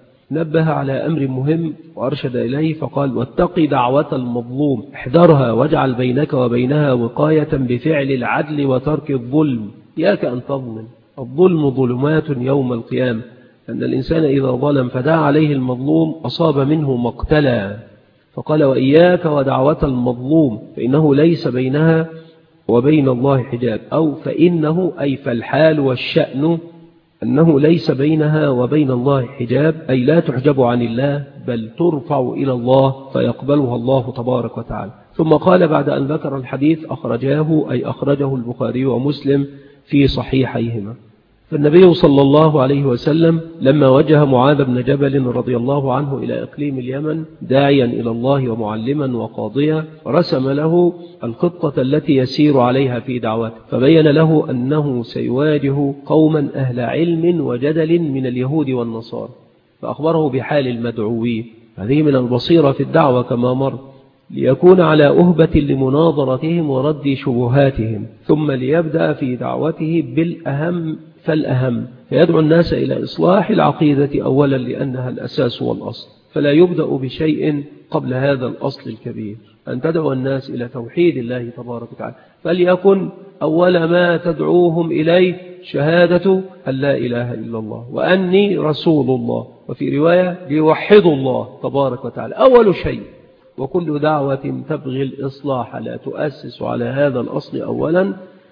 نبه على أمر مهم وأرشد إليه فقال: واتق دعوة المظلوم، احذرها واجعل بينك وبينها وقاية بفعل العدل وترك الظلم. إياك أن تظلم، الظلم ظلمات يوم القيامة، أن الإنسان إذا ظلم فدعا عليه المظلوم أصاب منه مقتلا. فقال: وإياك ودعوة المظلوم فإنه ليس بينها وبين الله حجاب، أو فإنه أي فالحال والشأن أنه ليس بينها وبين الله حجاب، أي لا تحجب عن الله بل ترفع إلى الله فيقبلها الله تبارك وتعالى. ثم قال بعد أن ذكر الحديث: أخرجاه أي أخرجه البخاري ومسلم في صحيحيهما. فالنبي صلى الله عليه وسلم لما وجه معاذ بن جبل رضي الله عنه إلى إقليم اليمن داعيا إلى الله ومعلما وقاضيا، رسم له الخطة التي يسير عليها في دعوته، فبين له أنه سيواجه قوما أهل علم وجدل من اليهود والنصارى، فأخبره بحال المدعوين. هذه من البصيرة في الدعوة كما مر، ليكون على أهبة لمناظرتهم ورد شبهاتهم، ثم ليبدأ في دعوته بالأهم فالأهم، فيدعو الناس إلى إصلاح العقيدة أولا لأنها الأساس والأصل، فلا يبدأ بشيء قبل هذا الأصل الكبير، أن تدعو الناس إلى توحيد الله تبارك وتعالى. فليكن أول ما تدعوهم إليه شهادة أن لا إله إلا الله وأني رسول الله، وفي رواية ليوحدوا الله تبارك وتعالى أول شيء. وكل دعوة تبغي الإصلاح لا تؤسس على هذا الأصل أولا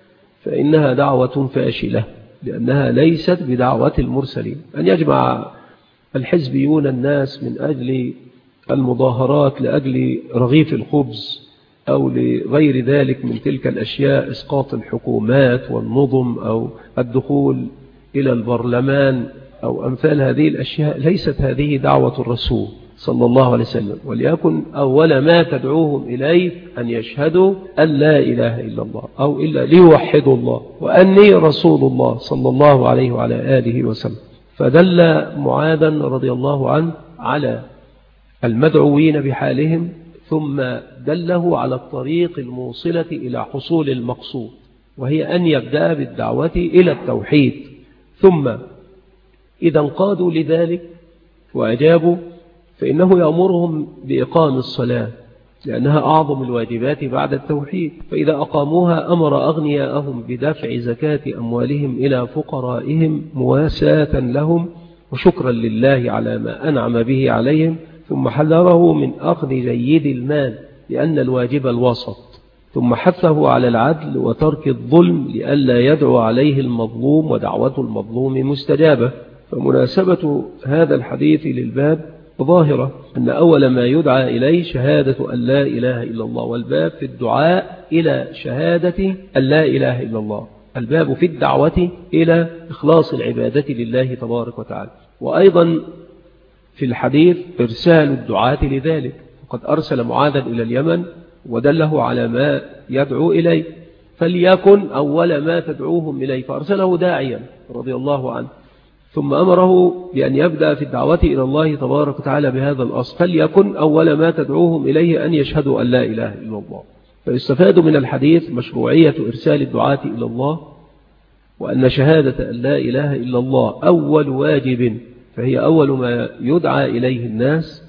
فإنها دعوة فاشلة، لأنها ليست بدعوة المرسلين. أن يجمع الحزبيون الناس من أجل المظاهرات لأجل رغيف الخبز أو لغير ذلك من تلك الأشياء، إسقاط الحكومات والنظم أو الدخول إلى البرلمان أو أمثال هذه الأشياء، ليست هذه دعوة الرسول صلى الله عليه وسلم. وليكن أول ما تدعوهم إليه أن يشهدوا أن لا إله إلا الله، أو إلا ليوحدوا الله وأني رسول الله صلى الله عليه وعلى آله وسلم. فدل معاذا رضي الله عنه على المدعوين بحالهم، ثم دله على الطريق الموصلة إلى حصول المقصود، وهي أن يبدأ بالدعوة إلى التوحيد. ثم إذا انقادوا لذلك وأجابوا فإنه يأمرهم بإقام الصلاة، لأنها أعظم الواجبات بعد التوحيد، فإذا أقاموها أمر أغنياءهم بدفع زكاة أموالهم إلى فقرائهم مواساة لهم وشكرا لله على ما أنعم به عليهم، ثم حذره من أخذ جيد المال لأن الواجب الوسط، ثم حثه على العدل وترك الظلم لئلا يدعو عليه المظلوم ودعوة المظلوم مستجابة. فمناسبة هذا الحديث للباب ظاهرة، أن أول ما يدعى إليه شهادة أن لا إله إلا الله، والباب في الدعاء إلى شهادة أن لا إله إلا الله، الباب في الدعوة إلى إخلاص العبادة لله تبارك وتعالى. وأيضا في الحديث إرسال الدعاة لذلك، وقد أرسل معاذا إلى اليمن ودله على ما يدعو إليه، فليكن أول ما تدعوهم إليه، فأرسله داعيا رضي الله عنه، ثم أمره بأن يبدأ في الدعوة إلى الله تبارك وتعالى بهذا الأصل، فليكن أول ما تدعوهم إليه أن يشهدوا أن لا إله إلا الله. فيستفاد من الحديث مشروعية إرسال الدعاة إلى الله، وأن شهادة أن لا إله إلا الله أول واجب، فهي أول ما يدعى إليه الناس.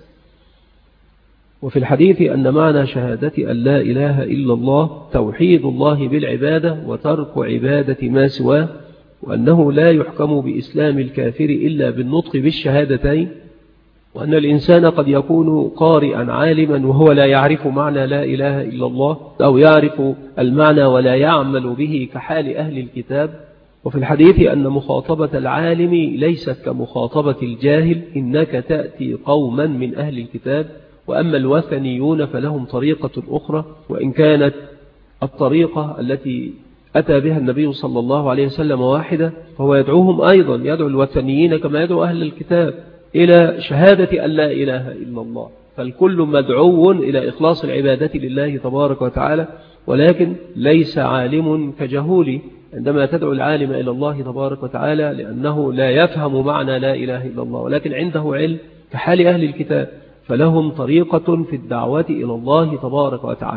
وفي الحديث أن معنى شهادة أن لا إله إلا الله توحيد الله بالعبادة وترك عبادة ما سواه، وأنه لا يحكم بإسلام الكافر إلا بالنطق بالشهادتين، وأن الإنسان قد يكون قارئا عالما وهو لا يعرف معنى لا إله إلا الله، أو يعرف المعنى ولا يعمل به كحال أهل الكتاب. وفي الحديث أن مخاطبة العالم ليست كمخاطبة الجاهل، إنك تأتي قوما من أهل الكتاب، وأما الوثنيون فلهم طريقة أخرى، وإن كانت الطريقة التي أتى بها النبي صلى الله عليه وسلم واحدة، فهو يدعوهم أيضا، يدعو الوثنيين كما يدعو أهل الكتاب إلى شهادة أن لا إله إلا الله. فالكل مدعو إلى إخلاص العبادة لله تبارك وتعالى، ولكن ليس عالم كجهولي عندما تدعو العالم إلى الله تبارك وتعالى، لأنه لا يفهم معنى لا إله إلا الله، ولكن عنده علم كحال أهل الكتاب، فلهم طريقة في الدعوة إلى الله تبارك وتعالى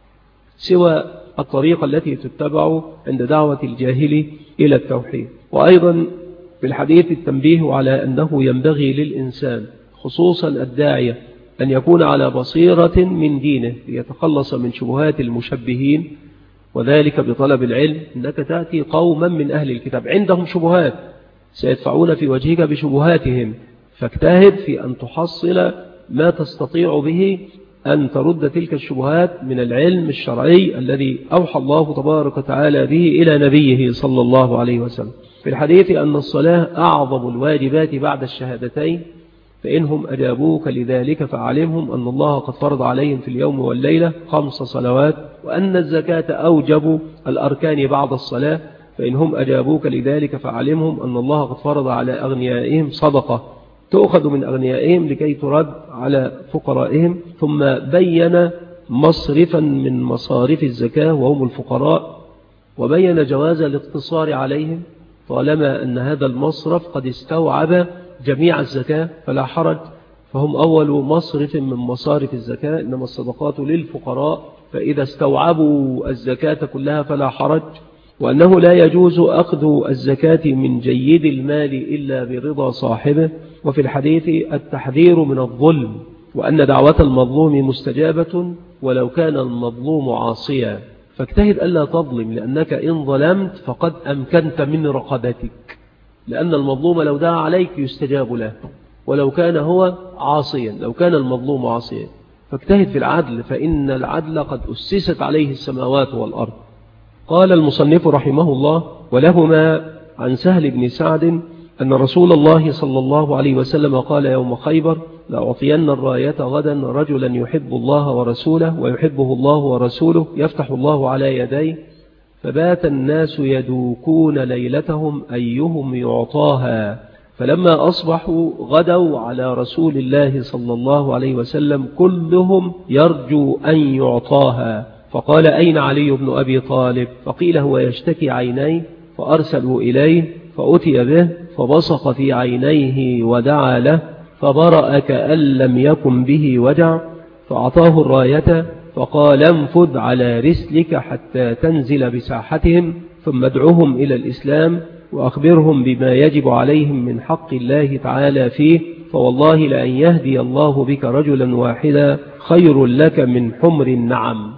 سوى الطريقة التي تتبع عند دعوة الجاهل إلى التوحيد. وأيضا في الحديث التنبيه على أنه ينبغي للإنسان خصوصا الداعية أن يكون على بصيرة من دينه ليتخلص من شبهات المشبهين، وذلك بطلب العلم. إنك تأتي قوما من أهل الكتاب عندهم شبهات سيدفعون في وجهك بشبهاتهم، فاجتهد في أن تحصل ما تستطيع به أن ترد تلك الشبهات من العلم الشرعي الذي أوحى الله تبارك وتعالى به إلى نبيه صلى الله عليه وسلم. في الحديث أن الصلاة أعظم الواجبات بعد الشهادتين، فإنهم أجابوك لذلك فعلمهم أن الله قد فرض عليهم في اليوم والليلة خمس صلوات، وأن الزكاة أوجب الأركان بعد الصلاة، فإنهم أجابوك لذلك فعلمهم أن الله قد فرض على أغنيائهم صدقة تؤخذ من أغنيائهم لكي ترد على فقرائهم، ثم بين مصرفا من مصارف الزكاة وهم الفقراء، وبين جواز الاقتصار عليهم طالما أن هذا المصرف قد استوعب جميع الزكاة فلا حرج، فهم أول مصرف من مصارف الزكاة، إنما الصدقات للفقراء، فإذا استوعبوا الزكاة كلها فلا حرج، وأنه لا يجوز أخذ الزكاة من جيد المال إلا برضا صاحبه. وفي الحديث التحذير من الظلم، وأن دعوة المظلوم مستجابة ولو كان المظلوم عاصيا، فاجتهد ألا تظلم، لأنك إن ظلمت فقد أمكنت من رقبتك، لأن المظلوم لو دعا عليك يستجاب له ولو كان هو عاصيا، لو كان المظلوم عاصيا، فاجتهد في العدل، فإن العدل قد أسست عليه السماوات والأرض. قال المصنف رحمه الله: ولهما عن سهل بن سعد أن رسول الله صلى الله عليه وسلم قال يوم خيبر: لأعطين الراية غدا رجلا يحب الله ورسوله ويحبه الله ورسوله يفتح الله على يديه، فبات الناس يدوكون ليلتهم أيهم يعطاها، فلما أصبحوا غدوا على رسول الله صلى الله عليه وسلم كلهم يرجو أن يعطاها، فقال: أين علي بن أبي طالب؟ فقيل: هو يشتكي عينيه، فأرسلوا إليه فأتي به فبصق في عينيه ودعا له فبرأ كأن لم يكن به وجع، فأعطاه الراية فقال: انفذ على رسلك حتى تنزل بساحتهم، ثم ادعوهم إلى الإسلام وأخبرهم بما يجب عليهم من حق الله تعالى فيه، فوالله لأن يهدي الله بك رجلا واحدا خير لك من حمر النعم.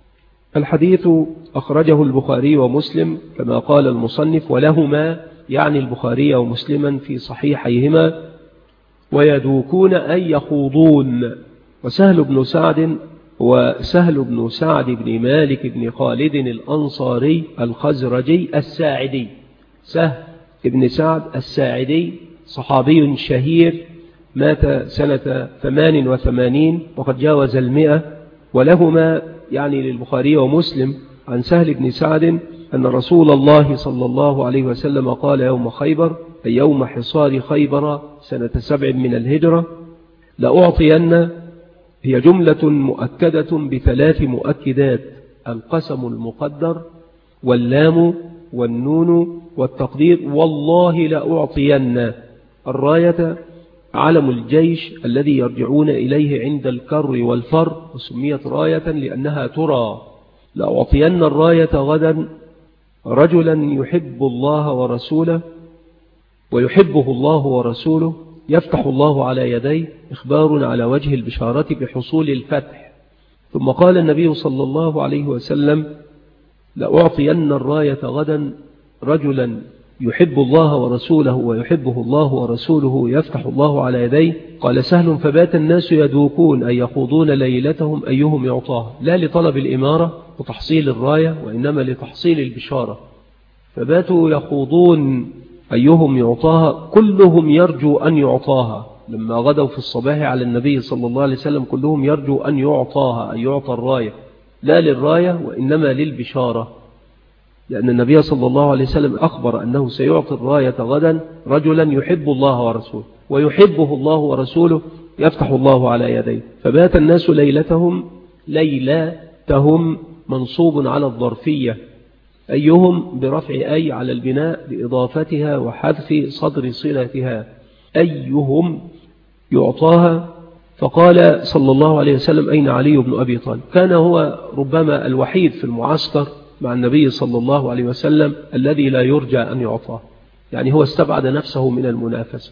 الحديث أخرجه البخاري ومسلم كما قال المصنف، ولهما يعني البخاري ومسلما في صحيحيهما، ويدوكون أي يخوضون. وسهل بن سعد وسهل بن سعد بن مالك بن خالد الأنصاري الخزرجي الساعدي، سهل بن سعد الساعدي صحابي شهير، مات سنة ثمان وثمانين وقد جاوز المئة. ولهما يعني للبخاري ومسلم عن سهل بن سعد أن رسول الله صلى الله عليه وسلم قال يوم خيبر، أي يوم حصار خيبر سنة سبع من الهجرة: لأعطين، هي جملة مؤكدة بثلاث مؤكدات: القسم المقدر واللام والنون والتقدير، والله لأعطين. الراية علم الجيش الذي يرجعون إليه عند الكر والفر، وسميت راية لأنها ترى. لأعطين الراية غدا رجلا يحب الله ورسوله ويحبه الله ورسوله يفتح الله على يديه، إخبار على وجه البشارة بحصول الفتح. ثم قال النبي صلى الله عليه وسلم: لأعطين الراية غدا رجلا يحب الله ورسوله ويحبه الله ورسوله يفتح الله على يديه. قال سهل: فبات الناس يدوكون أي يخوضون ليلتهم أيهم يعطاها، لا لطلب الإمارة وتحصيل الراية، وإنما لتحصيل البشارة. فباتوا يخوضون أيهم يعطاها، كلهم يرجو أن يعطاها. لما غدوا في الصباح على النبي صلى الله عليه وسلم كلهم يرجو أن يعطاها، أن يعطى الراية، لا للراية وإنما للبشارة، لأن النبي صلى الله عليه وسلم أخبر أنه سيعطي الراية غدا رجلا يحب الله ورسوله ويحبه الله ورسوله يفتح الله على يديه. فبات الناس ليلتهم ليلتهم منصوب على الظرفية، أيهم برفع أي على البناء بإضافتها وحذف صدر صلتها، أيهم يعطاها. فقال صلى الله عليه وسلم: أين علي بن أبي طالب؟ كان هو ربما الوحيد في المعسكر مع النبي صلى الله عليه وسلم الذي لا يرجى أن يعطاه، يعني هو استبعد نفسه من المنافسة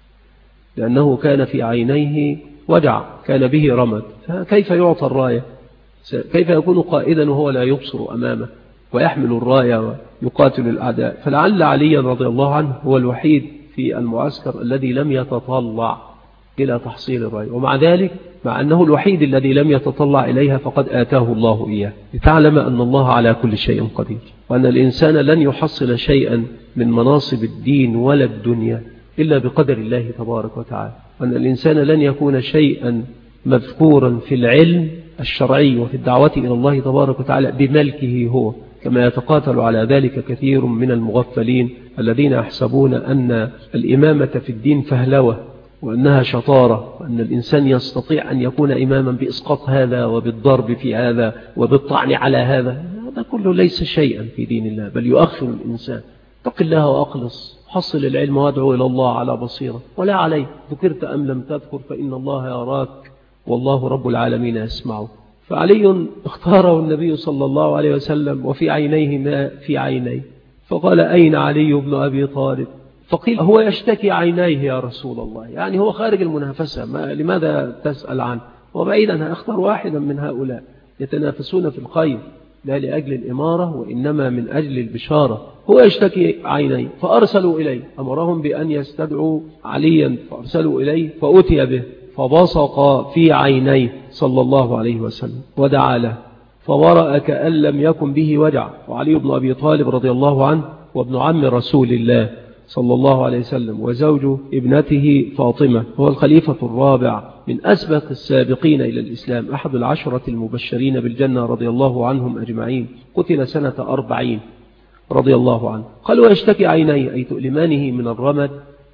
لأنه كان في عينيه وجع، كان به رمد، فكيف يعطى الراية؟ كيف يكون قائدا وهو لا يبصر أمامه ويحمل الراية ويقاتل الأعداء؟ فلعل علي رضي الله عنه هو الوحيد في المعسكر الذي لم يتطلع إلى تحصيل الراية، ومع ذلك مع أنه الوحيد الذي لم يتطلع إليها فقد آتاه الله إياه، لتعلم أن الله على كل شيء قدير، وأن الإنسان لن يحصل شيئا من مناصب الدين ولا الدنيا إلا بقدر الله تبارك وتعالى، وأن الإنسان لن يكون شيئا مذكورا في العلم الشرعي وفي الدعوة إلى الله تبارك وتعالى بملكه هو، كما يتقاتل على ذلك كثير من المغفلين الذين يحسبون أن الإمامة في الدين فهلوة وأنها شطارة، وأن الإنسان يستطيع أن يكون إماما بإسقاط هذا وبالضرب في هذا وبالطعن على هذا. هذا كله ليس شيئا في دين الله، بل يؤخر الإنسان. اتق الله وأخلص، حصل العلم وادعو إلى الله على بصيرة ولا عليه، ذكرت أم لم تذكر فإن الله يراك والله رب العالمين يسمعه. فعلي اختاره النبي صلى الله عليه وسلم وفي عينيه ما في عينيه، فقال: أين علي بن أبي طالب؟ فقيل: هو يشتكي عينيه يا رسول الله، يعني هو خارج المنافسة، ما لماذا تسأل عنه؟ وبعيدا أختار واحدا من هؤلاء يتنافسون في الخير لا لأجل الإمارة وإنما من أجل البشارة. هو يشتكي عينيه، فأرسلوا إليه، أمرهم بأن يستدعوا عليا، فأرسلوا إليه فأتي به، فبصق في عينيه صلى الله عليه وسلم ودعا له، فورأ كأن لم يكن به وجع. وعلي بن أبي طالب رضي الله عنه وابن عم رسول الله صلى الله عليه وسلم وزوج ابنته فاطمة، هو الخليفة الرابع من أسبق السابقين إلى الإسلام، أحد العشرة المبشرين بالجنة رضي الله عنهم أجمعين، قتل سنة أربعين رضي الله عنه. قال: ويشتكي عينيه أي تؤلمانه من الرمد،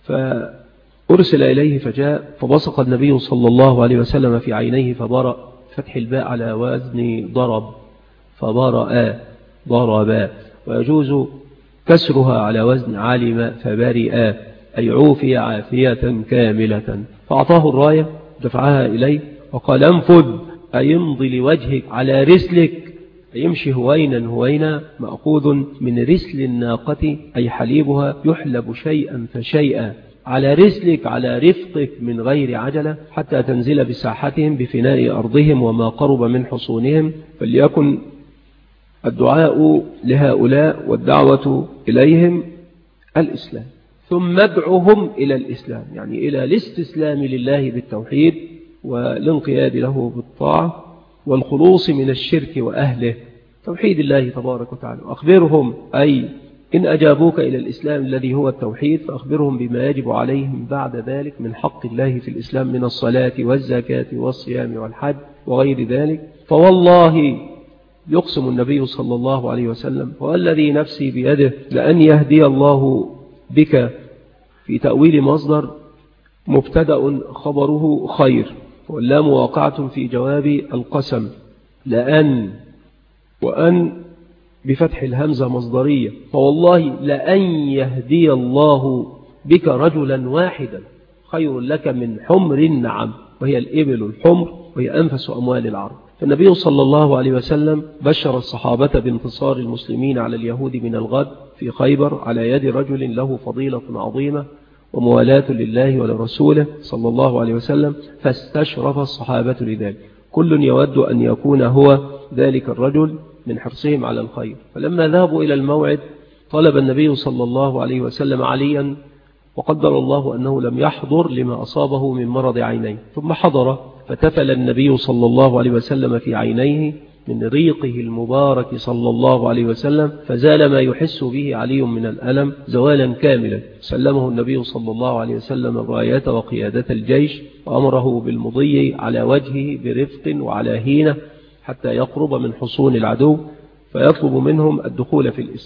فأرسل إليه فجاء، فبصق النبي صلى الله عليه وسلم في عينيه فبرأ، فتح الباء على وزن ضرب، فبرأ ضربا، ويجوز كسرها على وزن علم فبرئ أي عوفي عافية كاملة. فأعطاه الراية دفعها إليه وقال: انفذ أي امضي لوجهك على رسلك، يمشي هوينا هوينا، مأخوذ من رسل الناقة أي حليبها، يحلب شيئا فشيئا، على رسلك على رفقك من غير عجلة، حتى تنزل بساحتهم بفناء أرضهم وما قرب من حصونهم. فليكن الدعاء لهؤلاء والدعوة إليهم الإسلام، ثم ادعوهم إلى الإسلام، يعني إلى الاستسلام لله بالتوحيد والانقياد له بالطاعة والخلوص من الشرك وأهله، توحيد الله تبارك وتعالى. أخبرهم أي إن أجابوك إلى الإسلام الذي هو التوحيد، فأخبرهم بما يجب عليهم بعد ذلك من حق الله في الإسلام من الصلاة والزكاة والصيام والحج وغير ذلك. فوالله يقسم النبي صلى الله عليه وسلم: والذي نفسي بيده لأن يهدي الله بك، في تأويل مصدر مبتدأ خبره خير، واللام واقعة في جواب القسم، لأن وأن بفتح الهمزة مصدرية، فوالله لأن يهدي الله بك رجلا واحدا خير لك من حمر النعم، وهي الإبل الحمر، وهي أنفس أموال العرب. فالنبي صلى الله عليه وسلم بشر الصحابة بانتصار المسلمين على اليهود من الغد في خيبر على يد رجل له فضيلة عظيمة وموالاة لله ولرسوله صلى الله عليه وسلم، فاستشرف الصحابة لذلك، كل يود أن يكون هو ذلك الرجل من حرصهم على الخير. فلما ذهبوا إلى الموعد طلب النبي صلى الله عليه وسلم عليا، وقدر الله أنه لم يحضر لما أصابه من مرض عينيه، ثم حضر فتفل النبي صلى الله عليه وسلم في عينيه من ريقه المبارك صلى الله عليه وسلم، فزال ما يحس به علي من الألم زوالا كاملا. سلمه النبي صلى الله عليه وسلم الراية وقيادة الجيش، وأمره بالمضي على وجهه برفق وعلى هينة حتى يقرب من حصون العدو، فيطلب منهم الدخول في الإسلام.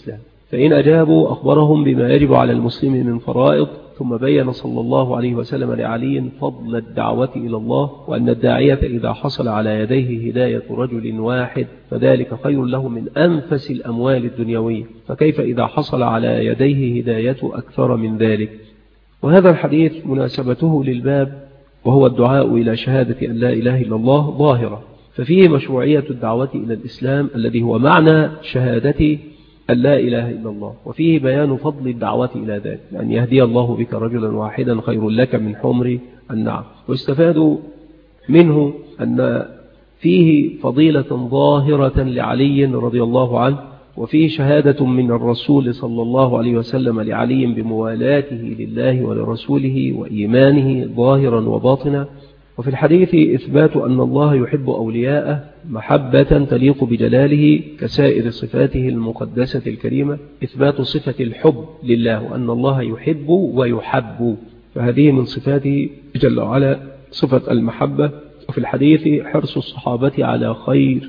فإن أجابوا أخبرهم بما يجب على المسلم من فرائض، ثم بين صلى الله عليه وسلم لعلي فضل الدعوة إلى الله، وأن الداعية إذا حصل على يديه هداية رجل واحد فذلك خير له من أنفس الأموال الدنيوية، فكيف إذا حصل على يديه هداية أكثر من ذلك. وهذا الحديث مناسبته للباب وهو الدعاء إلى شهادة أن لا إله إلا الله ظاهرة، ففيه مشروعية الدعوة إلى الإسلام الذي هو معنى شهادة أن لا إله إلا الله، وفيه بيان فضل الدعوة إلى ذلك، أن يهدي الله بك رجلا واحدا خير لك من حمر النعم. واستفاد منه أن فيه فضيلة ظاهرة لعلي رضي الله عنه، وفيه شهادة من الرسول صلى الله عليه وسلم لعلي بموالاته لله ولرسوله وإيمانه ظاهرا وباطنا. وفي الحديث إثبات أن الله يحب أولياءه محبة تليق بجلاله كسائر صفاته المقدسة الكريمة، إثبات صفة الحب لله وأن الله يحب ويحب، فهذه من صفاته جل وعلا صفة المحبة. وفي الحديث حرص الصحابة على خير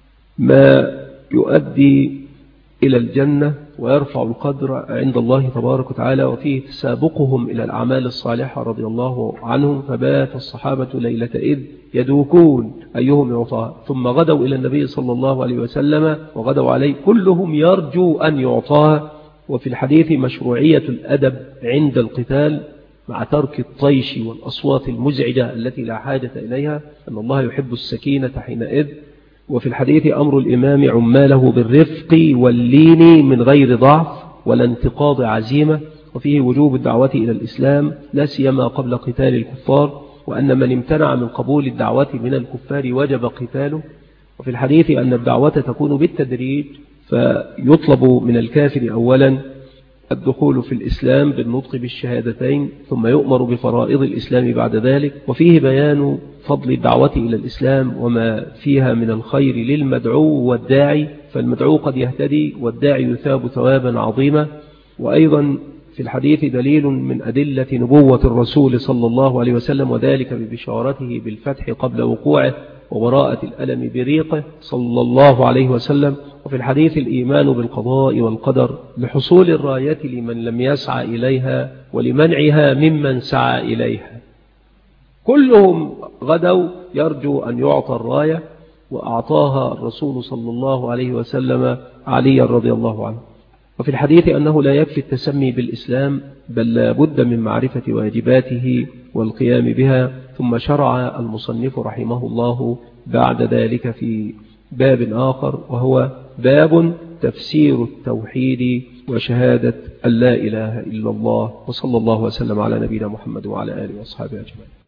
ما يؤدي إلى الجنة ويرفع القدر عند الله تبارك وتعالى، وفيه تسابقهم إلى الأعمال الصالحة رضي الله عنهم، فبات الصحابة ليلة إذ يدوكون أيهم يعطاها، ثم غدوا إلى النبي صلى الله عليه وسلم وغدوا عليه كلهم يرجو أن يعطاها. وفي الحديث مشروعية الأدب عند القتال مع ترك الطيش والأصوات المزعجة التي لا حاجة إليها، أن الله يحب السكينة حينئذ. وفي الحديث أمر الإمام عماله بالرفق واللين من غير ضعف ولا انتقاض عزيمة، وفيه وجوب الدعوة إلى الإسلام لا سيما قبل قتال الكفار، وأن من امتنع من قبول الدعوة من الكفار وجب قتاله. وفي الحديث أن الدعوة تكون بالتدريج، فيطلب من الكافر أولا الدخول في الإسلام بالنطق بالشهادتين، ثم يؤمر بفرائض الإسلام بعد ذلك. وفيه بيان فضل الدعوة إلى الإسلام وما فيها من الخير للمدعو والداعي، فالمدعو قد يهتدي والداعي يثاب ثوابا عظيما. وأيضا في الحديث دليل من أدلة نبوة الرسول صلى الله عليه وسلم، وذلك ببشارته بالفتح قبل وقوعه وبراءة الألم بريقه صلى الله عليه وسلم. وفي الحديث الإيمان بالقضاء والقدر لحصول الراية لمن لم يسعى إليها ولمنعها ممن سعى إليها. كلهم غدوا يرجو أن يعطى الراية، وأعطاها الرسول صلى الله عليه وسلم علي رضي الله عنه. وفي الحديث أنه لا يكفي التسمي بالإسلام، بل لا بد من معرفة واجباته والقيام بها. ثم شرع المصنف رحمه الله بعد ذلك في باب آخر، وهو باب تفسير التوحيد وشهادة أن لا إله إلا الله. وصلى الله وسلم على نبينا محمد وعلى آله وأصحابه أجمعين.